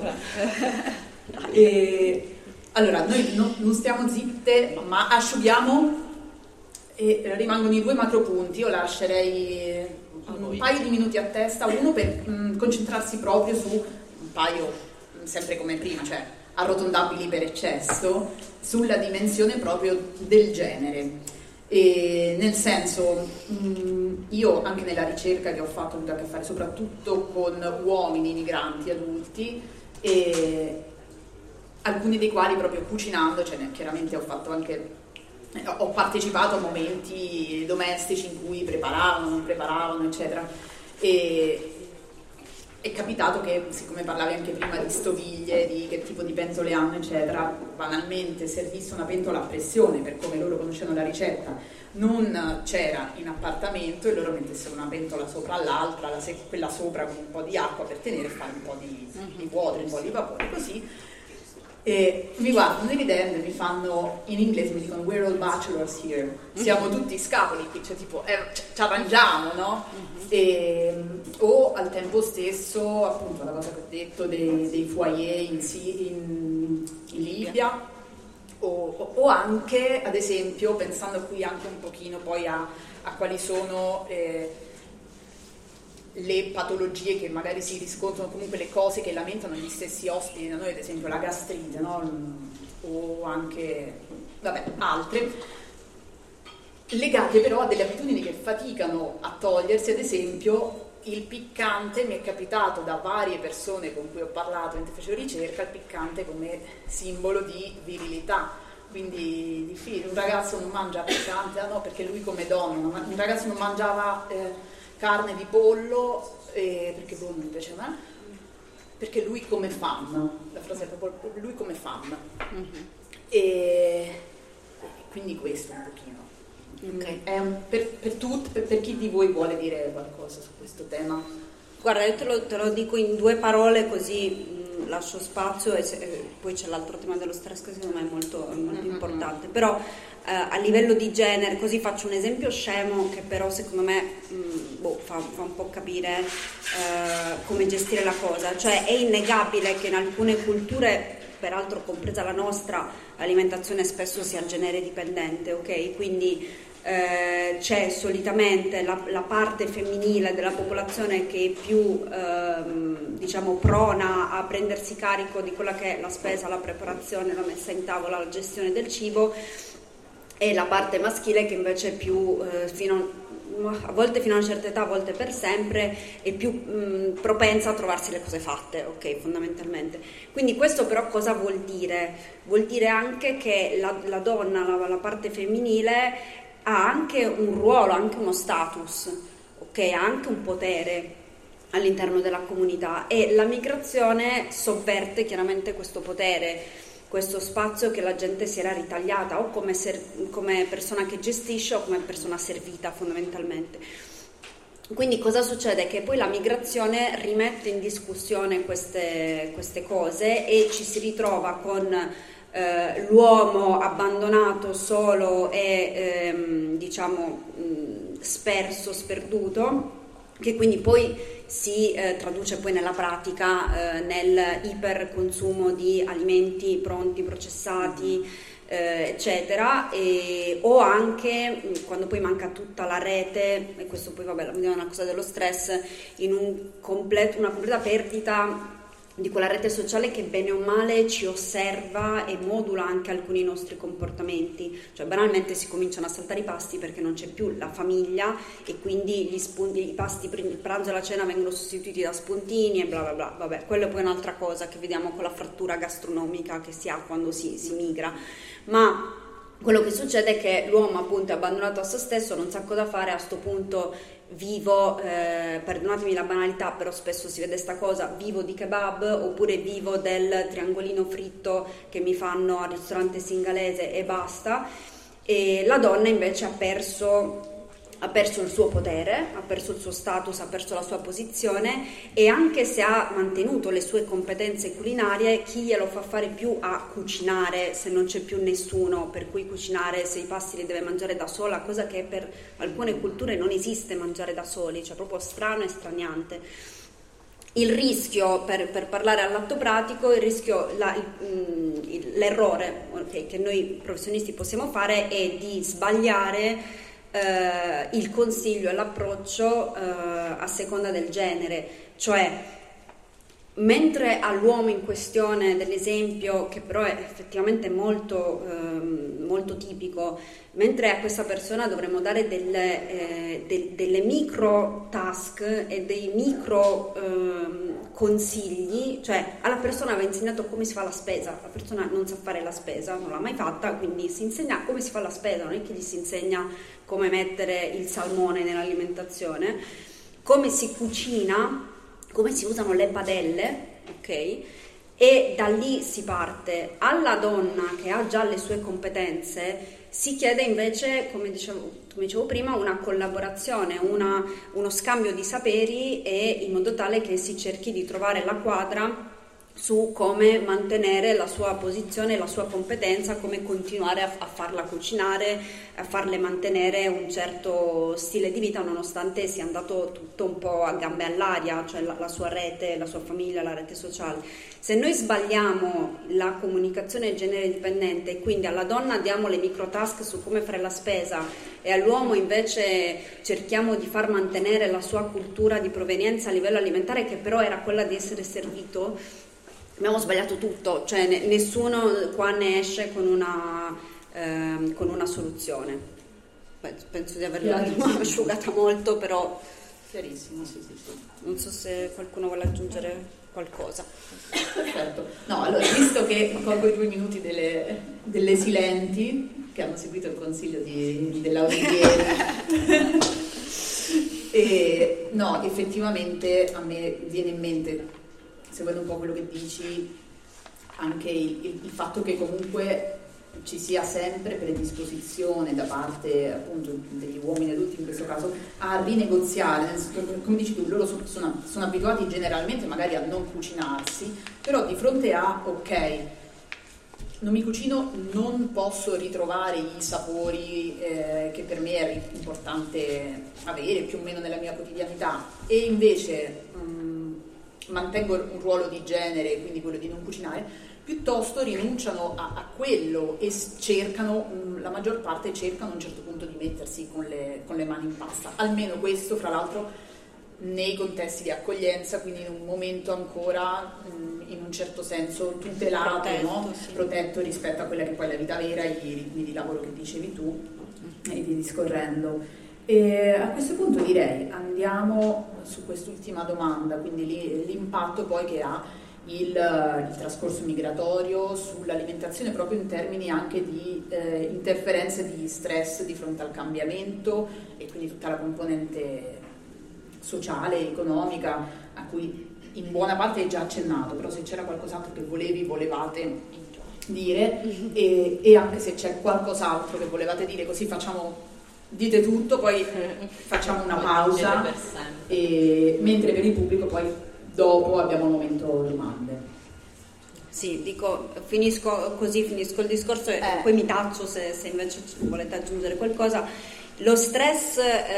B: E... Allora, noi no, non stiamo zitte, ma asciughiamo e rimangono i due macropunti. Io lascerei un paio di minuti a testa, uno per mh, concentrarsi proprio su un paio, sempre come prima, cioè arrotondabili per eccesso, sulla dimensione proprio del genere. E nel senso, mh, io anche nella ricerca che ho fatto ho avuto a che fare soprattutto con uomini migranti adulti, e alcuni dei quali proprio cucinando, cioè chiaramente ho fatto anche, ho partecipato a momenti domestici in cui preparavano, non preparavano, eccetera, e è capitato che, siccome parlavi anche prima di stoviglie, di che tipo di pentole hanno, eccetera, banalmente servisse una pentola a pressione, per come loro conoscevano la ricetta, non c'era in appartamento e loro mettessero una pentola sopra l'altra, la se- quella sopra con un po' di acqua per tenere e fare un po' di, di vuoto, un po' di vapore, così. E mi guardano ridendo e mi fanno, in inglese mi dicono we're all bachelors here, siamo tutti scapoli qui, cioè tipo eh, ci arrangiamo, no? E, o al tempo stesso appunto la cosa che ho detto dei, dei foyer in, in, in Libia, o, o anche ad esempio pensando qui anche un pochino poi a, a quali sono eh, le patologie che magari si riscontrano, comunque le cose che lamentano gli stessi ospiti da noi, ad esempio la gastrite, no? O anche vabbè, altre, legate però a delle abitudini che faticano a togliersi. Ad esempio il piccante, mi è capitato da varie persone con cui ho parlato mentre facevo ricerca, il piccante come simbolo di virilità, quindi difficile, un ragazzo non mangia piccante, ah no, perché lui come donna, un ragazzo non mangiava eh, carne di pollo, eh, perché boh, non mi piace a me, perché lui come fan, la frase è proprio lui come fan. Mm-hmm. E quindi questo un pochino. Okay. È un, per, per, tut, per, per chi di voi vuole dire qualcosa su questo tema?
D: Guarda, io te lo, te lo dico in due parole così mh, lascio spazio, e se, eh, poi c'è l'altro tema dello stress che secondo me è molto, molto mm-hmm. importante, però eh, a livello di genere, così faccio un esempio scemo che però secondo me mh, boh, fa, fa un po' capire eh, come gestire la cosa. Cioè è innegabile che in alcune culture, peraltro compresa la nostra, l'alimentazione spesso sia genere dipendente, ok? Quindi Eh, c'è solitamente la, la parte femminile della popolazione che è più ehm, diciamo prona a prendersi carico di quella che è la spesa, la preparazione, la messa in tavola, la gestione del cibo, e la parte maschile che invece è più eh, fino a volte fino a una certa età, a volte per sempre, è più mh, propensa a trovarsi le cose fatte, ok, fondamentalmente. Quindi questo però cosa vuol dire? Vuol dire anche che la, la donna, la, la parte femminile, ha anche un ruolo, anche uno status, ok, ha anche un potere all'interno della comunità, e la migrazione sovverte chiaramente questo potere, questo spazio che la gente si era ritagliata o come, ser- come persona che gestisce o come persona servita fondamentalmente. Quindi cosa succede? Che poi la migrazione rimette in discussione queste, queste cose e ci si ritrova con eh, l'uomo abbandonato, solo e ehm, diciamo mh, sperso, sperduto, che quindi poi si eh, traduce poi nella pratica eh, nel iperconsumo di alimenti pronti, processati, eh, eccetera, e, o anche mh, quando poi manca tutta la rete, e questo poi vabbè è una cosa dello stress, in un completo, una completa perdita di quella rete sociale che bene o male ci osserva e modula anche alcuni nostri comportamenti. Cioè banalmente si cominciano a saltare i pasti perché non c'è più la famiglia e quindi gli spunti, i pasti, il pranzo e la cena vengono sostituiti da spuntini e bla bla bla. Vabbè, quello è poi un'altra cosa che vediamo con la frattura gastronomica che si ha quando si, si migra. Ma quello che succede è che l'uomo appunto è abbandonato a se stesso, non sa cosa fare, a sto punto vivo, eh, perdonatemi la banalità, però spesso si vede sta cosa, vivo di kebab oppure vivo del triangolino fritto che mi fanno al ristorante singalese e basta. E la donna invece ha perso ha perso il suo potere, ha perso il suo status, ha perso la sua posizione, e anche se ha mantenuto le sue competenze culinarie, chi glielo fa fare più a cucinare se non c'è più nessuno per cui cucinare, se i pasti li deve mangiare da sola, cosa che per alcune culture non esiste, mangiare da soli, cioè proprio strano e straniante. Il rischio, per, per parlare all'atto pratico, il rischio, la, il, l'errore okay, che noi professionisti possiamo fare è di sbagliare Uh, il consiglio e l'approccio uh, a seconda del genere, cioè mentre all'uomo in questione dell'esempio, che però è effettivamente molto, uh, molto tipico, mentre a questa persona dovremmo dare delle, eh, de- delle micro task e dei micro uh, consigli, cioè alla persona va insegnato come si fa la spesa, la persona non sa fare la spesa, non l'ha mai fatta, quindi si insegna come si fa la spesa, non è che gli si insegna come mettere il salmone nell'alimentazione, come si cucina, come si usano le padelle, ok? E da lì si parte. Alla donna che ha già le sue competenze si chiede invece, come dicevo, come dicevo prima, una collaborazione, una, uno scambio di saperi, e in modo tale che si cerchi di trovare la quadra su come mantenere la sua posizione, la sua competenza, come continuare a, a farla cucinare, a farle mantenere un certo stile di vita nonostante sia andato tutto un po' a gambe all'aria, cioè la, la sua rete, la sua famiglia, la rete sociale. Se noi sbagliamo la comunicazione genere dipendente e quindi alla donna diamo le micro task su come fare la spesa e all'uomo invece cerchiamo di far mantenere la sua cultura di provenienza a livello alimentare, che però era quella di essere servito, abbiamo sbagliato tutto, cioè nessuno qua ne esce con una, ehm, con una soluzione. Penso di averla asciugata molto, però
B: chiarissimo, sì, sì, sì.
D: Non so se qualcuno vuole aggiungere qualcosa.
B: Perfetto. No, allora, visto che colgo i due minuti delle, delle silenti che hanno seguito il consiglio di, dell'Auriglieri, e no, effettivamente a me viene in mente, seguendo un po' quello che dici, anche il, il, il fatto che comunque ci sia sempre predisposizione da parte appunto degli uomini adulti in questo caso a rinegoziare, come dici tu, loro sono, sono, sono abituati generalmente magari a non cucinarsi, però di fronte a ok, non mi cucino, non posso ritrovare i sapori eh, che per me è importante avere più o meno nella mia quotidianità, e invece mh, mantengo un ruolo di genere, quindi quello di non cucinare, piuttosto rinunciano a, a quello e cercano, mh, la maggior parte cercano a un certo punto di mettersi con le, con le mani in pasta, almeno questo fra l'altro nei contesti di accoglienza, quindi in un momento ancora mh, in un certo senso tutelato, protetto, no? Sì. Protetto rispetto a quella che poi è la vita vera, i ritmi di lavoro che dicevi tu e via discorrendo. E a questo punto direi andiamo su quest'ultima domanda, quindi l'impatto poi che ha il, il trascorso migratorio sull'alimentazione proprio in termini anche di eh, interferenze di stress di fronte al cambiamento e quindi tutta la componente sociale, economica, a cui in buona parte hai già accennato, però se c'era qualcos'altro che volevi, volevate dire e, e anche se c'è qualcos'altro che volevate dire, così facciamo, dite tutto, poi facciamo una pausa, e, mentre per il pubblico poi dopo abbiamo un momento domande.
D: Sì, dico, finisco così, finisco il discorso e
B: eh.
D: poi mi taccio se, se invece volete aggiungere qualcosa. Lo stress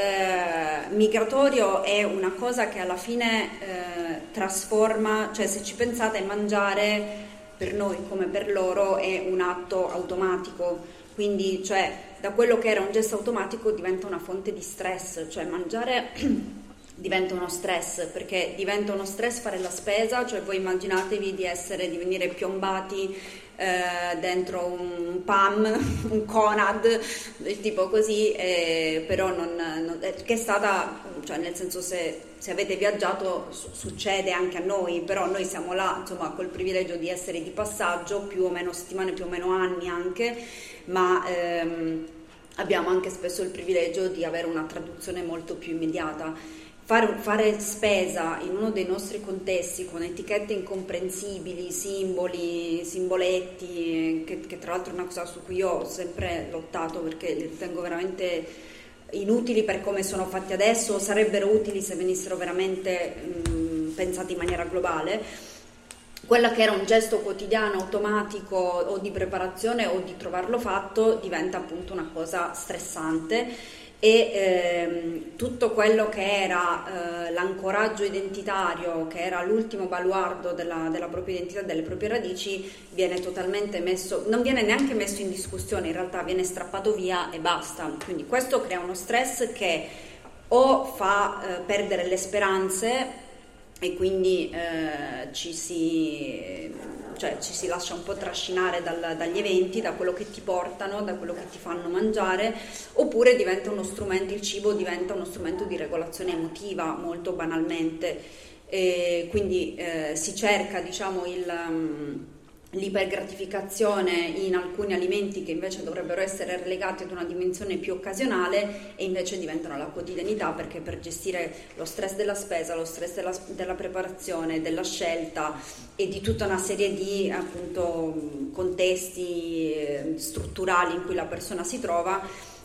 D: eh, migratorio è una cosa che alla fine eh, trasforma, cioè se ci pensate, mangiare per noi come per loro è un atto automatico, quindi cioè da quello che era un gesto automatico diventa una fonte di stress, cioè mangiare diventa uno stress, perché diventa uno stress fare la spesa, cioè voi immaginatevi di essere, di venire piombati eh, dentro un P A M, un Conad, tipo così, eh, però non, non, che è stata, cioè nel senso se, se avete viaggiato su, succede anche a noi, però noi siamo là, insomma, col privilegio di essere di passaggio, più o meno settimane, più o meno anni anche, ma ehm, abbiamo anche spesso il privilegio di avere una traduzione molto più immediata. Fare, fare spesa in uno dei nostri contesti con etichette incomprensibili, simboli, simboletti, che, che tra l'altro è una cosa su cui io ho sempre lottato perché li ritengo veramente inutili per come sono fatti adesso, sarebbero utili se venissero veramente mh, pensati in maniera globale. Quella che era un gesto quotidiano, automatico o di preparazione o di trovarlo fatto diventa appunto una cosa stressante. E ehm, tutto quello che era eh, l'ancoraggio identitario, che era l'ultimo baluardo della, della propria identità, delle proprie radici, viene totalmente messo, non viene neanche messo in discussione, in realtà viene strappato via e basta. Quindi questo crea uno stress che o fa eh, perdere le speranze e quindi eh, ci si... cioè ci si lascia un po' trascinare dal, dagli eventi, da quello che ti portano, da quello che ti fanno mangiare, oppure diventa uno strumento, il cibo diventa uno strumento di regolazione emotiva, molto banalmente, e quindi eh, si cerca, diciamo, il, um, l'ipergratificazione in alcuni alimenti che invece dovrebbero essere relegati ad una dimensione più occasionale e invece diventano la quotidianità, perché per gestire lo stress della spesa, lo stress della, della preparazione, della scelta e di tutta una serie di appunto contesti eh, strutturali in cui la persona si trova,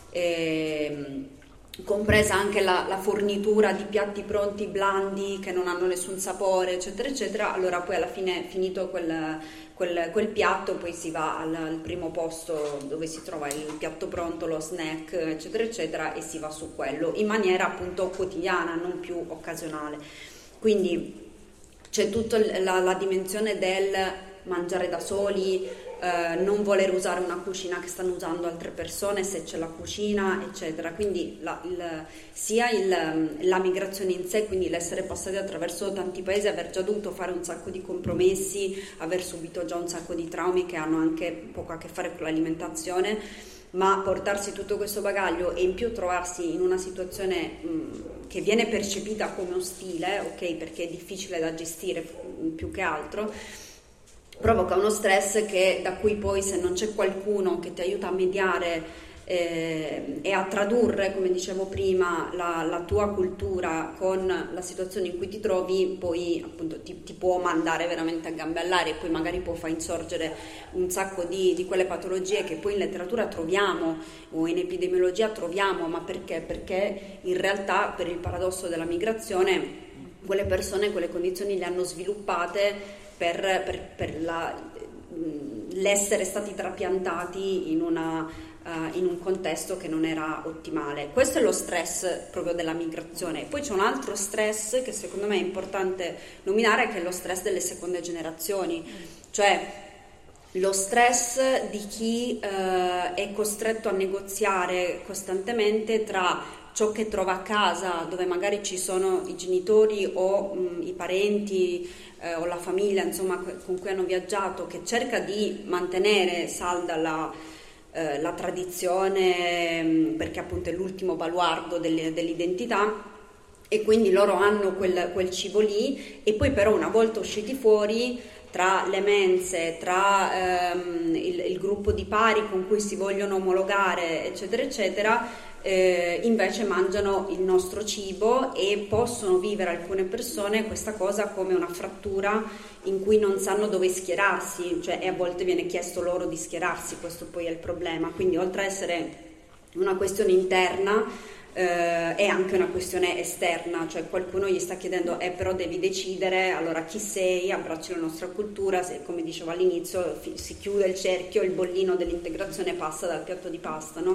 D: eh, compresa anche la, la fornitura di piatti pronti blandi che non hanno nessun sapore, eccetera eccetera, allora poi alla fine, finito quel, quel, quel piatto, poi si va al, al primo posto dove si trova il piatto pronto, lo snack, eccetera eccetera, e si va su quello in maniera appunto quotidiana, non più occasionale. Quindi c'è tutta la, la dimensione del mangiare da soli, eh, non voler usare una cucina che stanno usando altre persone se c'è la cucina, eccetera. Quindi la, il, sia il, la migrazione in sé, quindi l'essere passati attraverso tanti paesi, aver già dovuto fare un sacco di compromessi, aver subito già un sacco di traumi che hanno anche poco a che fare con l'alimentazione, ma portarsi tutto questo bagaglio e in più trovarsi in una situazione mh, che viene percepita come ostile, ok, perché è difficile da gestire più che altro, provoca uno stress che, da cui poi, se non c'è qualcuno che ti aiuta a mediare eh, e a tradurre, come dicevo prima, la, la tua cultura con la situazione in cui ti trovi, poi appunto ti, ti può mandare veramente a gambe all'aria e poi magari può far insorgere un sacco di, di quelle patologie che poi in letteratura troviamo o in epidemiologia troviamo. Ma perché? Perché in realtà, per il paradosso della migrazione, quelle persone quelle condizioni le hanno sviluppate per, per, per la, l'essere stati trapiantati in, una, uh, in un contesto che non era ottimale. Questo è lo stress proprio della migrazione. Poi c'è un altro stress che secondo me è importante nominare, che è lo stress delle seconde generazioni, cioè lo stress di chi uh, è costretto a negoziare costantemente tra ciò che trova a casa, dove magari ci sono i genitori o mh, i parenti eh, o la famiglia, insomma, con cui hanno viaggiato, che cerca di mantenere salda la, eh, la tradizione, perché appunto è l'ultimo baluardo delle, dell'identità, e quindi loro hanno quel, quel cibo lì, e poi però una volta usciti fuori, tra le mense, tra ehm, il, il gruppo di pari con cui si vogliono omologare, eccetera, eccetera, eh, invece mangiano il nostro cibo, e possono vivere alcune persone questa cosa come una frattura in cui non sanno dove schierarsi, cioè, e a volte viene chiesto loro di schierarsi, questo poi è il problema. Quindi oltre a essere una questione interna, Uh, è anche una questione esterna, cioè qualcuno gli sta chiedendo eh però devi decidere, allora chi sei, abbracci la nostra cultura, se, come dicevo all'inizio, fi- si chiude il cerchio, il bollino dell'integrazione passa dal piatto di pasta, no?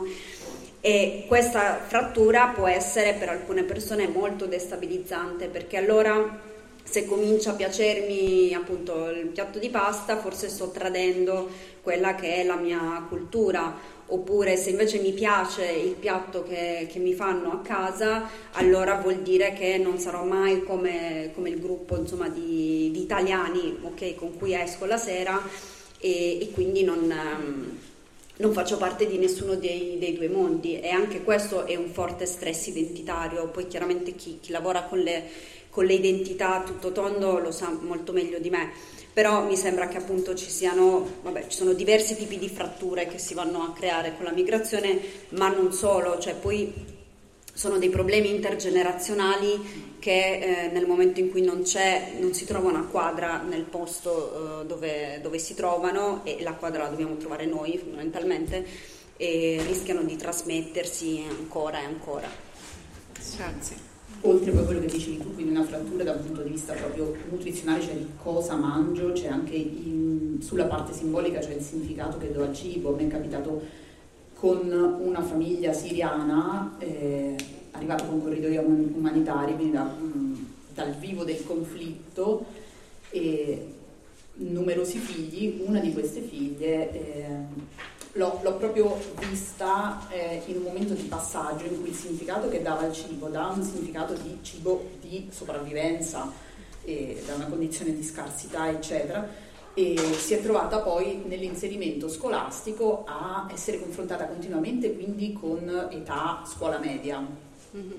D: E questa frattura può essere per alcune persone molto destabilizzante, perché allora se comincia a piacermi appunto il piatto di pasta, forse sto tradendo quella che è la mia cultura. Oppure se invece mi piace il piatto che, che mi fanno a casa, allora vuol dire che non sarò mai come, come il gruppo, insomma, di, di italiani, okay, con cui esco la sera, e, e quindi non, um, non faccio parte di nessuno dei, dei due mondi, e anche questo è un forte stress identitario. Poi chiaramente chi, chi lavora con le, con le identità tutto tondo lo sa molto meglio di me. Però mi sembra che appunto ci siano, vabbè, ci sono diversi tipi di fratture che si vanno a creare con la migrazione, ma non solo, cioè poi sono dei problemi intergenerazionali che eh, nel momento in cui non c'è, non si trova una quadra nel posto eh, dove, dove si trovano, e la quadra la dobbiamo trovare noi fondamentalmente, e rischiano di trasmettersi ancora e ancora.
E: Grazie.
B: Oltre poi a quello che dicevi tu, quindi una frattura dal punto di vista proprio nutrizionale, cioè di cosa mangio, c'è anche in, sulla parte simbolica, cioè il significato che do al cibo. Mi è capitato con una famiglia siriana, eh, arrivata con corridoi umanitari, quindi da, mh, dal vivo del conflitto, e numerosi figli. Una di queste figlie eh, L'ho, l'ho proprio vista eh, in un momento di passaggio in cui il significato che dava al cibo, da un significato di cibo di sopravvivenza, eh, da una condizione di scarsità, eccetera, e si è trovata poi nell'inserimento scolastico a essere confrontata continuamente, quindi con età scuola media, mm-hmm.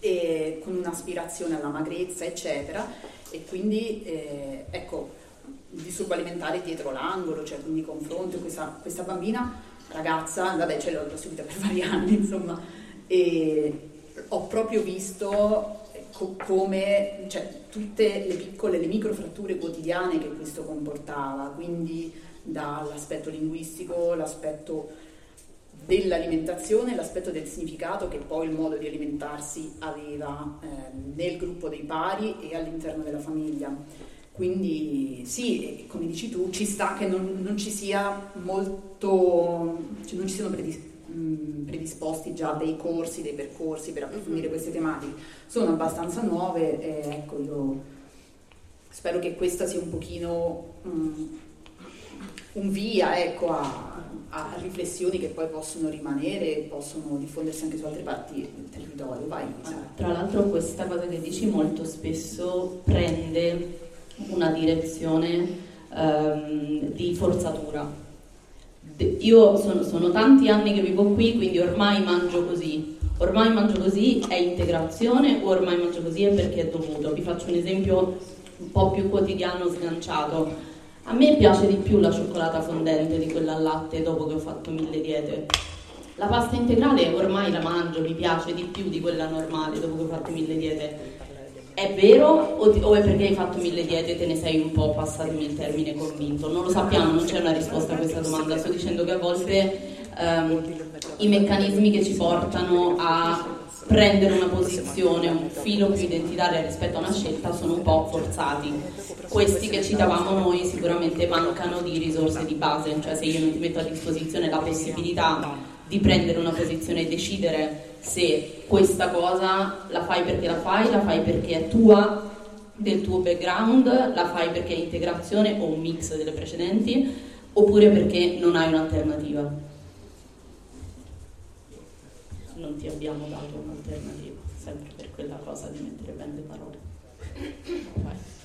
B: e con un'aspirazione alla magrezza, eccetera, e quindi eh, ecco, il disturbo alimentare dietro l'angolo, cioè quindi confronto questa, questa bambina, ragazza, vabbè, ce l'ho, l'ho seguita per vari anni, insomma, e ho proprio visto co- come, cioè, tutte le piccole, le microfratture quotidiane che questo comportava, quindi dall'aspetto linguistico, l'aspetto dell'alimentazione, l'aspetto del significato che poi il modo di alimentarsi aveva eh, nel gruppo dei pari e all'interno della famiglia. Quindi sì, come dici tu, ci sta che non, non ci sia molto, cioè non ci siano predis, mh, predisposti già dei corsi, dei percorsi per approfondire mm-hmm. queste tematiche. Sono abbastanza nuove, e ecco, io spero che questa sia un pochino mh, un via, ecco, a, a riflessioni che poi possono rimanere e possono diffondersi anche su altre parti del territorio. Vai.
C: Tra l'altro questa cosa che dici molto spesso prende una direzione um, di forzatura. De- io sono, sono tanti anni che vivo qui, quindi ormai mangio così. Ormai mangio così è integrazione, o ormai mangio così è perché è dovuto. Vi faccio un esempio un po' più quotidiano, sganciato. A me piace di più la cioccolata fondente di quella al latte dopo che ho fatto mille diete. La pasta integrale ormai la mangio, mi piace di più di quella normale dopo che ho fatto mille diete. È vero o, ti, o è perché hai fatto mille diete e te ne sei un po', passatemi il termine, convinto? Non lo sappiamo, non c'è una risposta a questa domanda. Sto dicendo che a volte um, i meccanismi che ci portano a prendere una posizione, un filo più identitario rispetto a una scelta sono un po' forzati. Questi che citavamo noi sicuramente mancano di risorse di base, cioè se io non ti metto a disposizione la possibilità di prendere una posizione e decidere se questa cosa la fai perché la fai, la fai perché è tua, del tuo background, la fai perché è integrazione o un mix delle precedenti, oppure perché non hai un'alternativa. Non ti abbiamo dato un'alternativa, sempre per quella cosa di mettere bene le parole. Vai.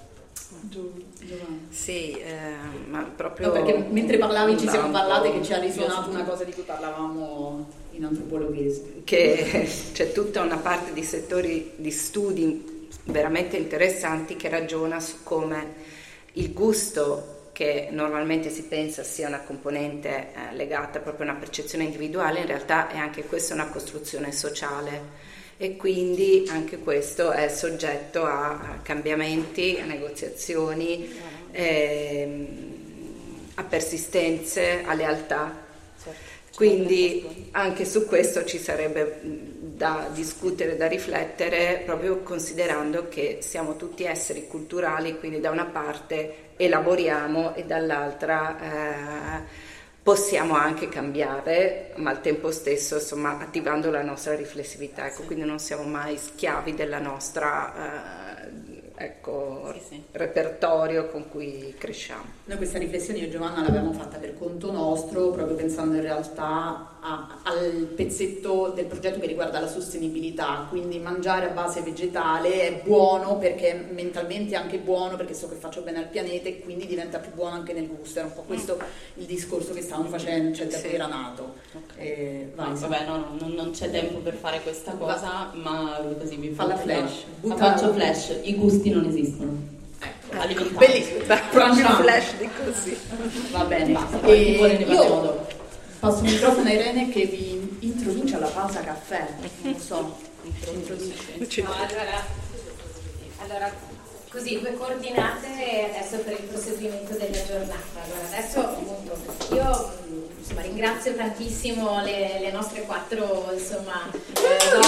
B: Giovanni.
E: Sì, eh, ma proprio...
B: No, perché mentre parlavi ci siamo
E: un
B: parlate
E: po',
B: che ci ha risuonato una cosa di cui parlavamo in antropologia.
E: Che c'è tutta una parte di settori di studi veramente interessanti che ragiona su come il gusto, che normalmente si pensa sia una componente eh, legata proprio a una percezione individuale, in realtà è anche questa una costruzione sociale. E quindi anche questo è soggetto a cambiamenti, a negoziazioni, ehm, a persistenze, a lealtà. Quindi anche su questo ci sarebbe da discutere, da riflettere, proprio considerando che siamo tutti esseri culturali, quindi da una parte elaboriamo e dall'altra eh, possiamo anche cambiare, ma al tempo stesso, insomma, attivando la nostra riflessività, ecco, quindi non siamo mai schiavi della nostra eh, ecco, sì, sì. repertorio con cui cresciamo.
B: Noi questa riflessione io e Giovanna l'abbiamo fatta per conto nostro, proprio pensando in realtà a, al pezzetto del progetto che riguarda la sostenibilità, quindi mangiare a base vegetale è buono perché è mentalmente anche buono, perché so che faccio bene al pianeta e quindi diventa più buono anche nel gusto. Era un po' questo mm. il discorso che stavamo facendo, cioè da cui era nato.
C: Okay.
B: E, vai,
C: no, vabbè, no, no, non c'è tempo per fare questa cosa, ma così mi
B: fa la flash.
C: La faccio flash, i gusti non esistono.
B: Ecco, bellissimo,
E: proprio un flash di così.
B: Va bene,
C: basta,
B: e
C: io
B: passo il microfono a Irene che vi introduce alla pausa caffè. Non so, introduce.
A: No, allora, allora, così due coordinate adesso per il proseguimento della giornata. Allora, adesso appunto io insomma ringrazio tantissimo le, le nostre quattro insomma eh,